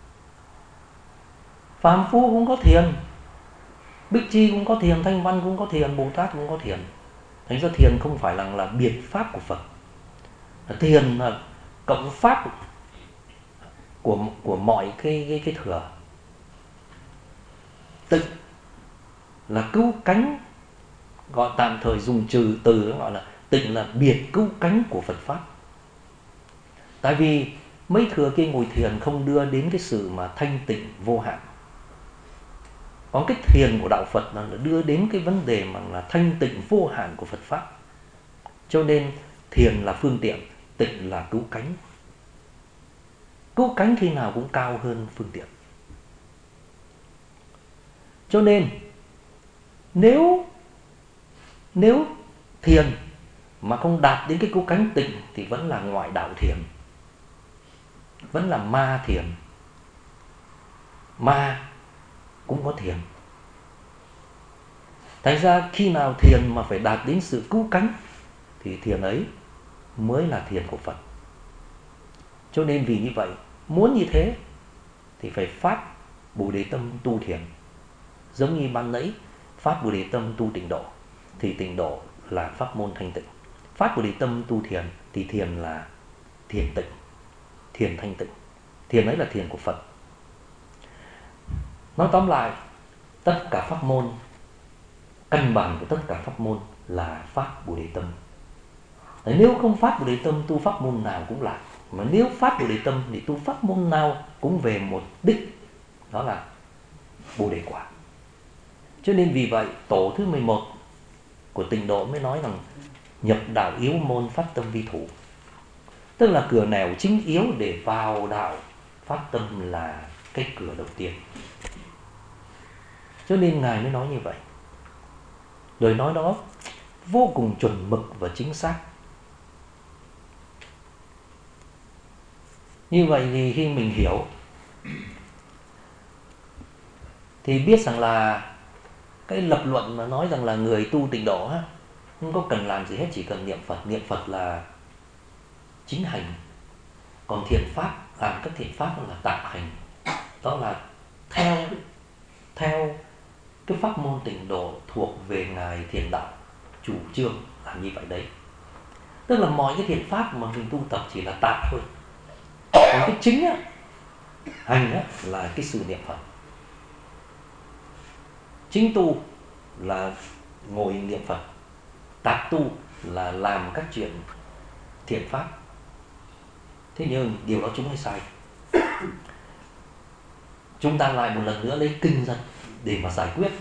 phàm phu cũng có thiền, bích chi cũng có thiền, thanh văn cũng có thiền, Bồ Tát cũng có thiền. Thành ra thiền không phải là, là biệt pháp của Phật. Thiền là cộng pháp của, của mọi cái, cái, cái thừa. Tịnh là cứu cánh, gọi tạm thời dùng trừ từ gọi là tịnh là biệt cứu cánh của Phật Pháp. Tại vì mấy thừa kia ngồi thiền không đưa đến cái sự mà thanh tịnh vô hạn. Còn cái thiền của đạo Phật là đưa đến cái vấn đề mà là thanh tịnh vô hạn của Phật Pháp. Cho nên thiền là phương tiện, Tịnh là cứu cánh. Cứu cánh khi nào cũng cao hơn phương tiện. Cho nên nếu nếu thiền mà không đạt đến cái cứu cánh tịnh thì vẫn là ngoại đạo thiền, vẫn là ma thiền. Ma cũng có thiền. Thành ra khi nào thiền mà phải đạt đến sự cứu cánh thì thiền ấy mới là thiền của Phật. Cho nên vì như vậy, muốn như thế thì phải phát Bồ Đề tâm tu thiền. Giống như ban nãy phát Bồ Đề tâm tu tịnh độ, thì tịnh độ là pháp môn thanh tịnh. Phát Bồ Đề tâm tu thiền thì thiền là thiền tịnh, thiền thanh tịnh. Thiền ấy là thiền của Phật. Nói tóm lại, tất cả pháp môn, căn bản của tất cả pháp môn là phát Bồ Đề tâm. Nếu không phát Bồ Đề tâm, tu pháp môn nào cũng lạc. Mà nếu phát Bồ Đề tâm thì tu pháp môn nào cũng về một đích, đó là Bồ Đề quả. Cho nên vì vậy tổ thứ mười một của tịnh độ mới nói rằng nhập đạo yếu môn phát tâm vi thủ. Tức là cửa nẻo chính yếu để vào đạo phát tâm là cái cửa đầu tiên. Cho nên Ngài mới nói như vậy. Lời nói đó vô cùng chuẩn mực và chính xác. Như vậy thì khi mình hiểu thì biết rằng là cái lập luận mà nói rằng là người tu tịnh độ á, không có cần làm gì hết, chỉ cần niệm Phật. Niệm Phật là chính hành. Còn thiện pháp, làm các thiện pháp là tạp hành. Đó là theo theo cái pháp môn tịnh độ thuộc về Ngài Thiền Đạo chủ trương làm như vậy đấy. Tức là mọi cái thiện pháp mà mình tu tập chỉ là tạp thôi. Còn cái chính á, hành á, là cái sự niệm Phật. Chính tu là ngồi niệm Phật, tạp tu là làm các chuyện thiện pháp. Thế nhưng điều đó chúng hay sai. Chúng ta lại một lần nữa lấy kinh ra để mà giải quyết.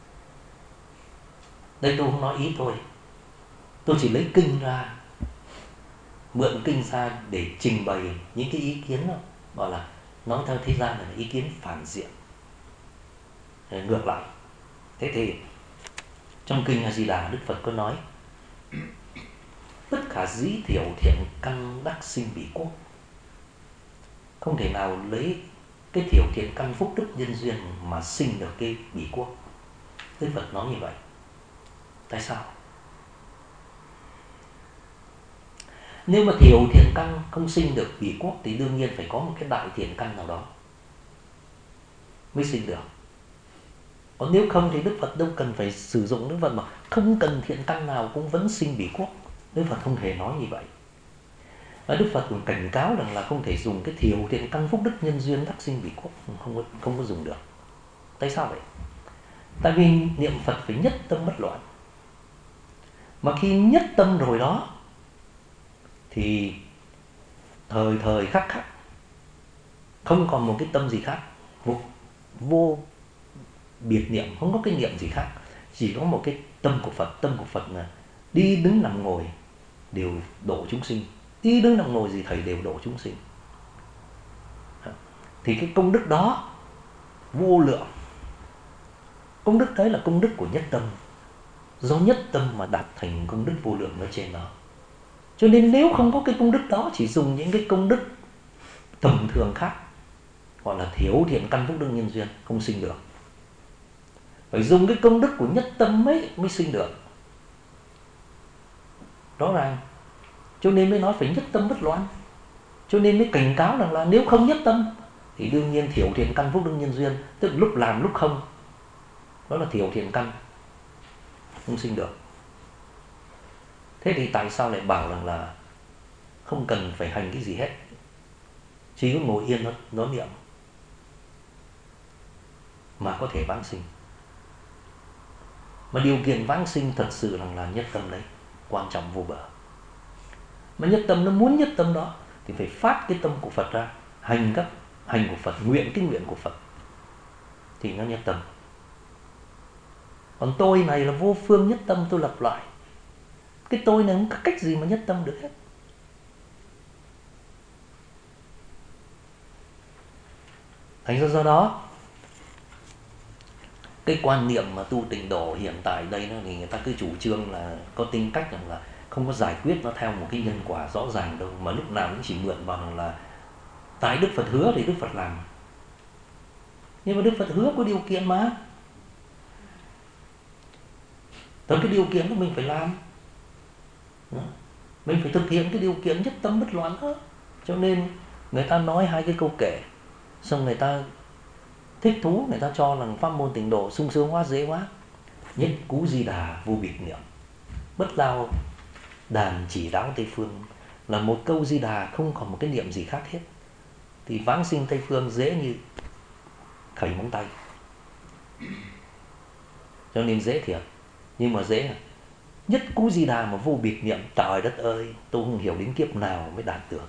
Đây tôi không nói ý thôi, tôi chỉ lấy kinh ra, mượn kinh ra để trình bày những cái ý kiến đó, gọi là nói theo thế gian là ý kiến phản diện, ngược lại. Thế thì trong kinh A Di Đà, Đức Phật có nói tất cả dĩ thiểu thiện căn đắc sinh bỉ quốc. Không thể nào lấy cái thiểu thiện căn phúc đức nhân duyên mà sinh được cái bỉ quốc. Đức Phật nói như vậy. Tại sao? Nếu mà thiểu thiện căn không sinh được bỉ quốc thì đương nhiên phải có một cái đại thiện căn nào đó mới sinh được. Còn nếu không thì Đức Phật đâu cần phải sử dụng. Đức Phật mà không cần thiện căn nào cũng vẫn sinh bỉ quốc. Đức Phật không hề nói như vậy. Và Đức Phật cũng cảnh cáo rằng là không thể dùng cái thiểu thiện căn phúc đức nhân duyên đắc sinh bỉ quốc, không có, không có dùng được. Tại sao vậy? Tại vì niệm Phật phải nhất tâm bất loạn. Mà khi nhất tâm rồi đó thì thời thời khắc khắc không còn một cái tâm gì khác, vô, vô biệt niệm, không có cái niệm gì khác, chỉ có một cái tâm của Phật. Tâm của Phật là đi đứng nằm ngồi đều độ chúng sinh, đi đứng nằm ngồi gì thầy đều độ chúng sinh. Thì cái công đức đó vô lượng. Công đức đấy là công đức của nhất tâm. Do nhất tâm mà đạt thành công đức vô lượng ở trên đó. Cho nên nếu không có cái công đức đó, chỉ dùng những cái công đức tầm thường khác, gọi là thiếu thiện căn phúc đức nhân duyên, không sinh được. Phải dùng cái công đức của nhất tâm ấy mới sinh được. Rõ ràng. Cho nên mới nói phải nhất tâm bất loạn. Cho nên mới cảnh cáo rằng là nếu không nhất tâm thì đương nhiên thiểu thiện căn phúc đức nhân duyên, tức là lúc làm lúc không, đó là thiểu thiện căn, không sinh được. Thế thì tại sao lại bảo rằng là không cần phải hành cái gì hết, chỉ có ngồi yên nó, nó niệm mà có thể vãng sinh? Mà điều kiện vãng sinh thật sự rằng là nhất tâm đấy, quan trọng vô bờ. Mà nhất tâm nó muốn nhất tâm đó thì phải phát cái tâm của Phật ra, hành các hành của Phật, nguyện cái nguyện của Phật thì nó nhất tâm. Còn tôi này là vô phương nhất tâm, tôi lặp lại. Cái tôi này không có cách gì mà nhất tâm được hết. Thành ra do đó cái quan niệm mà tu tịnh độ hiện tại đây nó thì người ta cứ chủ trương là có tính cách rằng là không có giải quyết nó theo một cái nhân quả rõ ràng đâu, mà lúc nào cũng chỉ mượn vào rằng là tại Đức Phật hứa thì Đức Phật làm. Nhưng mà Đức Phật hứa có điều kiện mà, tới cái điều kiện đó mình phải làm, mình phải thực hiện cái điều kiện nhất tâm bất loạn đó. Cho nên người ta nói hai cái câu kệ, xong người ta thích thú, người ta cho rằng pháp môn tịnh độ sung sướng quá, dễ quá. Nhất cú di đà vô biệt niệm, bất lao đàn chỉ đáo Tây Phương, là một câu di đà không còn một cái niệm gì khác hết. Thì vãng sinh Tây Phương dễ như khẩy móng tay. Cho nên dễ thiệt. Nhưng mà dễ à? Nhất cú di đà mà vô biệt niệm, trời đất ơi, tôi không hiểu đến kiếp nào mới đạt được.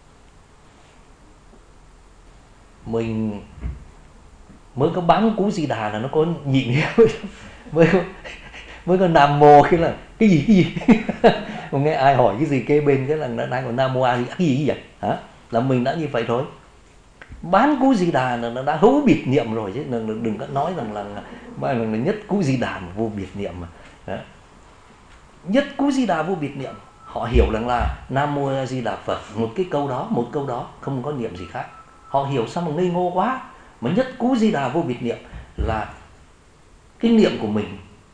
Mình mới có bán cú di đà là nó có nhịn mới có, mới có nam mô khi là cái gì cái gì mà nghe ai hỏi cái gì kế bên cái là nó đang còn nam mô a di cái gì vậy hả, là mình đã như vậy rồi. Bán cú di đà là nó đã hữu biệt niệm rồi chứ đừng, đừng có nói rằng là, là, là nhất cú di đà mà vô biệt niệm mà. Đó. Nhất cú di đà vô biệt niệm, họ hiểu rằng là nam mô a di đà Phật, một cái câu đó, một câu đó không có niệm gì khác. Họ hiểu sao mà ngây ngô quá. Mà nhất cú di đà vô biệt niệm là cái niệm của mình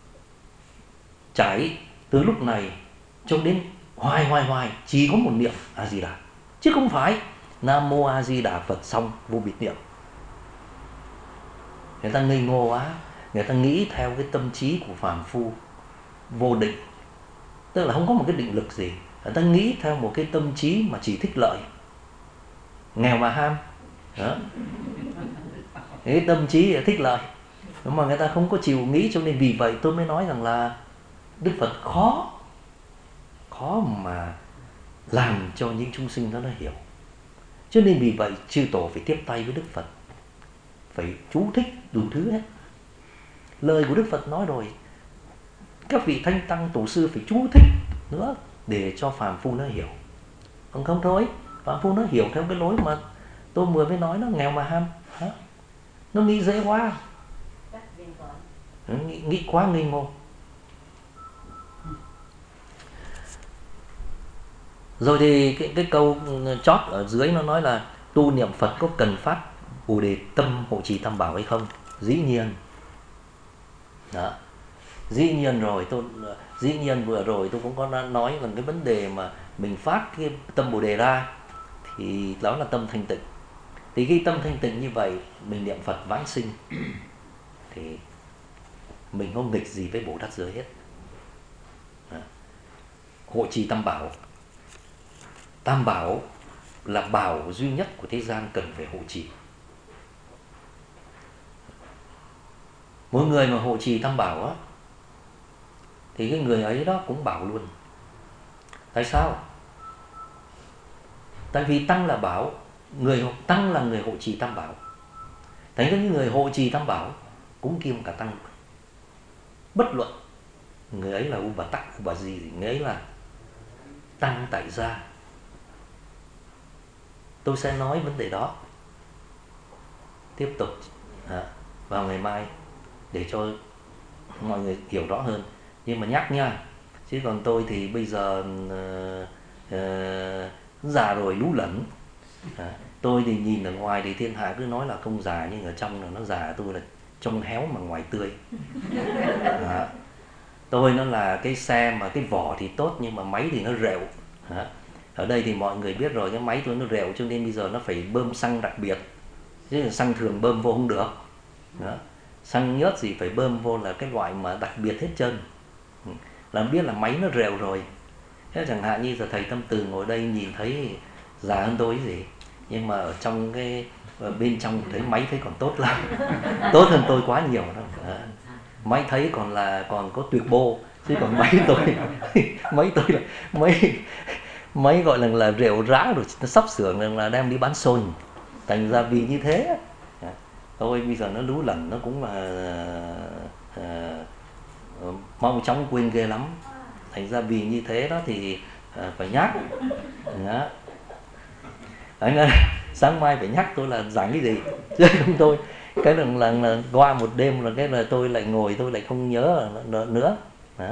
trải từ lúc này cho đến hoài hoài hoài chỉ có một niệm a di đà, chứ không phải nam mô a di đà Phật xong vô biệt niệm. Người ta ngây ngô quá, người ta nghĩ theo cái tâm trí của phàm phu vô định, tức là không có một cái định lực gì. Người ta nghĩ theo một cái tâm trí mà chỉ thích lợi, nghèo mà ham. Đó. Cái tâm trí thích lợi, nhưng mà người ta không có chịu nghĩ. Cho nên vì vậy tôi mới nói rằng là Đức Phật khó khó mà làm cho những chúng sinh đó nó hiểu. Cho nên vì vậy chư tổ phải tiếp tay với Đức Phật, phải chú thích đủ thứ hết. Lời của Đức Phật nói rồi, các vị thanh tăng tổ sư phải chú thích nữa để cho phàm phu nó hiểu. Còn không thôi, phàm phu nó hiểu theo cái lối mà tôi vừa mới nói, nó nghèo mà ham. Hả? Nó nghĩ dễ quá, nghĩ, nghĩ quá ngây ngô. Rồi thì cái, cái câu chót ở dưới nó nói là tu niệm Phật có cần phát Bồ Đề tâm hộ trì tam bảo hay không? Dĩ nhiên. Đó. Dĩ nhiên rồi, tôi dĩ nhiên vừa rồi tôi cũng có nói rằng cái vấn đề mà mình phát cái tâm Bồ Đề ra thì đó là tâm thanh tịnh. Thì khi tâm thanh tịnh như vậy, mình niệm Phật vãng sinh thì mình không nghịch gì với Bồ Tát giới hết. Đó. Hộ trì tam bảo. Tam bảo là bảo duy nhất của thế gian cần phải hộ trì. Mỗi người mà hộ trì tam bảo á, thì cái người ấy đó cũng bảo luôn. Tại sao? Tại vì tăng là bảo, người tăng là người hộ trì tam bảo. Thành ra những người hộ trì tam bảo cũng kiêm cả tăng. Bất luận người ấy là u bà tắc, u bà gì, người ấy là tăng tại gia. Tôi sẽ nói vấn đề đó tiếp tục à, vào ngày mai để cho mọi người hiểu rõ hơn. Nhưng mà nhắc nha, chứ còn tôi thì bây giờ uh, uh, già rồi lú lẫn. À, tôi thì nhìn ở ngoài thì thiên hạ cứ nói là không già, nhưng ở trong là nó già. Tôi là trong héo mà ngoài tươi. À, tôi nó là cái xe mà cái vỏ thì tốt nhưng mà máy thì nó rệu. À, ở đây thì mọi người biết rồi, cái máy tôi nó rệu cho nên bây giờ nó phải bơm xăng đặc biệt, chứ xăng thường bơm vô không được. Đó. Xăng nhớt gì phải bơm vô là cái loại mà đặc biệt hết trơn, làm biết là máy nó rệu rồi. Thế chẳng hạn như giờ thầy Tâm Từ ngồi đây nhìn thấy già hơn tôi gì, nhưng mà ở trong cái ở bên trong thấy máy thấy còn tốt lắm, tốt hơn tôi quá nhiều đó. À, máy thấy còn là còn có tuyệt bô, chứ còn máy tôi máy tôi là máy máy gọi là là rệu rã rồi, nó sắp sửa là đem đi bán xôi. Thành ra vì như thế thôi bây giờ nó lú lẫn, nó cũng là à, mau chóng quên ghê lắm. Thành ra vì như thế đó thì à, phải nhắc đó. Đấy, sáng mai phải nhắc tôi là giảng cái gì chứ không tôi cái lần là, là qua một đêm là cái là tôi lại ngồi tôi lại không nhớ nữa đó.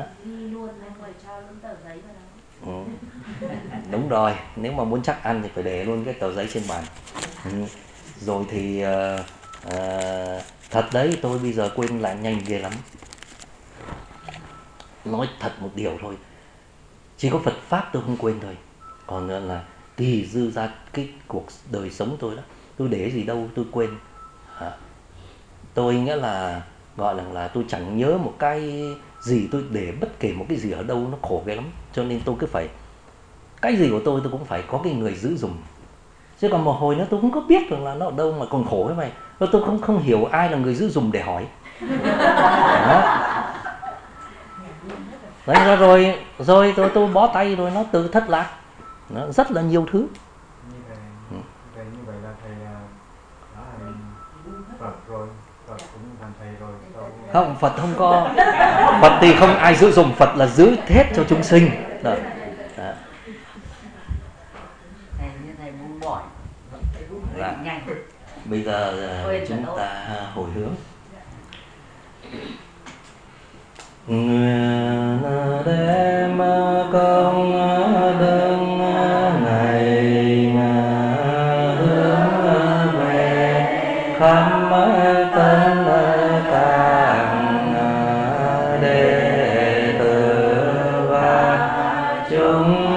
Ừ. Đúng rồi, nếu mà muốn chắc ăn thì phải để luôn cái tờ giấy trên bàn. Ừ. Rồi thì uh, uh, thật đấy, tôi bây giờ quên lại nhanh ghê lắm. Nói thật một điều thôi, chỉ có Phật Pháp tôi không quên thôi, còn nữa là tùy dư ra cái cuộc đời sống tôi đó, tôi để gì đâu tôi quên. à, Tôi nghĩa là gọi là là tôi chẳng nhớ một cái gì, tôi để bất kể một cái gì ở đâu nó khổ ghê lắm. Cho nên tôi cứ phải, cái gì của tôi tôi cũng phải có cái người giữ dùm. Chứ còn một hồi nữa tôi không có biết rằng là nó ở đâu mà còn khổ thế mày. Tôi không không hiểu ai là người giữ dùm để hỏi. Đó. Đấy, rồi rồi tôi tôi bó tay rồi nó tự thất lạc. Nó rất là nhiều thứ. Như vậy, ừ. vậy, như vậy là thầy đã thành Phật rồi, Phật cũng thành thầy rồi. Không, Phật không có. Phật thì không ai giữ dùm, Phật là giữ hết cho chúng sinh. Đó. Đó. Thầy như thầy buông bỏ. Dạ. Bây giờ chúng ta hồi hướng. Nguyện đem công đức này hướng về khắp tất cả đệ tử và chúng